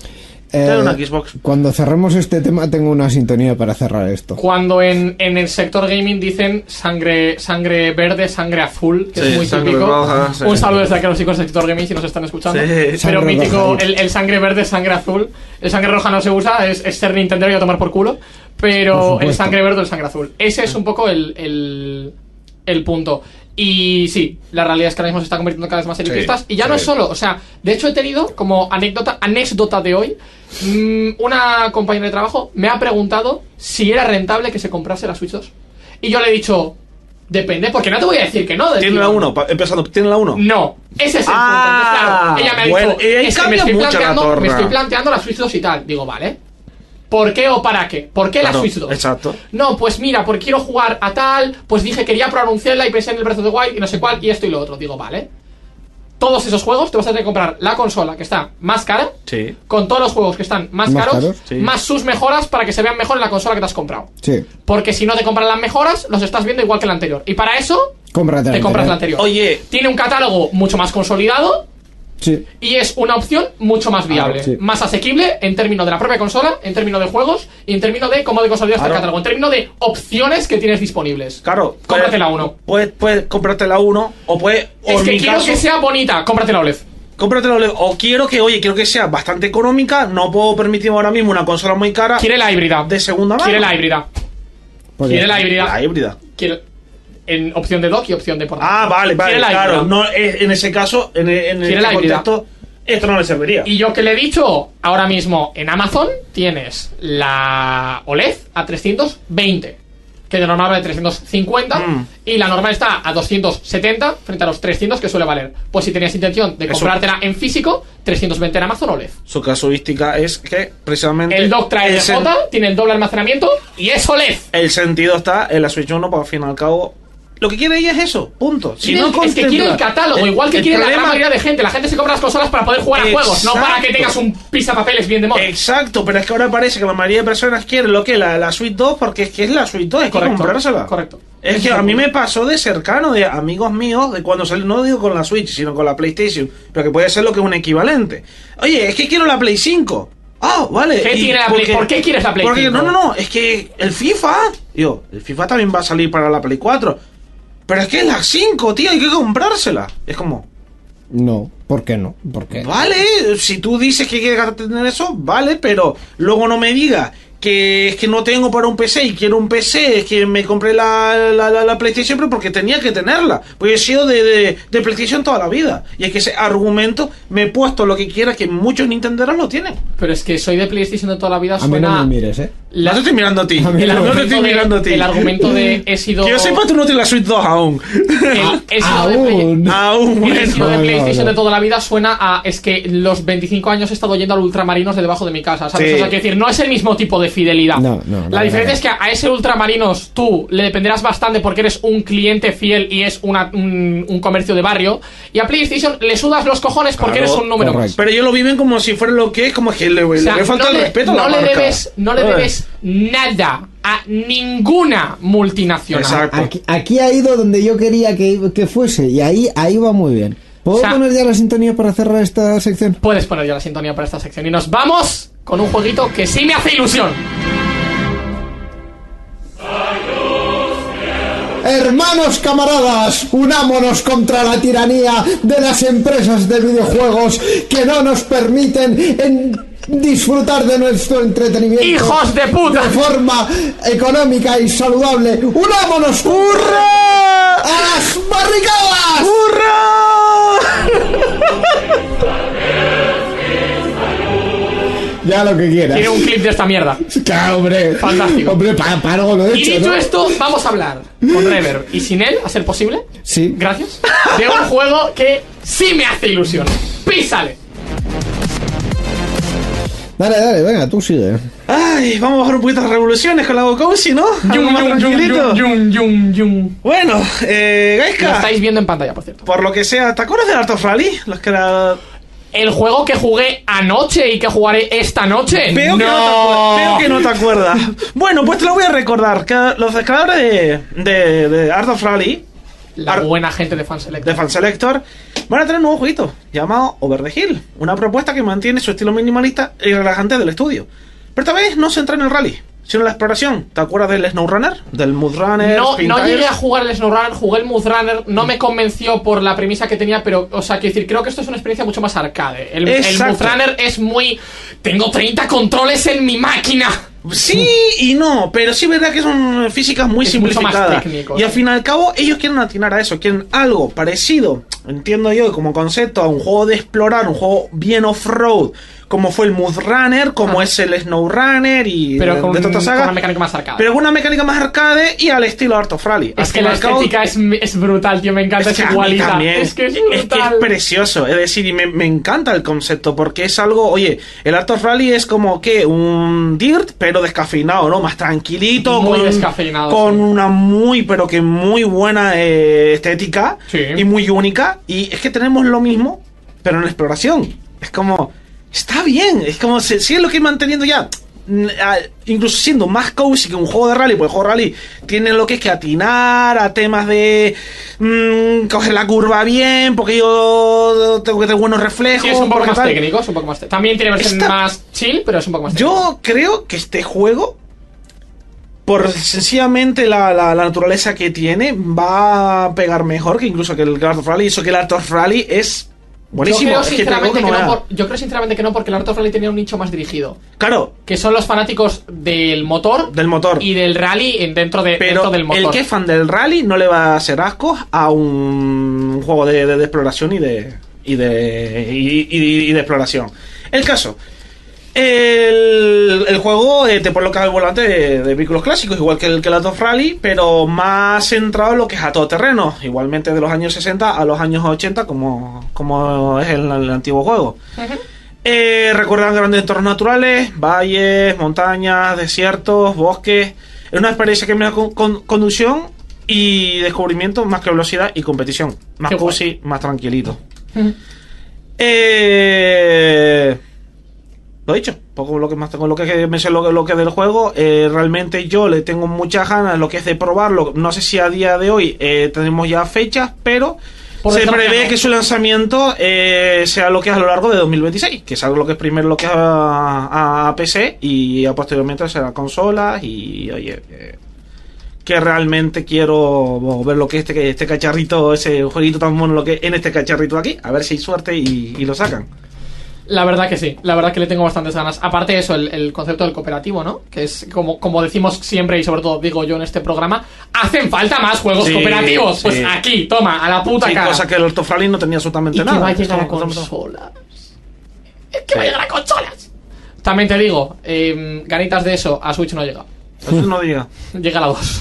Eh, una Xbox. Cuando cerremos este tema tengo una sintonía para cerrar esto. Cuando en, en el sector gaming dicen sangre sangre verde, sangre azul, que Sí, es muy sangre típico. roja, sí. Un saludo desde aquí a los chicos del sector gaming si nos están escuchando. Sí. Pero Sangre mítico, roja. el, el sangre verde, sangre azul. El sangre roja no se usa, es, es ser Nintendo y a tomar por culo. Por Pero supuesto. el sangre verde o el sangre azul. Ese es un poco el, el, el punto. Y sí, la realidad es que ahora mismo se está convirtiendo cada vez más en Sí, elitistas. Y ya sí. no es solo, o sea, de hecho he tenido como anécdota, anécdota de hoy, mmm, una compañera de trabajo me ha preguntado si era rentable que se comprase la Switch dos. Y yo le he dicho, depende, porque no te voy a decir que no. del tiene la tirón. uno, pa- empezando, tiene la uno. No, ese es el Ah, punto. Entonces, claro, ella me ha bueno, dicho, y ahí es que me cambia estoy, mucho la planteando, torna. me estoy planteando la Switch dos y tal. Digo, vale. ¿Por qué o para qué? ¿Por qué Claro, la Switch dos? exacto. No, pues mira, porque quiero jugar a tal, pues dije quería probar un Zelda y pensé en el Breath of the Wild y no sé cuál, y esto y lo otro. Digo, vale. Todos esos juegos te vas a tener que comprar la consola que está más cara, Sí. con todos los juegos que están más, Más caros, caros, sí. más sus mejoras para que se vean mejor en la consola que te has comprado. Sí. Porque si no te compras las mejoras, los estás viendo igual que la anterior. Y para eso, Cómprate te compras la anterior. Oye. Tiene un catálogo mucho más consolidado Sí. y es una opción mucho más viable. Ah, sí. Más asequible en términos de la propia consola, en términos de juegos y en términos de cómo de consolidado está el Claro. catálogo. En términos de opciones que tienes disponibles. Claro. Cómprate la puedes- uno. Puedes, puedes comprarte la uno o puedes... o Es en que mi quiero caso, que sea bonita, cómprate la O L E D. cómpratela o quiero que, oye, quiero que sea bastante económica. No puedo permitirme ahora mismo una consola muy cara. Quiere la híbrida. De segunda mano. Quiere la híbrida. Pues Quiere ya la está. híbrida. La híbrida. Quiere... En opción de dock y opción de portátil. Ah, vale, vale, Quiere la claro. híbrida. No, eh, en ese caso, en, en Quiere este la híbrida. contexto, esto no le serviría. Y yo que le he dicho, ahora mismo en Amazon tienes la O L E D a trescientos veinte, que de normal vale trescientos cincuenta, Mm. y la normal está a doscientos setenta frente a los trescientos que suele valer. Pues si tenías intención de Eso. comprártela en físico, trescientos veinte en Amazon O L E D. Su casuística es que precisamente El dock trae el, de sen- J, tiene el doble almacenamiento y es O L E D. el sentido está en la Switch uno, porque al fin y al cabo lo que quiere ella es eso, punto. Si Quiere no el- es que contempla- quiere el catálogo, el- igual que el quiere la gran problema- mayoría de gente. La gente se compra las consolas para poder jugar a juegos, no para que Exacto. tengas un pisapapeles bien de moda. Exacto, pero es que ahora parece que la mayoría de personas quieren lo que la, la Switch dos, porque es que es la Switch dos, hay que Correcto, comprársela. correcto. Es Eso que es a mí ocurre. me pasó de cercano, de amigos míos, de cuando salió, no digo con la Switch, sino con la PlayStation, pero que puede ser lo que es un equivalente. Oye, es que quiero la Play cinco. Ah, vale. ¿Qué ¿y tiene la Play? ¿Por qué quieres la Play porque, cinco? No, no, no, es que el FIFA, yo, el FIFA también va a salir para la Play cuatro. Pero es que es la cinco, tío, hay que comprársela. Es como, No, ¿por qué no? ¿Por qué? vale, si tú dices que quieres tener eso, vale, pero luego no me digas que es que no tengo para un P C y quiero un P C, es que me compré la, la, la, la PlayStation pero porque tenía que tenerla, porque he sido de, de, de PlayStation toda la vida, y es que ese argumento me he puesto lo que quiera, que muchos nintenderos lo tienen. Pero es que soy de PlayStation de toda la vida, A mí suena... no me mires, ¿eh? la- No te estoy mirando a ti, A mí el, no, no te argumento estoy de, mirando a ti. el argumento de he sido... Que yo sepa, tú no tienes la Switch dos aún. el- he sido de Play- Aún. aún, el he sido bueno. de No, no, PlayStation no. de toda la vida suena a... Es que los veinticinco años he estado yendo al Ultramarinos de debajo de mi casa, ¿sabes? Sí. O sea, quiero decir, no es el mismo tipo de fidelidad. No, no, La no, diferencia no. es que a ese Ultramarinos tú le dependerás bastante porque eres un cliente fiel y es una, un, un comercio de barrio, y a PlayStation le sudas los cojones porque Claro, eres un número correcto. más. Pero ellos lo viven como si fuera lo que es, como que le, O sea, le falta no el le- respeto a no la le marca. debes, no le Eh. debes nada a ninguna multinacional. Exacto. Aquí, aquí ha ido donde yo quería que, que fuese y ahí, ahí va muy bien. ¿Puedo O sea- poner ya la sintonía para cerrar esta sección? Puedes poner ya la sintonía para esta sección y nos vamos con un jueguito que sí me hace ilusión. Hermanos camaradas, unámonos contra la tiranía de las empresas de videojuegos que no nos permiten en disfrutar de nuestro entretenimiento. ¡Hijos de puta! De forma económica y saludable. ¡Unámonos! ¡Hurra! ¡A las barricadas! Ya lo que quieras. Tiene un clip de esta mierda. Claro, hombre. Fantástico. Hombre, para, para algo lo he Y hecho, dicho ¿no? esto, vamos a hablar con Reverb y sin él, a ser posible, Sí. gracias, de un juego que sí me hace ilusión. ¡Písale! Dale, dale, venga, tú sigue. Ay, vamos a bajar un poquito las revoluciones con la Gokoushi, ¿no? Algo Yum, más yum, yum, tranquilito. yum, yum, yum. Bueno, eh, Lo Gaiska, estáis viendo en pantalla, por cierto. por lo que sea, ¿te acuerdas de Art of Rally? Los que la... El juego que jugué anoche y que jugaré esta noche. Veo, que no te acuer- veo que no te acuerdas. Bueno, pues te lo voy a recordar. Que los creadores de, de, de Art of Rally, La Ar- buena gente de Fanselect. de Fanselector, van a tener un nuevo jueguito llamado Over the Hill. Una propuesta que mantiene su estilo minimalista y relajante del estudio. Pero esta vez no se centra en el rally, sino en la exploración. ¿Te acuerdas del SnowRunner? Del Mudrunner. No, Spin no Tires? llegué a jugar el SnowRunner, jugué el Mudrunner, no me convenció por la premisa que tenía, pero, o sea, quiero decir, creo que esto es una experiencia mucho más arcade. El, el Exacto. Mudrunner es muy... Tengo treinta controles en mi máquina. Sí y no, pero sí es verdad que son físicas muy Es mucho más simplificadas. técnico, Y al sí. fin y al cabo, ellos quieren atinar a eso, quieren algo parecido, entiendo yo, como concepto, a un juego de explorar, un juego bien off-road, como fue el Mood Runner, como ah. es el Snow Runner y pero de, con, de toda esta saga. con una mecánica más arcade. Pero con una mecánica más arcade y al estilo Art of Rally. Es que la estética es, es brutal, tío, me encanta, es, es igualita. Es que es brutal. Es que es precioso, es decir, y me, me encanta el concepto, porque es algo, oye, el Art of Rally es como que un Dirt, pero descafeinado, ¿no? Más tranquilito, muy con, descafeinado, con sí. una muy, pero que muy buena eh, estética, sí. Y muy única, y es que tenemos lo mismo, pero en la exploración. Es como, está bien, es como, si, si es lo que ir manteniendo ya, incluso siendo más cozy que un juego de rally, porque el juego de rally tiene lo que es que atinar a temas de mmm, coger la curva bien, porque yo tengo que tener buenos reflejos. Sí, es un poco más tal. técnico, es un poco más técnico. También tiene versión Esta... más chill, pero es un poco más técnico. Yo creo que este juego, por sencillamente la, la, la naturaleza que tiene, va a pegar mejor que incluso que el Art of Rally. Eso que el Art of Rally es buenísimo. Yo creo, es sinceramente que que no no por, yo creo sinceramente que no, porque el Art of Rally tenía un nicho más dirigido. Claro. Que son los fanáticos del motor. Del motor. Y del rally dentro, de, Pero dentro del motor. el que es fan del rally no le va a hacer asco a un juego de, de, de exploración y de y de y, y, y de exploración. El caso, el, el juego eh, te coloca el volante de, de vehículos clásicos, igual que el que el Art of Rally, pero más centrado en lo que es a todoterreno, igualmente de los años sesenta a los años ochenta, como, como es el, el antiguo juego. Uh-huh. Eh, recuerdan grandes entornos naturales, valles, montañas, desiertos, bosques. Es una experiencia que me da con, con, conducción y descubrimiento más que velocidad y competición. Más cozy, más tranquilito. Uh-huh. Eh... Lo he dicho, poco lo que más tengo, lo que me sé lo, lo que del juego. Eh, realmente yo le tengo muchas ganas, lo que es de probarlo. No sé si a día de hoy eh, tenemos ya fechas, pero por se prevé no. que su lanzamiento eh, sea lo que es a lo largo de dos mil veintiséis, que es algo lo que es primero lo que es a, a P C y a posteriormente será consolas. Y oye, eh, que realmente quiero ver lo que este, este cacharrito, ese jueguito tan mono, lo que en este cacharrito aquí, a ver si hay suerte y, y lo sacan. La verdad que sí, la verdad que le tengo bastantes ganas. Aparte de eso, el, el concepto del cooperativo, ¿no? Que es como, como decimos siempre y sobre todo digo yo en este programa, hacen falta más juegos sí, cooperativos. Sí. Pues aquí, toma, a la puta sí, cara. Cosa que el Art of Rally no tenía absolutamente y nada. Que va a llegar a consolas. Es que sí. va a llegar a consolas. También te digo, eh, ganitas de eso, a Switch no llega. Eso no llega. Llega a la dos.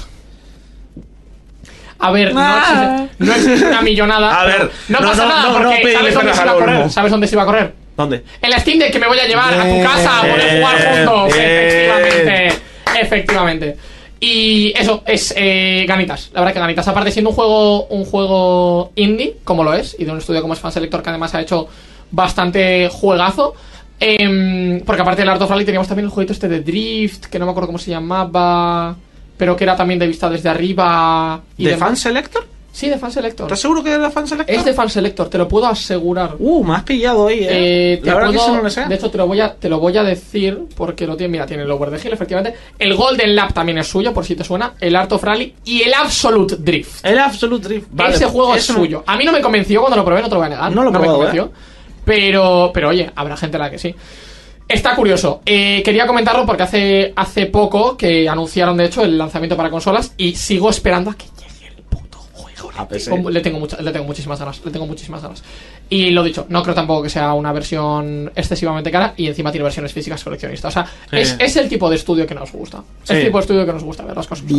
A ver, ah. no, existe, no existe una millonada. A ver, no, no pasa no, nada, no, porque no, ¿sabes dónde se iba a correr? ¿Sabes dónde se iba a correr? ¿Dónde? En la Steam Deck que me voy a llevar eh, a tu casa a poder eh, jugar juntos. Eh, efectivamente. Efectivamente. Y eso es eh, ganitas. La verdad que ganitas. Aparte, siendo un juego un juego indie, como lo es, y de un estudio como es Fan Selector, que además ha hecho bastante juegazo. Eh, porque aparte del Art of Rally teníamos también el jueguito este de Drift, que no me acuerdo cómo se llamaba, pero que era también de vista desde arriba. Y ¿De, de Fan Selector? Sí, de Fan Selector. ¿Estás seguro que es de Fan Selector? Es de Fan Selector, te lo puedo asegurar. Uh, me has pillado ahí, eh. eh La verdad puedo, que eso no lo sé. De hecho, te lo voy a, te lo voy a decir porque lo tiene. Mira, tiene el Over the Hill, efectivamente. El Golden Lap también es suyo, por si te suena. El Art of Rally y el Absolute Drift. El Absolute Drift, vale. Ese juego es no... suyo. A mí no me convenció cuando lo probé, no te lo voy a negar. No lo no probado, me convenció. Eh. Pero, pero oye, habrá gente a la que sí. Está curioso. Eh, quería comentarlo porque hace, hace poco que anunciaron, de hecho, el lanzamiento para consolas y sigo esperando a que llegue el puto juego. A P C. Le tengo, mucha, le tengo muchísimas ganas. Le tengo muchísimas ganas. Y lo dicho, no creo tampoco que sea una versión excesivamente cara y encima tiene versiones físicas coleccionistas. O sea, sí. es, es el tipo de estudio que nos gusta. Es sí. el tipo de estudio que nos gusta ver las cosas.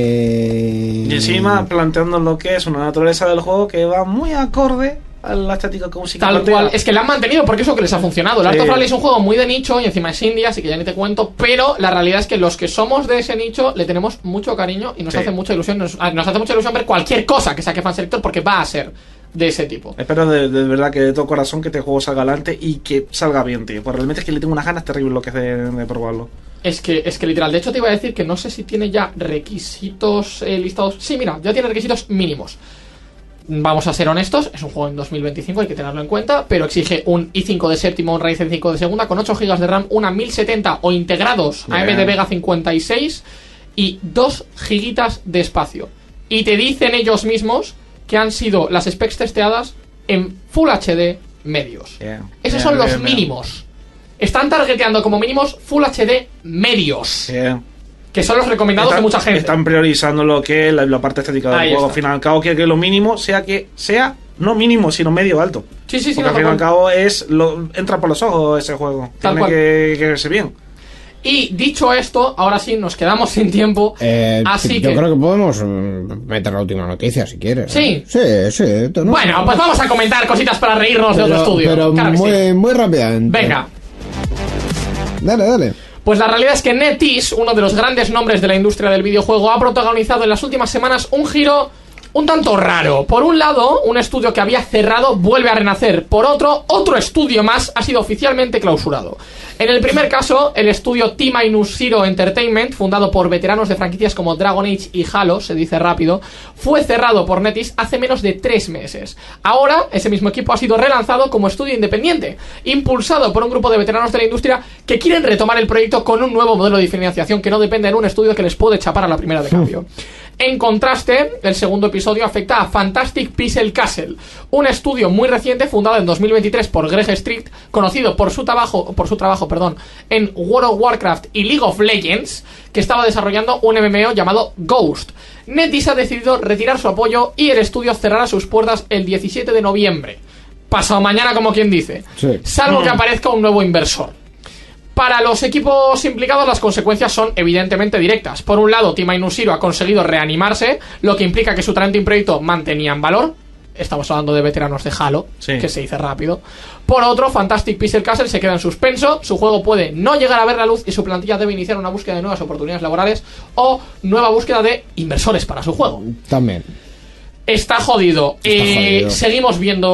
Bien. Y encima planteando lo que es una naturaleza del juego que va muy acorde a la estética como tal cual, es que la han mantenido porque eso que les ha funcionado. El Art sí. of Rally es un juego muy de nicho y encima es indie, así que ya ni te cuento, pero la realidad es que los que somos de ese nicho le tenemos mucho cariño y nos sí. hace mucha ilusión nos, nos hace mucha ilusión ver cualquier cosa que saque Fan Selector porque va a ser de ese tipo. Espero de, de verdad que de todo corazón que este juego salga adelante y que salga bien, tío, porque realmente es que le tengo unas ganas terribles lo que es de, de probarlo. Es que, es que literal, de hecho te iba a decir que no sé si tiene ya requisitos eh, listados. Sí, mira, ya tiene requisitos mínimos. Vamos a ser honestos, es un juego en dos mil veinticinco, hay que tenerlo en cuenta, pero exige un i cinco de séptimo, un Ryzen cinco de segunda, con ocho gigas de RAM, una mil setenta o integrados yeah. A M D Vega cincuenta y seis y dos gigitas de espacio. Y te dicen ellos mismos que han sido las specs testeadas en Full H D medios. Yeah. Esos yeah, son los yeah, mínimos. Yeah. Están targeteando como mínimos Full H D medios. Yeah. Que son los recomendados están, de mucha gente. Están priorizando lo que es la, la parte estética del Ahí juego. Está. Al fin y al cabo, quiere que lo mínimo sea que sea no mínimo, sino medio alto. Sí, sí, sí. Porque no, al fin y no, al cabo es lo, entra por los ojos ese juego. Tal Tiene cual. que, que verse bien. Y dicho esto, ahora sí, nos quedamos sin tiempo. Eh, así yo que... creo que podemos mm, meter la última noticia si quieres. Sí. ¿eh? Sí, sí. tú no- Bueno, pues vamos a comentar cositas para reírnos de pero, otro estudio. Pero Claro que muy, sí. muy rápidamente. Venga. Dale, dale. Pues la realidad es que NetEase, uno de los grandes nombres de la industria del videojuego, ha protagonizado en las últimas semanas un giro un tanto raro. Por un lado, un estudio que había cerrado vuelve a renacer. Por otro, otro estudio más ha sido oficialmente clausurado. En el primer caso, el estudio T-Zero Entertainment, fundado por veteranos de franquicias como Dragon Age y Halo, se dice rápido, fue cerrado por NetEase hace menos de tres meses. Ahora, ese mismo equipo ha sido relanzado como estudio independiente, impulsado por un grupo de veteranos de la industria que quieren retomar el proyecto con un nuevo modelo de financiación que no depende de un estudio que les puede chapar a la primera de cambio. En contraste, el segundo episodio afecta a Fantastic Pixel Castle, un estudio muy reciente fundado en dos mil veintitrés por Greg Street, conocido por su trabajo, por su trabajo, perdón, en World of Warcraft y League of Legends, que estaba desarrollando un M M O llamado Ghost. NetEase ha decidido retirar su apoyo y el estudio cerrará sus puertas el diecisiete de noviembre. Pasado mañana, como quien dice. Sí. Salvo que aparezca un nuevo inversor. Para los equipos implicados las consecuencias son evidentemente directas. Por un lado, T-Zero ha conseguido reanimarse, lo que implica que su talento y proyecto mantenían valor. Estamos hablando de veteranos de Halo, Sí. que se dice rápido. Por otro, Fantastic Pixel Castle se queda en suspenso, su juego puede no llegar a ver la luz y su plantilla debe iniciar una búsqueda de nuevas oportunidades laborales o nueva búsqueda de inversores para su juego. También. Está jodido. Está Eh, jodido. Seguimos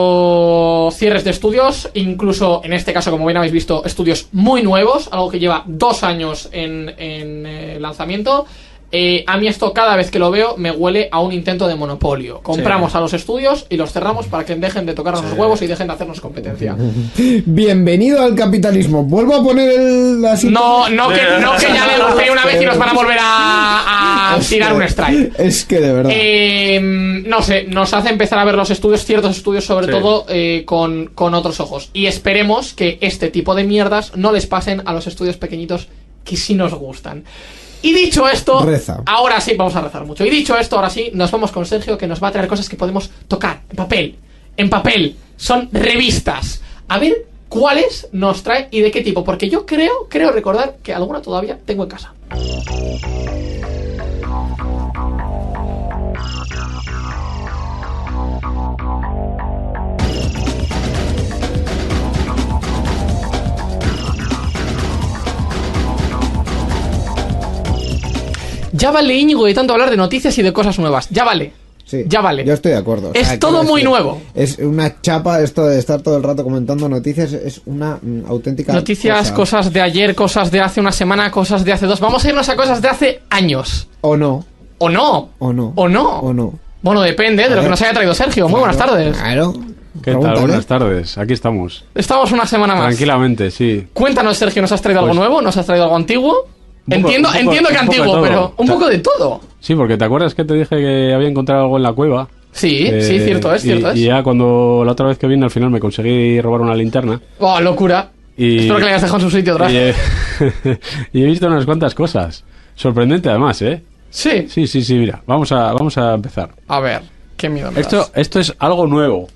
viendo cierres de estudios, incluso en este caso, como bien habéis visto, estudios muy nuevos, algo que lleva dos años en, en eh, lanzamiento. Eh, a mí esto cada vez que lo veo me huele a un intento de monopolio. Compramos Sí. a los estudios y los cerramos para que dejen de tocarnos los huevos y dejen de hacernos competencia. Bienvenido al capitalismo. Vuelvo a poner el... la cinta. No, no que, no que ya le guste una vez y nos van a volver a, a Es tirar que- un strike. Es que de verdad. Eh, no sé, nos hace empezar a ver los estudios, ciertos estudios sobre Sí. todo, eh, con, con otros ojos. Y esperemos que este tipo de mierdas no les pasen a los estudios pequeñitos que sí nos gustan. Y dicho esto, Reza. ahora sí, vamos a rezar mucho. Y dicho esto, ahora sí, nos vamos con Sergio, que nos va a traer cosas que podemos tocar en papel. En papel. Son revistas. A ver cuáles nos trae y de qué tipo. Porque yo creo, creo recordar que alguna todavía tengo en casa. Ya vale, Íñigo, de tanto hablar de noticias y de cosas nuevas. Ya vale. Sí, ya vale. Yo estoy de acuerdo. Es todo quiero muy decir, nuevo. Es una chapa esto de estar todo el rato comentando noticias. Es una mm, auténtica Noticias, cosa. cosas de ayer, cosas de hace una semana, cosas de hace dos. Vamos a irnos a cosas de hace años. O no. ¿O no? O no. ¿O no? O no. Bueno, depende de lo que nos haya traído Sergio. Muy buenas Claro, tardes. Claro. ¿Qué tal? Pregúntale. Buenas tardes. Aquí estamos. Estamos una semana más. Tranquilamente, sí. Cuéntanos, Sergio, ¿nos has traído algo Pues- nuevo? ¿Nos has traído algo antiguo? Un poco- entiendo un poco- entiendo que un poco de antiguo, todo. pero un poco de todo. Sí, porque ¿te acuerdas que te dije que había encontrado algo en la cueva? Sí, Eh, sí, cierto es, y- cierto es. Y ya cuando la otra vez que vine al final me conseguí robar una linterna. Oh, locura. Y, Espero que le hayas dejado en su sitio atrás. y, he- y he visto unas cuantas cosas. Sorprendente además, ¿eh? Sí. Sí, sí, sí, mira. Vamos a, vamos a empezar. A ver, qué miedo me Esto, das. esto es algo nuevo.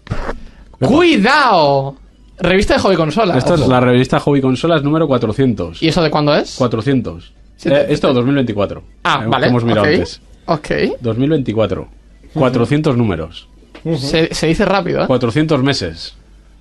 ¡Cuidado! Revista de hobby consola. Esto es ojo. la revista Hobby Consolas número cuatrocientos. ¿Y eso de cuándo es? cuatrocientos. Sí, Eh, te- esto dos mil veinticuatro. Ah, Eh, vale. que hemos mirado ok. antes. Ok. dos mil veinticuatro. cuatrocientos números. Se, se dice rápido, ¿eh? cuatrocientos meses.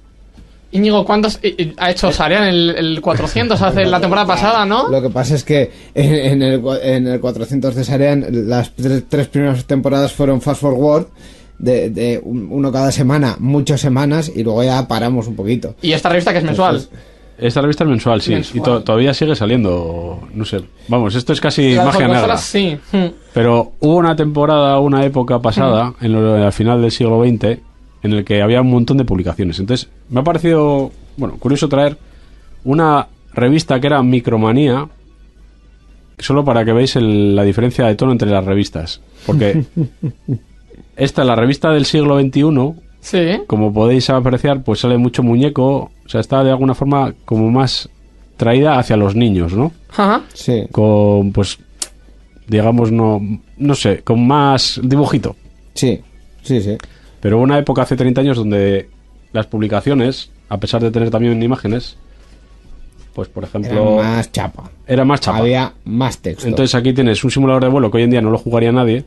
Íñigo, ¿cuántos eh, eh, ha hecho Sarian el, el cuatrocientos hace la temporada pasada, no? Lo que pasa es que en, en el, cua- en el cuatrocientos de Sarean las tres, tres primeras temporadas fueron fast forward de, de un- uno cada semana, muchas semanas y luego ya paramos un poquito. Y esta revista que es mensual. Entonces, Esta revista es mensual, sí. Mensual. Y to- todavía sigue saliendo. No sé. Vamos, esto es casi La de magia hobby negra. consolas, sí. Hmm. Pero hubo una temporada, una época pasada, en lo, al final del siglo veinte, en el que había un montón de publicaciones. Entonces, me ha parecido, bueno, curioso traer una revista que era Micromanía, solo para que veáis el- la diferencia de tono entre las revistas. Porque esta, la revista del siglo veintiuno, Sí. como podéis apreciar, pues sale mucho muñeco, o sea, está de alguna forma como más traída hacia los niños, ¿no? Ajá. sí. Con, pues, digamos, no, no sé, con más dibujito. Sí, sí, sí. Pero hubo una época hace treinta años donde las publicaciones, a pesar de tener también imágenes, pues por ejemplo... Era más chapa. Era más chapa. Había más texto. Entonces aquí tienes un simulador de vuelo que hoy en día no lo jugaría nadie.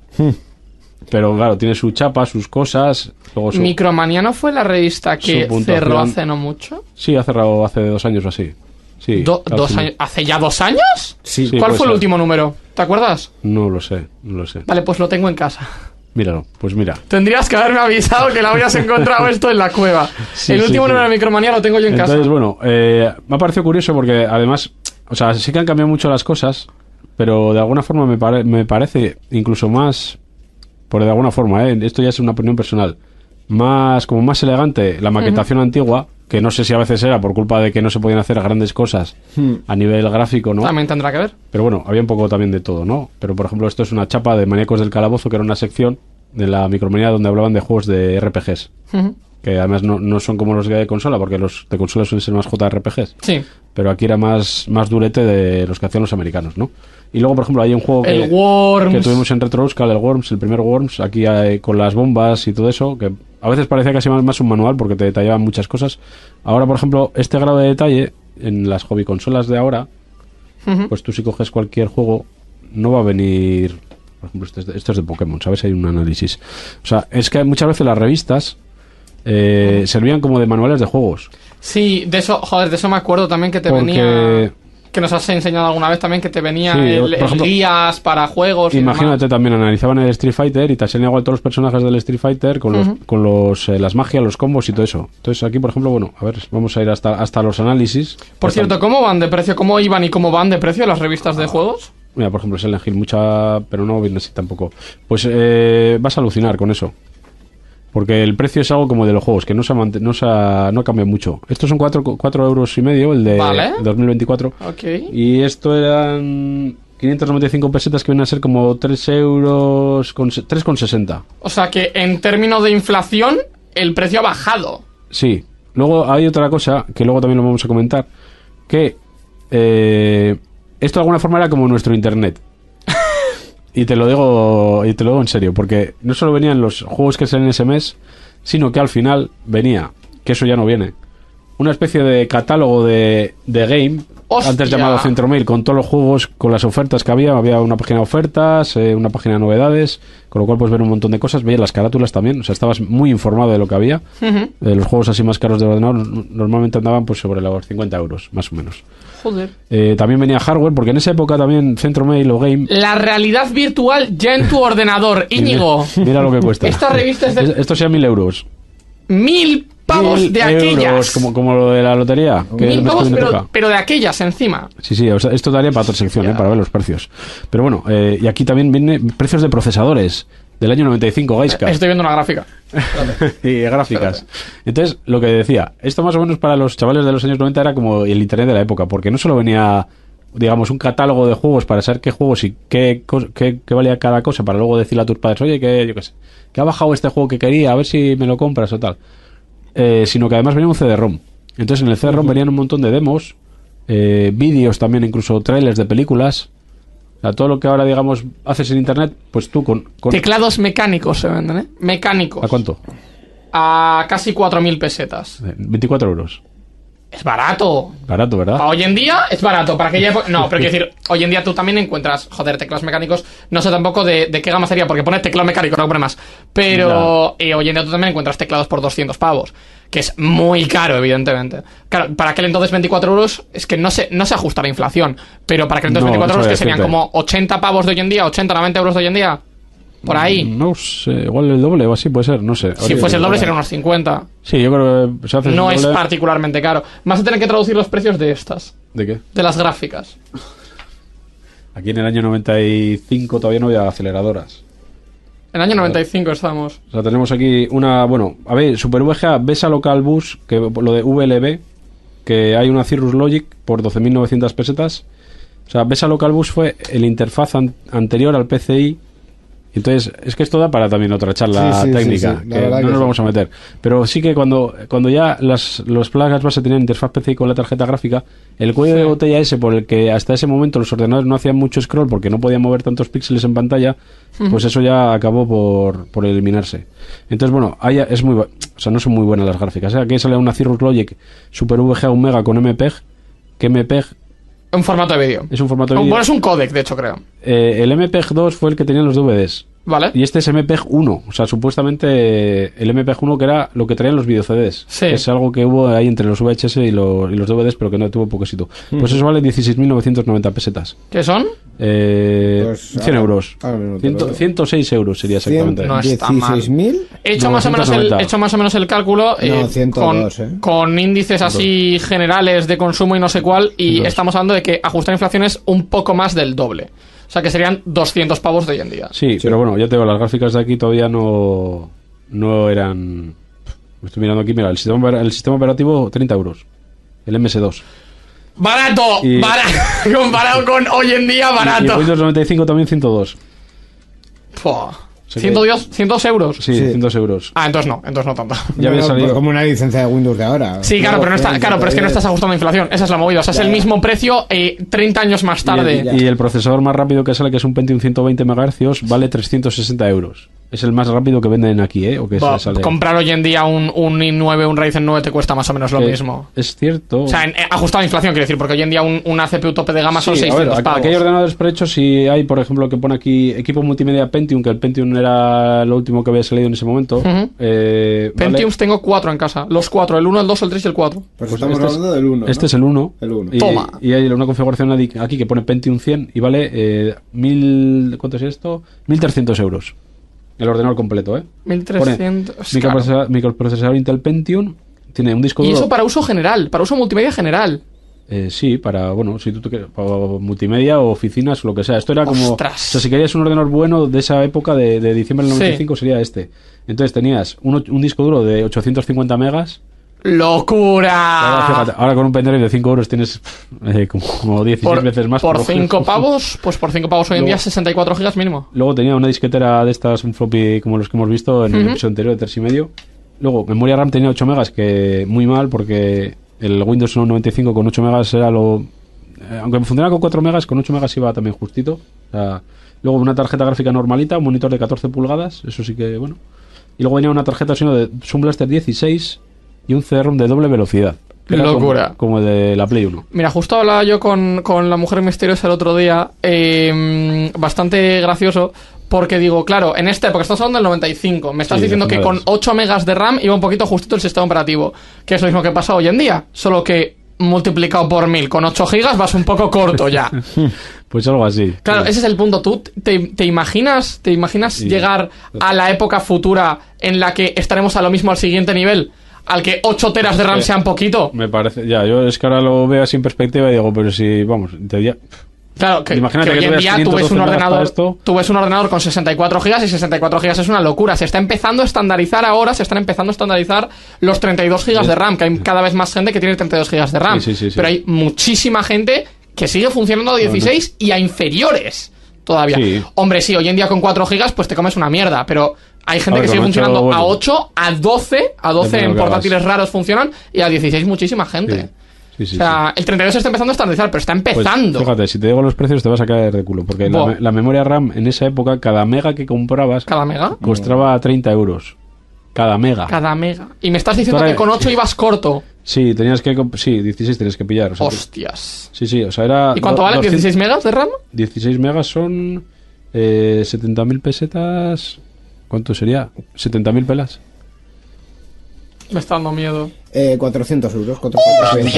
Pero claro, tiene su chapa, sus cosas. Luego su, ¿Micromanía no fue la revista que cerró hace no mucho? Sí, ha cerrado hace dos años o así. Sí, Do, dos años, ¿Hace ya dos años? Sí. Sí, ¿Cuál puede fue el ser. último número? ¿Te acuerdas? No lo sé, no lo sé. Vale, pues lo tengo en casa. Míralo, pues mira. Tendrías que haberme avisado que lo habías encontrado esto en la cueva. Sí, el sí, último sí. número de Micromanía lo tengo yo en Entonces, casa. bueno, eh, me ha parecido curioso porque además, o sea, sí que han cambiado mucho las cosas, pero de alguna forma me, pare- me parece incluso más, por de alguna forma, eh, esto ya es una opinión personal, más como más elegante la maquetación antigua, que no sé si a veces era por culpa de que no se podían hacer grandes cosas Hmm. a nivel gráfico, ¿no? También tendrá que ver. Pero bueno, había un poco también de todo, ¿no? Pero por ejemplo, esto es una chapa de Maníacos del Calabozo, que era una sección de la Micromanía donde hablaban de juegos de R P Gs. Ujú. Que además no, no son como los de consola, porque los de consola suelen ser más J R P Gs. Sí. Pero aquí era más, más durete de los que hacían los americanos, ¿no? Y luego, por ejemplo, hay un juego que, El Worms. que tuvimos en Retro Euskal, el Worms, el primer Worms, aquí hay, con las bombas y todo eso, que a veces parecía casi más, más un manual porque te detallaban muchas cosas. Ahora, por ejemplo, este grado de detalle en las hobby consolas de ahora, Ujú. pues tú si coges cualquier juego, no va a venir... Por ejemplo, esto es de, esto es de Pokémon, ¿sabes? Hay un análisis. O sea, es que muchas veces las revistas eh, servían como de manuales de juegos. Sí, de eso, joder, de eso me acuerdo también que te Porque- venía... Que nos has enseñado alguna vez también que te venía Sí, el, por el ejemplo, guías para juegos y Imagínate demás. también, analizaban el Street Fighter y te hacían igual todos los personajes del Street Fighter con los, Ujú. con los eh, las magias, los combos y todo eso. Entonces aquí, por ejemplo, bueno, a ver, vamos a ir hasta, hasta los análisis. Por Hasta- cierto, ¿cómo van de precio? ¿Cómo iban y cómo van de precio las revistas Ah. de juegos? Mira, por ejemplo, Silent Hill, mucha, pero no viene así tampoco. Pues eh, vas a alucinar con eso. Porque el precio es algo como de los juegos, que no se ha, mant- no se ha, no cambia mucho. Estos son cuatro euros y medio, el de Vale. dos mil veinticuatro. Ok. Y esto eran quinientas noventa y cinco pesetas, que vienen a ser como tres euros, con, se- tres con sesenta. O sea que en términos de inflación, el precio ha bajado. Sí. Luego hay otra cosa, que luego también lo vamos a comentar, que eh, esto de alguna forma era como nuestro internet. Y te lo digo y te lo digo en serio, porque no solo venían los juegos que salen ese mes, sino que al final venía, que eso ya no viene, una especie de catálogo de, de game, ¡Hostia! antes llamado Centromail, con todos los juegos, con las ofertas que había. Había una página de ofertas, eh, una página de novedades, con lo cual puedes ver un montón de cosas. Veías las carátulas también, o sea, estabas muy informado de lo que había. Ujú. Eh, los juegos así más caros del ordenador n- normalmente andaban pues sobre los cincuenta euros, más o menos. Joder. Eh, también venía hardware, porque en esa época también Centromail o Game... La realidad virtual ya en tu ordenador, Íñigo. Mira, mira lo que cuesta. Esta revista es de- Es- Esto sea mil euros. Mil pavos Mil de euros, aquellas. como, como lo de la lotería. Que el Mil mes que pavos, viene pero, toca. pero de aquellas encima. Sí, sí, o sea, esto daría para otra sección, eh, para ver los precios. Pero bueno, eh, y aquí también viene precios de procesadores del año noventa y cinco, Gaiska. Estoy viendo una gráfica. Y gráficas. Entonces, lo que decía, esto más o menos para los chavales de los años noventa era como el internet de la época, porque no solo venía, digamos, un catálogo de juegos para saber qué juegos y qué, cos- qué, qué valía cada cosa, para luego decirle a tus padres, oye, que yo qué sé, que ha bajado este juego que quería, a ver si me lo compras o tal. Eh, sino que además venía un C D ROM. Entonces en el C D ROM venían un montón de demos, eh, vídeos también, incluso trailers de películas. O sea, todo lo que ahora, digamos, haces en internet, pues tú con... con Teclados mecánicos se venden, ¿eh? Mecánicos. ¿A cuánto? A casi cuatro mil pesetas. Eh, veinticuatro euros. Es barato. Barato, ¿verdad? Para hoy en día es barato. Para aquella época... No, pero quiero decir, hoy en día tú también encuentras, joder, teclados mecánicos. No sé tampoco de, de qué gama sería, porque pone teclado mecánico, no pone más. Pero eh, hoy en día tú también encuentras teclados por doscientos pavos. Que es muy caro, evidentemente. Claro, para aquel entonces veinticuatro euros es que no se, no se ajusta a la inflación. Pero para aquel entonces No, veinticuatro no euros, sabría que serían decirte. como ochenta pavos de hoy en día, ochenta, noventa euros de hoy en día. Por ahí. No sé, igual el doble o así puede ser, no sé. Si fuese el doble serían unos cincuenta. Sí, yo creo que se hace No el es doble. particularmente caro. Vas a tener que traducir los precios de estas, ¿De qué? de las gráficas. Aquí en el año noventa y cinco todavía no había aceleradoras. En el año noventa y cinco estamos. O sea, tenemos aquí una, bueno, a ver, Super V G A, Besa Local Bus, que lo de V L B, que hay una Cirrus Logic por doce mil novecientas pesetas. O sea, Besa Local Bus fue el interfaz an- anterior al P C I Entonces, es que esto da para también otra charla Sí, sí, técnica, sí, sí, la que verdad no que nos sí. vamos a meter. Pero sí que cuando, cuando ya las, los placas base tenían interfaz P C I con la tarjeta gráfica, el cuello de botella ese por el que hasta ese momento los ordenadores no hacían mucho scroll porque no podían mover tantos píxeles en pantalla, pues eso ya acabó por, por eliminarse. Entonces, bueno, ahí es muy, bu- o sea, no son muy buenas las gráficas. ¿eh? Aquí sale una Cirrus Logic Super V G A un mega con M P E G, que M P E G Un formato de vídeo. es un formato de vídeo. Bueno, es un codec, de hecho, creo. Eh, el M P E G dos fue el que tenían los D V Ds. ¿Vale? Y este es M P E G uno, o sea, supuestamente el M P E G uno que era lo que traían los video C Ds. Sí. Que es algo que hubo ahí entre los V H S y los, y los D V Ds, pero que no tuvo poco éxito. Pues eso vale dieciséis mil novecientos noventa pesetas. ¿Qué son? Eh, Pues, cien ahora- euros. ahora mismo te lo Ciento- digo. ciento seis euros sería exactamente. No está mal. dieciséis mil. He hecho, más o menos el, novecientos noventa. he hecho más o menos el cálculo eh, No, ciento dos, con, eh. con índices así generales de consumo y no sé cuál, y Dos. estamos hablando de que ajustar inflación es un poco más del doble. O sea que serían doscientos pavos de hoy en día. Sí, pero bueno, ya te digo, las gráficas de aquí todavía no, no eran... Estoy mirando aquí, mira, el sistema, el sistema operativo treinta euros. El M S dos. ¡Barato! Y- Bara- comparado con hoy en día, Y barato. Windows noventa y cinco también ciento dos. Fua. sea que- ciento dos, ciento dos euros. Sí, Sí. ciento euros. Ah, entonces no, entonces no tanto. Ya había Bueno, salido. pues como una licencia de Windows de ahora. Sí, claro, pero no está, claro, pero es que no estás ajustando inflación. Esa es la movida. O sea, es el mismo precio eh, treinta años más tarde. Y el, y el procesador más rápido que sale, que es un Pentium ciento veinte megahercios, vale trescientos sesenta euros. Es el más rápido que venden aquí, ¿eh? O que Bah, se sale. comprar hoy en día un, un i nueve, un Ryzen nueve te cuesta más o menos lo Que mismo. Es cierto. O sea, en, eh, ajustado a inflación, quiero decir, porque hoy en día un, una C P U tope de gama son Sí, a ver, seiscientos aquí- pavos. aquí hay ordenadores prehechos. Si hay, por ejemplo, que pone aquí equipo multimedia Pentium, que el Pentium era lo último que había salido en ese momento. Ujú. eh, vale- Pentiums tengo cuatro en casa. Los cuatro, el uno, el dos, el tres y el cuatro. Pues, Pues estamos este es- hablando del uno. Este es el uno. El uno. Y, Toma. y hay una configuración adi- aquí que pone Pentium cien y vale eh, mil. ¿Cuánto es esto? mil trescientos euros. El ordenador completo, ¿eh? mil Pone trescientos. claro. microprocesador, microprocesador Intel Pentium. Tiene un disco Y duro. eso para uso general, para uso multimedia general. Eh, sí, para, bueno, si tú te quieres, para multimedia o oficinas o lo que sea. Esto era como. Ostras. O sea, si querías un ordenador bueno de esa época, de, de diciembre del Sí. noventa y cinco, sería este. Entonces tenías un, och- un disco duro de ochocientos cincuenta megas. ¡Locura! Ahora, fíjate, ahora con un pendrive de cinco euros tienes eh, como, como dieciséis por veces más. por lo- cinco pavos, pues por cinco pavos hoy en Luego- día sesenta y cuatro gigas mínimo. Luego tenía una disquetera de estas, un floppy como los que hemos visto en el Ujú. episodio anterior de tres y medio. Luego, memoria RAM tenía ocho megas, que muy mal, porque el Windows noventa y cinco con ocho megas era lo... eh, aunque funcionaba con cuatro megas, con ocho megas iba también justito. O sea, luego una tarjeta gráfica normalita, un monitor de catorce pulgadas, eso sí que, bueno. Y luego venía una tarjeta sino de Sun Blaster dieciséis y un C D ROM de doble velocidad. que era Locura. Como, como el de la Play uno. Mira, justo hablaba yo con, con la mujer misteriosa el otro día, eh, bastante gracioso, porque digo, claro, en esta época, estamos hablando del noventa y cinco, me estás Sí, diciendo que hace con megas. ocho megas de RAM iba un poquito justito el sistema operativo, que es lo mismo que pasa hoy en día, solo que multiplicado por mil, con ocho gigas vas un poco corto ya. Pues algo así. Claro, Sí. ese es el punto. ¿Tú te, te imaginas, te imaginas Sí. llegar a la época futura en la que estaremos a lo mismo al siguiente nivel? Al que ocho teras de RAM Sí. sean poquito. Me parece, ya, yo es que ahora lo veo así en perspectiva y digo, pero si, vamos, te diría... Claro, que, Imagínate que que hoy en tuvieras día tú quinientos ves un doce megas ordenador, para esto. tú ves un ordenador con sesenta y cuatro gigas y sesenta y cuatro gigas es una locura. Se está empezando a estandarizar ahora, se están empezando a estandarizar los treinta y dos gigas de RAM, que hay cada vez más gente que tiene treinta y dos gigas de RAM. Sí, sí, sí, sí. Pero hay muchísima gente que sigue funcionando a dieciséis y a inferiores todavía. Sí. Hombre, sí, hoy en día con cuatro gigas pues te comes una mierda, pero hay gente A ver, que sigue con ocho, funcionando a bueno. ocho, a doce, a doce Depende de en lo que portátiles hagas. raros funcionan y a dieciséis muchísima gente. Sí. Sí, sí, o sea, el treinta y dos se está empezando a estandarizar, pero está Pues, empezando. fíjate, si te digo los precios te vas a caer de culo, porque la, Buah. me- la memoria RAM en esa época, cada mega que comprabas Cada mega. costaba treinta euros. Cada mega. Cada mega. Y me estás diciendo Ahora- que con ocho ibas corto. Sí, tenías que... comp- Sí, dieciséis tenías que pillar. O sea, que- Hostias. sí, sí, o sea, era... ¿Y cuánto do- vale? doscientos ¿dieciséis megas de RAM? dieciséis megas son eh, setenta mil pesetas... ¿Cuánto sería? setenta mil pelas. Me está dando miedo. Eh, cuatrocientos euros. cuatrocientos veinte.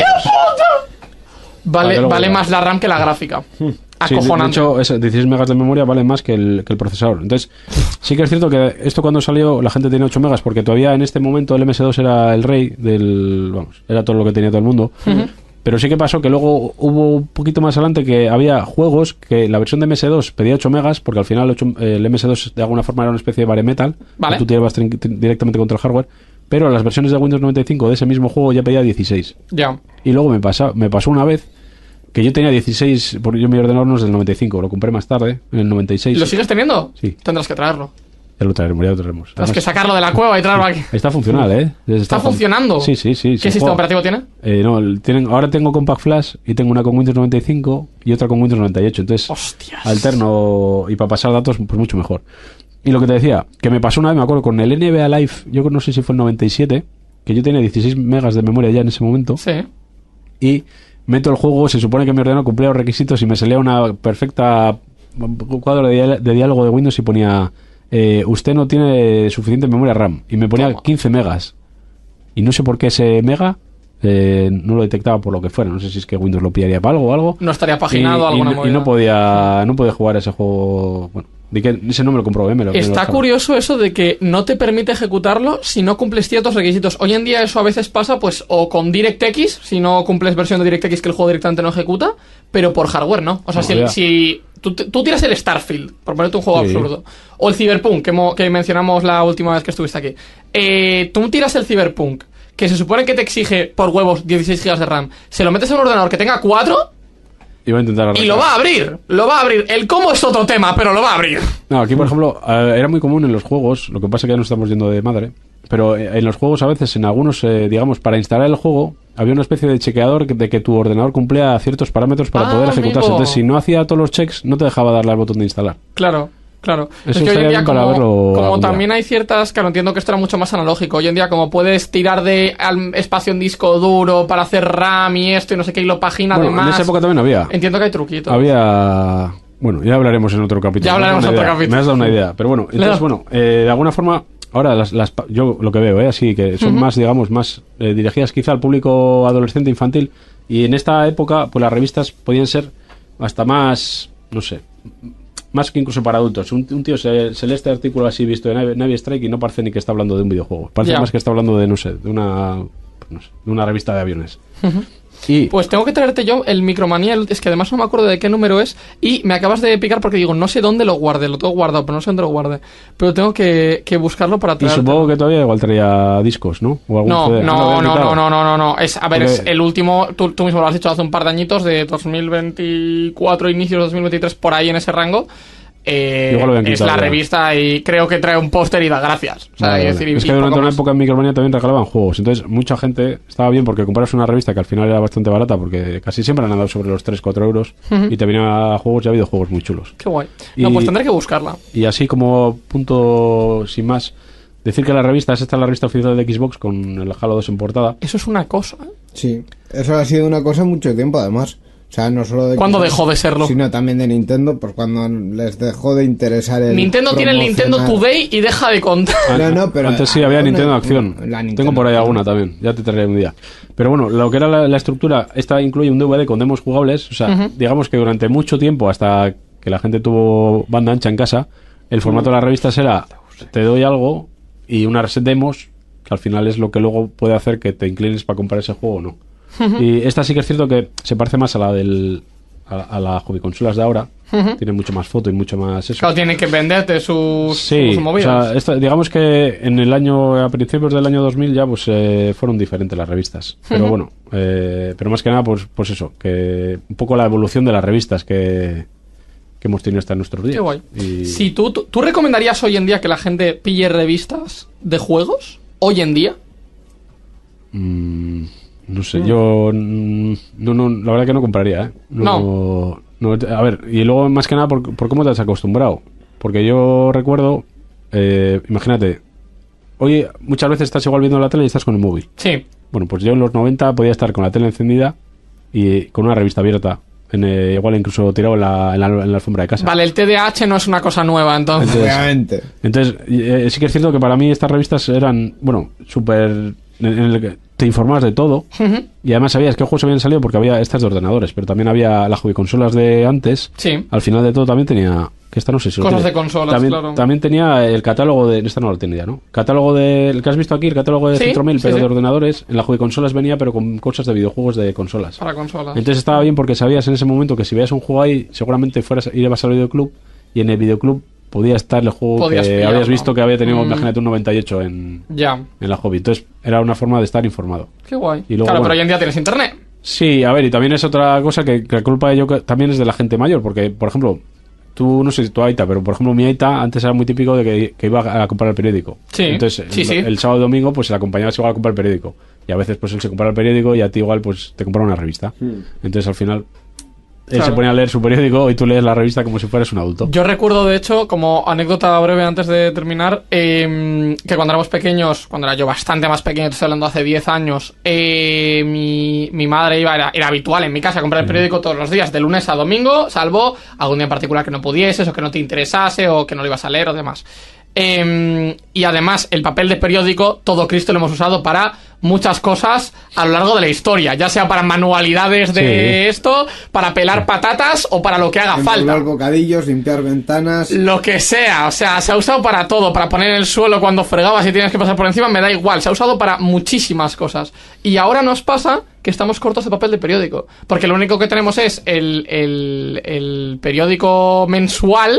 Vale, Para que lo vale veas. más la RAM que la gráfica. Sí, de- de, Acojonante. hecho, ese dieciséis megas de memoria vale más que el, que el procesador. Entonces, sí que es cierto que esto cuando salió la gente tenía ocho megas, porque todavía en este momento el M S dos era el rey del... Vamos, era todo lo que tenía todo el mundo. Pero sí que pasó que luego hubo un poquito más adelante que había juegos que la versión de M S dos pedía ocho megas, porque al final ocho eh, el M S dos de alguna forma era una especie de bare metal, Vale. que tú tirabas trin- trin- directamente contra el hardware, pero las versiones de Windows noventa y cinco de ese mismo juego ya pedía dieciséis. Ya. Y luego me, pasa, me pasó una vez que yo tenía dieciséis, porque yo mi ordenador no es del noventa y cinco, lo compré más tarde, en el noventa y seis. ¿Lo sigues teniendo? Sí. Tendrás que traerlo. Ya lo traeremos, ya lo traeremos. Tienes que sacarlo de la cueva y traerlo aquí. Está funcional, ¿eh? Está, ¿Está funcionando? Sí, sí, sí. ¿Qué sistema juega. operativo tiene? Eh, no, el- tienen, ahora tengo Compact Flash y tengo una con Windows noventa y cinco y otra con Windows noventa y ocho. Entonces, Hostias. alterno y para pasar datos, pues mucho mejor. Y lo que te decía, que me pasó una vez, me acuerdo, con el N B A Live, yo no sé si fue el noventa y siete, que yo tenía dieciséis megas de memoria ya en ese momento, Sí. y meto el juego, se supone que mi ordenador cumplía los requisitos y me salía una perfecta cuadro de, dial- de diálogo de Windows y ponía eh, usted no tiene suficiente memoria RAM, y me ponía Toma. quince megas, y no sé por qué ese mega eh, no lo detectaba por lo que fuera, no sé si es que Windows lo pillaría para algo o algo. No estaría Y, paginado y alguna no- y movida. no podía no podía jugar ese juego. Bueno, de que ese no me lo comprobé, me lo me lo Está descargué. curioso eso de que no te permite ejecutarlo si no cumples ciertos requisitos. Hoy en día eso a veces pasa pues o con DirectX, si no cumples versión de DirectX que el juego directamente no ejecuta, pero por hardware no. O sea, No, si, ya. si tú, tú tiras el Starfield, por ponerte un juego Sí. absurdo, o el Cyberpunk, que, mo- que mencionamos la última vez que estuviste aquí, eh, tú tiras el Cyberpunk, que se supone que te exige por huevos dieciséis gigas de RAM, se lo metes en un ordenador que tenga cuatro Iba a intentar y arrancar. lo va a abrir, lo va a abrir. El cómo es otro tema, pero lo va a abrir. No, aquí por ejemplo eh, era muy común en los juegos, lo que pasa es que ya nos estamos yendo de madre, pero eh, en los juegos a veces, en algunos, eh, digamos, para instalar el juego, había una especie de chequeador que- de que tu ordenador cumplía ciertos parámetros para Ah, poder ejecutarse. amigo. Entonces, si no hacía todos los checks, no te dejaba darle al botón de instalar. Claro, claro. Eso es que hoy en estaría día, bien para como, verlo como algún día. también hay ciertas, claro, entiendo que esto era mucho más analógico. Hoy en día, como puedes tirar de al- espacio en disco duro para hacer RAM y esto y no sé qué, y lo pagina Bueno, además. en esa época también había. Entiendo que hay truquitos. Había... Bueno, ya hablaremos en otro capítulo. Ya Me has hablaremos dado en una otro idea. capítulo. Me has dado una idea. Pero bueno, entonces, das- bueno, eh, de alguna forma, ahora las, las pa- yo lo que veo, ¿eh? Así que son más, digamos, más eh, dirigidas quizá al público adolescente, infantil. Y en esta época, pues las revistas podían ser hasta más, no sé, más que incluso para adultos. Un, un tío se, se lee este artículo así visto de Navy, Navy Strike y no parece ni que está hablando de un videojuego. Parece Ya. más que está hablando de, no sé, de una, no sé, de una revista de aviones. Y Pues tengo que traerte yo el Micromanía, el- es que además no me acuerdo de qué número es, y me acabas de picar porque digo, no sé dónde lo guardé, lo tengo guardado, pero no sé dónde lo guardé. Pero tengo que, que buscarlo para y traerte. supongo que todavía igual traía discos, ¿no? O algún No, C D. no, lo habían no, quitado. no, no, no, no. Es, a ver, Porque- es el último, tú, tú mismo lo has dicho hace un par de añitos, de dos mil veinticuatro, inicios de dos mil veintitrés, por ahí en ese rango. Eh, Igual lo habían es quitado la ya. revista y creo que trae un póster y da gracias. O sea, Vale, y vale. decir, y- es y que durante poco una más. época en Micromanía también regalaban juegos. Entonces, mucha gente estaba bien porque compras una revista que al final era bastante barata, porque casi siempre han andado sobre los tres cuatro euros, y te venían juegos y ha habido juegos muy chulos. Qué guay. No, Y- pues tendré que buscarla. Y así como punto sin más, decir que la revista es esta la revista oficial de Xbox con el Halo dos en portada. Eso es una cosa. ¿eh? Sí, eso ha sido una cosa mucho tiempo además. O sea, no solo de ¿Cuándo Xbox, dejó de serlo? sino también de Nintendo, pues cuando les dejó de interesar el Nintendo tiene el Nintendo promocionar- Today y deja de contar. No, no, pero Antes sí había bueno, Nintendo Acción. la Nintendo Tengo por ahí Acción. alguna también. Ya te traeré un día. Pero bueno, lo que era la, la estructura, esta incluye un D V D con demos jugables. O sea, digamos que durante mucho tiempo, hasta que la gente tuvo banda ancha en casa, el formato de las revistas era: te doy algo y unas demos, que al final es lo que luego puede hacer que te inclines para comprar ese juego o no. Y esta sí que es cierto que se parece más a la del a, a las hobbyconsolas de ahora. Tiene mucho más foto y mucho más eso. Claro, tiene que venderte sus, Sí, sus o movidas. sea, esto- digamos que en el año, a principios del año dos mil ya pues eh, fueron diferentes las revistas. Pero bueno, eh, pero más que nada pues, pues eso, que un poco la evolución de las revistas que, que hemos tenido hasta nuestros días. Qué guay. Y- Si tú, tú, ¿tú recomendarías hoy en día que la gente pille revistas de juegos? ¿Hoy en día? Mm, no sé, yo mm, no, no, la verdad que no compraría, ¿eh? No, no, a ver, y luego más que nada por, por cómo te has acostumbrado. Porque yo recuerdo, eh, imagínate, hoy muchas veces estás igual viendo la tele y estás con el móvil. Sí. Bueno, pues yo en los noventa podía estar con la tele encendida y con una revista abierta. En, eh, igual incluso tirado en la, en, la, en la alfombra de casa. Vale, el T D A H no es una cosa nueva, entonces. Obviamente. Entonces, eh, sí que es cierto que para mí estas revistas eran, bueno, súper... En, en el que te informabas de todo y además sabías qué juegos habían salido porque había estas de ordenadores, pero también había las hobbyconsolas de antes. Sí. Al final de todo también tenía... Que esta no sé si lo Cosas tiene. de consolas, también, claro. También tenía el catálogo de... Esta no lo tenía, ¿no? Catálogo de... El que has visto aquí, el catálogo de Sí, Centromil, sí, pero sí. de ordenadores. En las hobbyconsolas venía, pero con cosas de videojuegos de consolas. Para consolas. Entonces estaba bien porque sabías en ese momento que si veías un juego ahí, seguramente fueras ibas al videoclub y en el videoclub podía estar el juego Podías que pillarlo. habías visto que había tenido, Mm. imagínate, un noventa y ocho en, Ya. en la hobby. Entonces era una forma de estar informado. Qué guay. Y luego, claro, bueno. pero hoy en día tienes internet. Sí, a ver, y también es otra cosa que, que la culpa de ello que también es de la gente mayor, porque, por ejemplo, tú, no sé si tu Aita, pero por ejemplo mi Aita antes era muy típico de que, que iba a comprar el periódico. Sí, Entonces, sí, el, sí. el sábado y domingo, pues el acompañaba igual a comprar el periódico. Y a veces, pues él se compraba el periódico y a ti igual, pues te compraba una revista. Entonces, al final, él Claro. se ponía a leer su periódico y tú lees la revista como si fueras un adulto. Yo recuerdo, de hecho, como anécdota breve antes de terminar, eh, que cuando éramos pequeños, cuando era yo bastante más pequeño, estoy hablando hace diez años, eh, mi, mi madre iba, era, era habitual en mi casa a comprar el periódico todos los días, de lunes a domingo, salvo algún día en particular que no pudieses o que no te interesase o que no lo ibas a leer o demás. Eh, y además, el papel de periódico, todo Cristo lo hemos usado para muchas cosas a lo largo de la historia, ya sea para manualidades de Sí. esto, para pelar patatas o para lo que haga falta. Enrollar bocadillos, limpiar ventanas. Lo que sea, o sea, se ha usado para todo, para poner en el suelo cuando fregabas y tienes que pasar por encima, me da igual, se ha usado para muchísimas cosas. Y ahora nos pasa que estamos cortos de papel de periódico, porque lo único que tenemos es el, el, el periódico mensual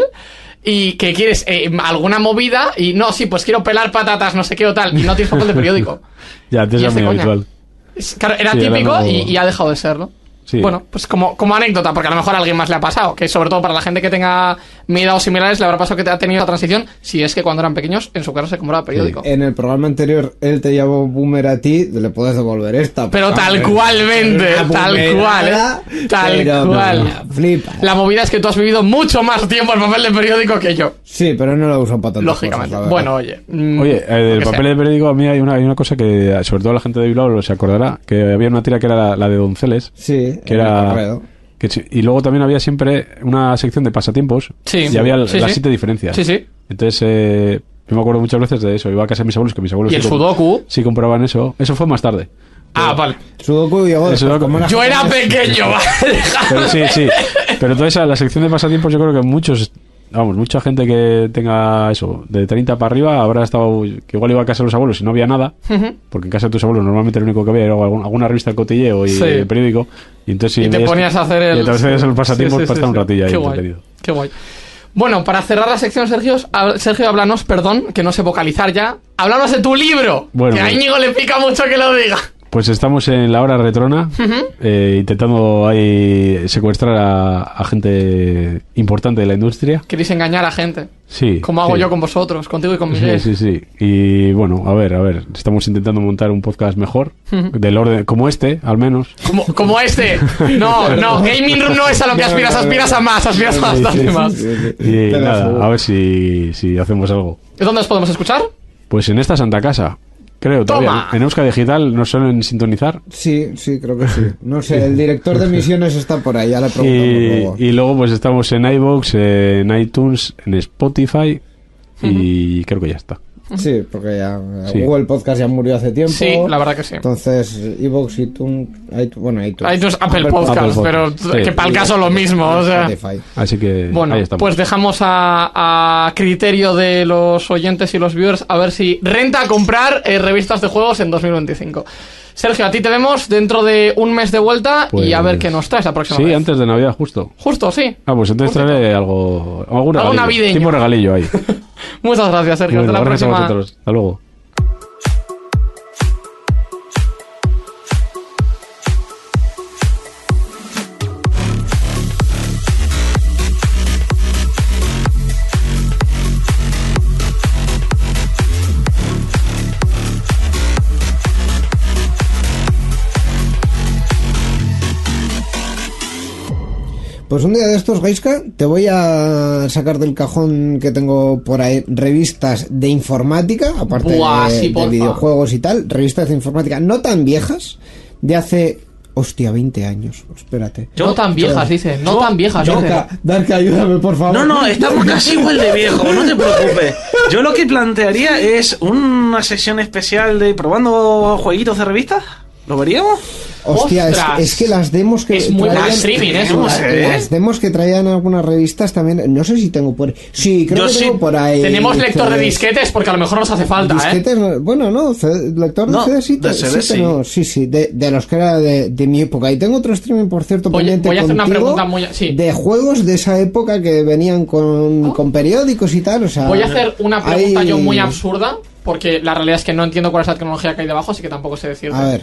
y que quieres eh, alguna movida y no, sí, pues quiero pelar patatas, no sé qué o tal, y no tienes papel de periódico. Ya, antes Y era es de muy coña. habitual. Es- claro, era Sí, típico era no- y, y ha dejado de serlo. Sí. Bueno, pues como, como anécdota, porque a lo mejor a alguien más le ha pasado, que sobre todo para la gente que tenga mi edad o similares le habrá pasado que te ha tenido la transición, si es que cuando eran pequeños en su casa se compraba periódico. En el programa anterior, él te llamó boomer a ti, le puedes devolver esta. Pero por tal favor. cualmente, Una tal boomerada, cual, ¿eh? Tal pero, cual. no, flipa. La movida es que tú has vivido mucho más tiempo el papel de periódico que yo, Sí, pero no lo uso para tantas lógicamente. cosas, la verdad. Bueno, oye. mm, Oye, eh, del lo que papel sea. de periódico a mí hay una, hay una cosa que, sobre todo la gente de Bilbao se acordará, que había una tira que era la, la de Donceles. Sí, que en el era correo. que sí, y luego también había siempre una sección de pasatiempos. Sí. Y había el- Sí, las sí. siete diferencias. Sí, sí. Entonces, eh, yo me acuerdo muchas veces de eso. Iba a casa de mis abuelos, que mis abuelos Y el sí, com- sudoku. sí compraban eso. Eso fue más tarde. Ah, vale. Sudoku llegó El después, Sudoku- como Yo era pequeño, vale. Pero sí, sí. Pero toda esa, la sección de pasatiempos, yo creo que muchos, vamos, mucha gente que tenga eso, de treinta para arriba, habrá estado, que igual iba a casa de los abuelos y no había nada, porque en casa de tus abuelos normalmente lo único que había era algún- alguna revista del cotilleo y Sí. el periódico. Y entonces sí, Y te veías- ponías a hacer el... Y entonces hacías el pasatiempos Sí, sí, para sí, estar un sí. ratillo ahí Qué guay, entretenido. qué guay. Bueno, para cerrar la sección, Sergio, hab- Sergio, háblanos, perdón, que no sé vocalizar ya. Háblanos de tu libro, Bueno, que a pues- Íñigo le pica mucho que lo diga. Pues estamos en la hora retrona, eh, intentando ahí secuestrar a, a gente importante de la industria. Queréis engañar a gente, Sí. como hago sí. yo con vosotros, contigo y con Sí, Miguel. sí, sí. Y bueno, a ver, a ver. Estamos intentando montar un podcast mejor, del orden, como este, al menos. Como, como este. No, no, Gaming Room no es a lo que aspiras, aspiras a más, aspiras a bastante más. Y Te la nada, subo. a ver si, si hacemos algo. ¿Dónde os podemos escuchar? Pues en esta Santa Casa, creo, todavía. Toma. En Euska Digital nos suelen sintonizar. Sí, sí, creo que sí. No sé, el director de misiones está por ahí, ya le preguntamos Y, luego. y luego pues estamos en iVoox, en iTunes, en Spotify y creo que ya está. Sí, porque ya Sí. Google Podcast ya murió hace tiempo. Sí, la verdad que sí. Entonces, iVoox, iTunes, iTunes, bueno, iTunes. iTunes, Apple, Apple Podcast, Podcast, pero sí. que para el caso lo mismo, o sea. Spotify. Así que Bueno, ahí estamos. pues dejamos a, a criterio de los oyentes y los viewers a ver si renta comprar eh, revistas de juegos en dos mil veinticinco. Sergio, a ti te vemos dentro de un mes de vuelta y a Pues- ver qué nos traes la próxima Sí, vez. antes de Navidad, justo. Justo, sí. Ah, pues entonces Justito. traeré algo, algún Algo regalillo. navideño. Tipo regalillo ahí. Muchas gracias, Sergio. Bueno, Hasta la gracias a próxima. vosotros. Hasta luego. Pues un día de estos, Gaiska, te voy a sacar del cajón que tengo por ahí revistas de informática, aparte Buah, de, sí, de porfa. videojuegos y tal, revistas de informática no tan viejas, de hace, hostia, veinte años, espérate. No tan viejas, dice. No yo- tan viejas, yo- dice. Darka, Darka, ayúdame, por favor. No, no, estamos casi igual de viejo, no te preocupes. Yo lo que plantearía es una sesión especial de probando jueguitos de revistas. ¿Lo veríamos? Hostia, es, ¡Ostras! es que las demos que Es muy traían- más streaming eso, las, ¿eh? las demos que traían algunas revistas también, no sé si tengo por sí, creo Yo que sí. tengo por ahí. Tenemos lector de C Ds. disquetes porque a lo mejor nos hace falta, ¿eh? Disquetes, no- bueno, no, C- lector de No, C D sí, de te- C D sí, sí. tenemos, sí, sí, de, de los que era de, de mi época. Y tengo otro streaming, por cierto, Voy- pendiente voy a hacer una contigo, pregunta muy- sí. de juegos de esa época que venían con, con periódicos y tal, o sea... Voy a hacer una pregunta hay- yo muy absurda porque la realidad es que no entiendo cuál es la tecnología que hay debajo, así que tampoco sé decirte. A ver,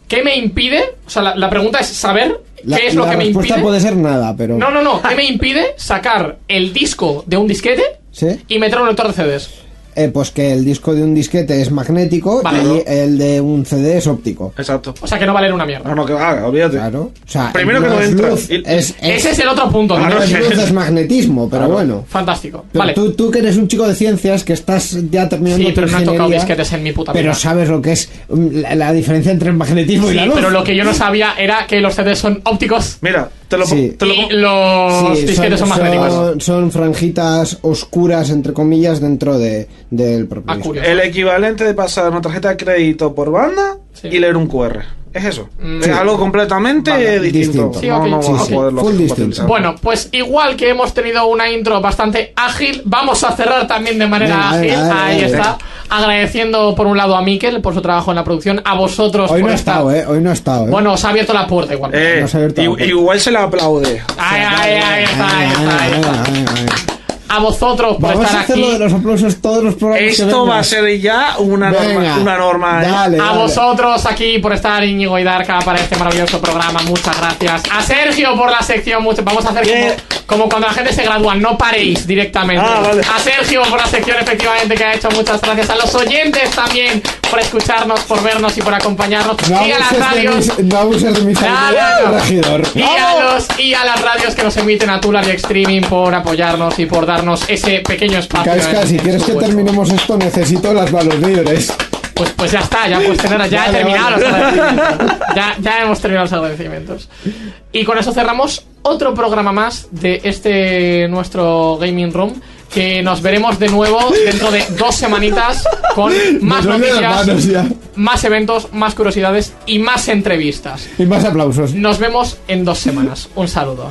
¿qué me impide? O sea, la, la pregunta es saber La, qué es lo la que me respuesta impide. puede ser nada, pero... No, no, no. ¿Qué me impide sacar el disco de un disquete ¿Sí? y meter un lector de C Ds? Eh, pues que el disco de un disquete es magnético Vale. y el de un C D es óptico. Exacto. O sea, que no valen una mierda. No, no, que va, olvídate. Claro. O sea, Primero que no es entra. luz, Y- es, es, Ese es el otro punto. Ah, ¿no? no, es sí. luz, es magnetismo, pero Claro. bueno. Fantástico. Pero Vale. tú, tú que eres un chico de ciencias, que estás ya terminando Sí, tu pero no he tocado ingeniería, disquetes en mi puta vida. pero sabes lo que es um, la, la diferencia entre el magnetismo y Sí, la luz. pero lo que yo no sabía era que los C Ds son ópticos Mira, te lo, Sí. te lo y los Sí, disquetes son, magnéticos. Son, son franjitas oscuras, entre comillas, dentro de, del propio Ah, disco. curioso. el equivalente de pasar una tarjeta de crédito por banda Sí. y leer un Q R. Es eso. Mm. Es algo completamente Vale. distinto. Distinto. Sí, no, ok. no Sí, vas sí. a poderlo Full compatibilizar. distinto. Bueno, pues igual que hemos tenido una intro bastante ágil, vamos a cerrar también de manera Venga, ágil. venga, venga, Ahí venga. está. Agradeciendo por un lado a Mikel por su trabajo en la producción, a vosotros Hoy por no ha estar. estado, ¿eh? Hoy no ha estado, ¿eh? Bueno, os ha abierto la puerta igual. Eh, No se ha abierto la i- puerta. igual se le aplaude. Ahí, ahí, ahí está, ahí está, ahí está. Venga, venga, venga. A vosotros por Vamos estar a hacer lo de aquí. los aplausos todos los programas que Esto vengan. va a ser ya una norma. Venga, Una norma ¿eh? dale, A dale. vosotros aquí por estar, Íñigo y Darka, para este maravilloso programa. Muchas gracias. A Sergio por la sección. mucho- Vamos a hacer Bien. como, como cuando la gente se gradúa. No paréis directamente. Ah, vale. A Sergio por la sección, efectivamente, que ha hecho. Muchas gracias. A los oyentes también por escucharnos, por vernos y por acompañarnos. No y a las abuses de radios. mis- no abuses de mis No, habilidades, no, no. regidor. Y a, los, y a las radios que nos emiten a Tular y Streaming por apoyarnos y por darnos ese pequeño espacio. Kaeska, en- si en quieres su que hueco. terminemos esto, necesito las manos libres. Pues, pues ya está, ya pues tener, ya Vale, he terminado vale. los agradecimientos. Ya, ya hemos terminado los agradecimientos. Y con eso cerramos otro programa más de este nuestro Gaming Room. Que nos veremos de nuevo dentro de dos semanitas con más Me duele las manos noticias, ya. más eventos, más curiosidades y más entrevistas. Y más aplausos. Nos vemos en dos semanas. Un saludo.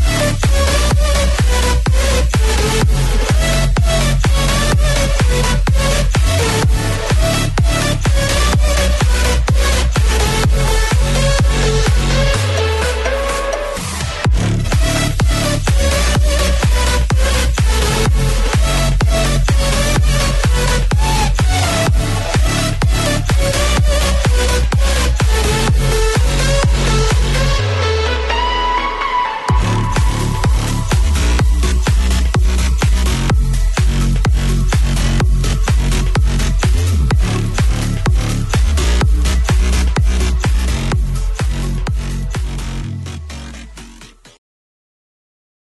We'll be right back.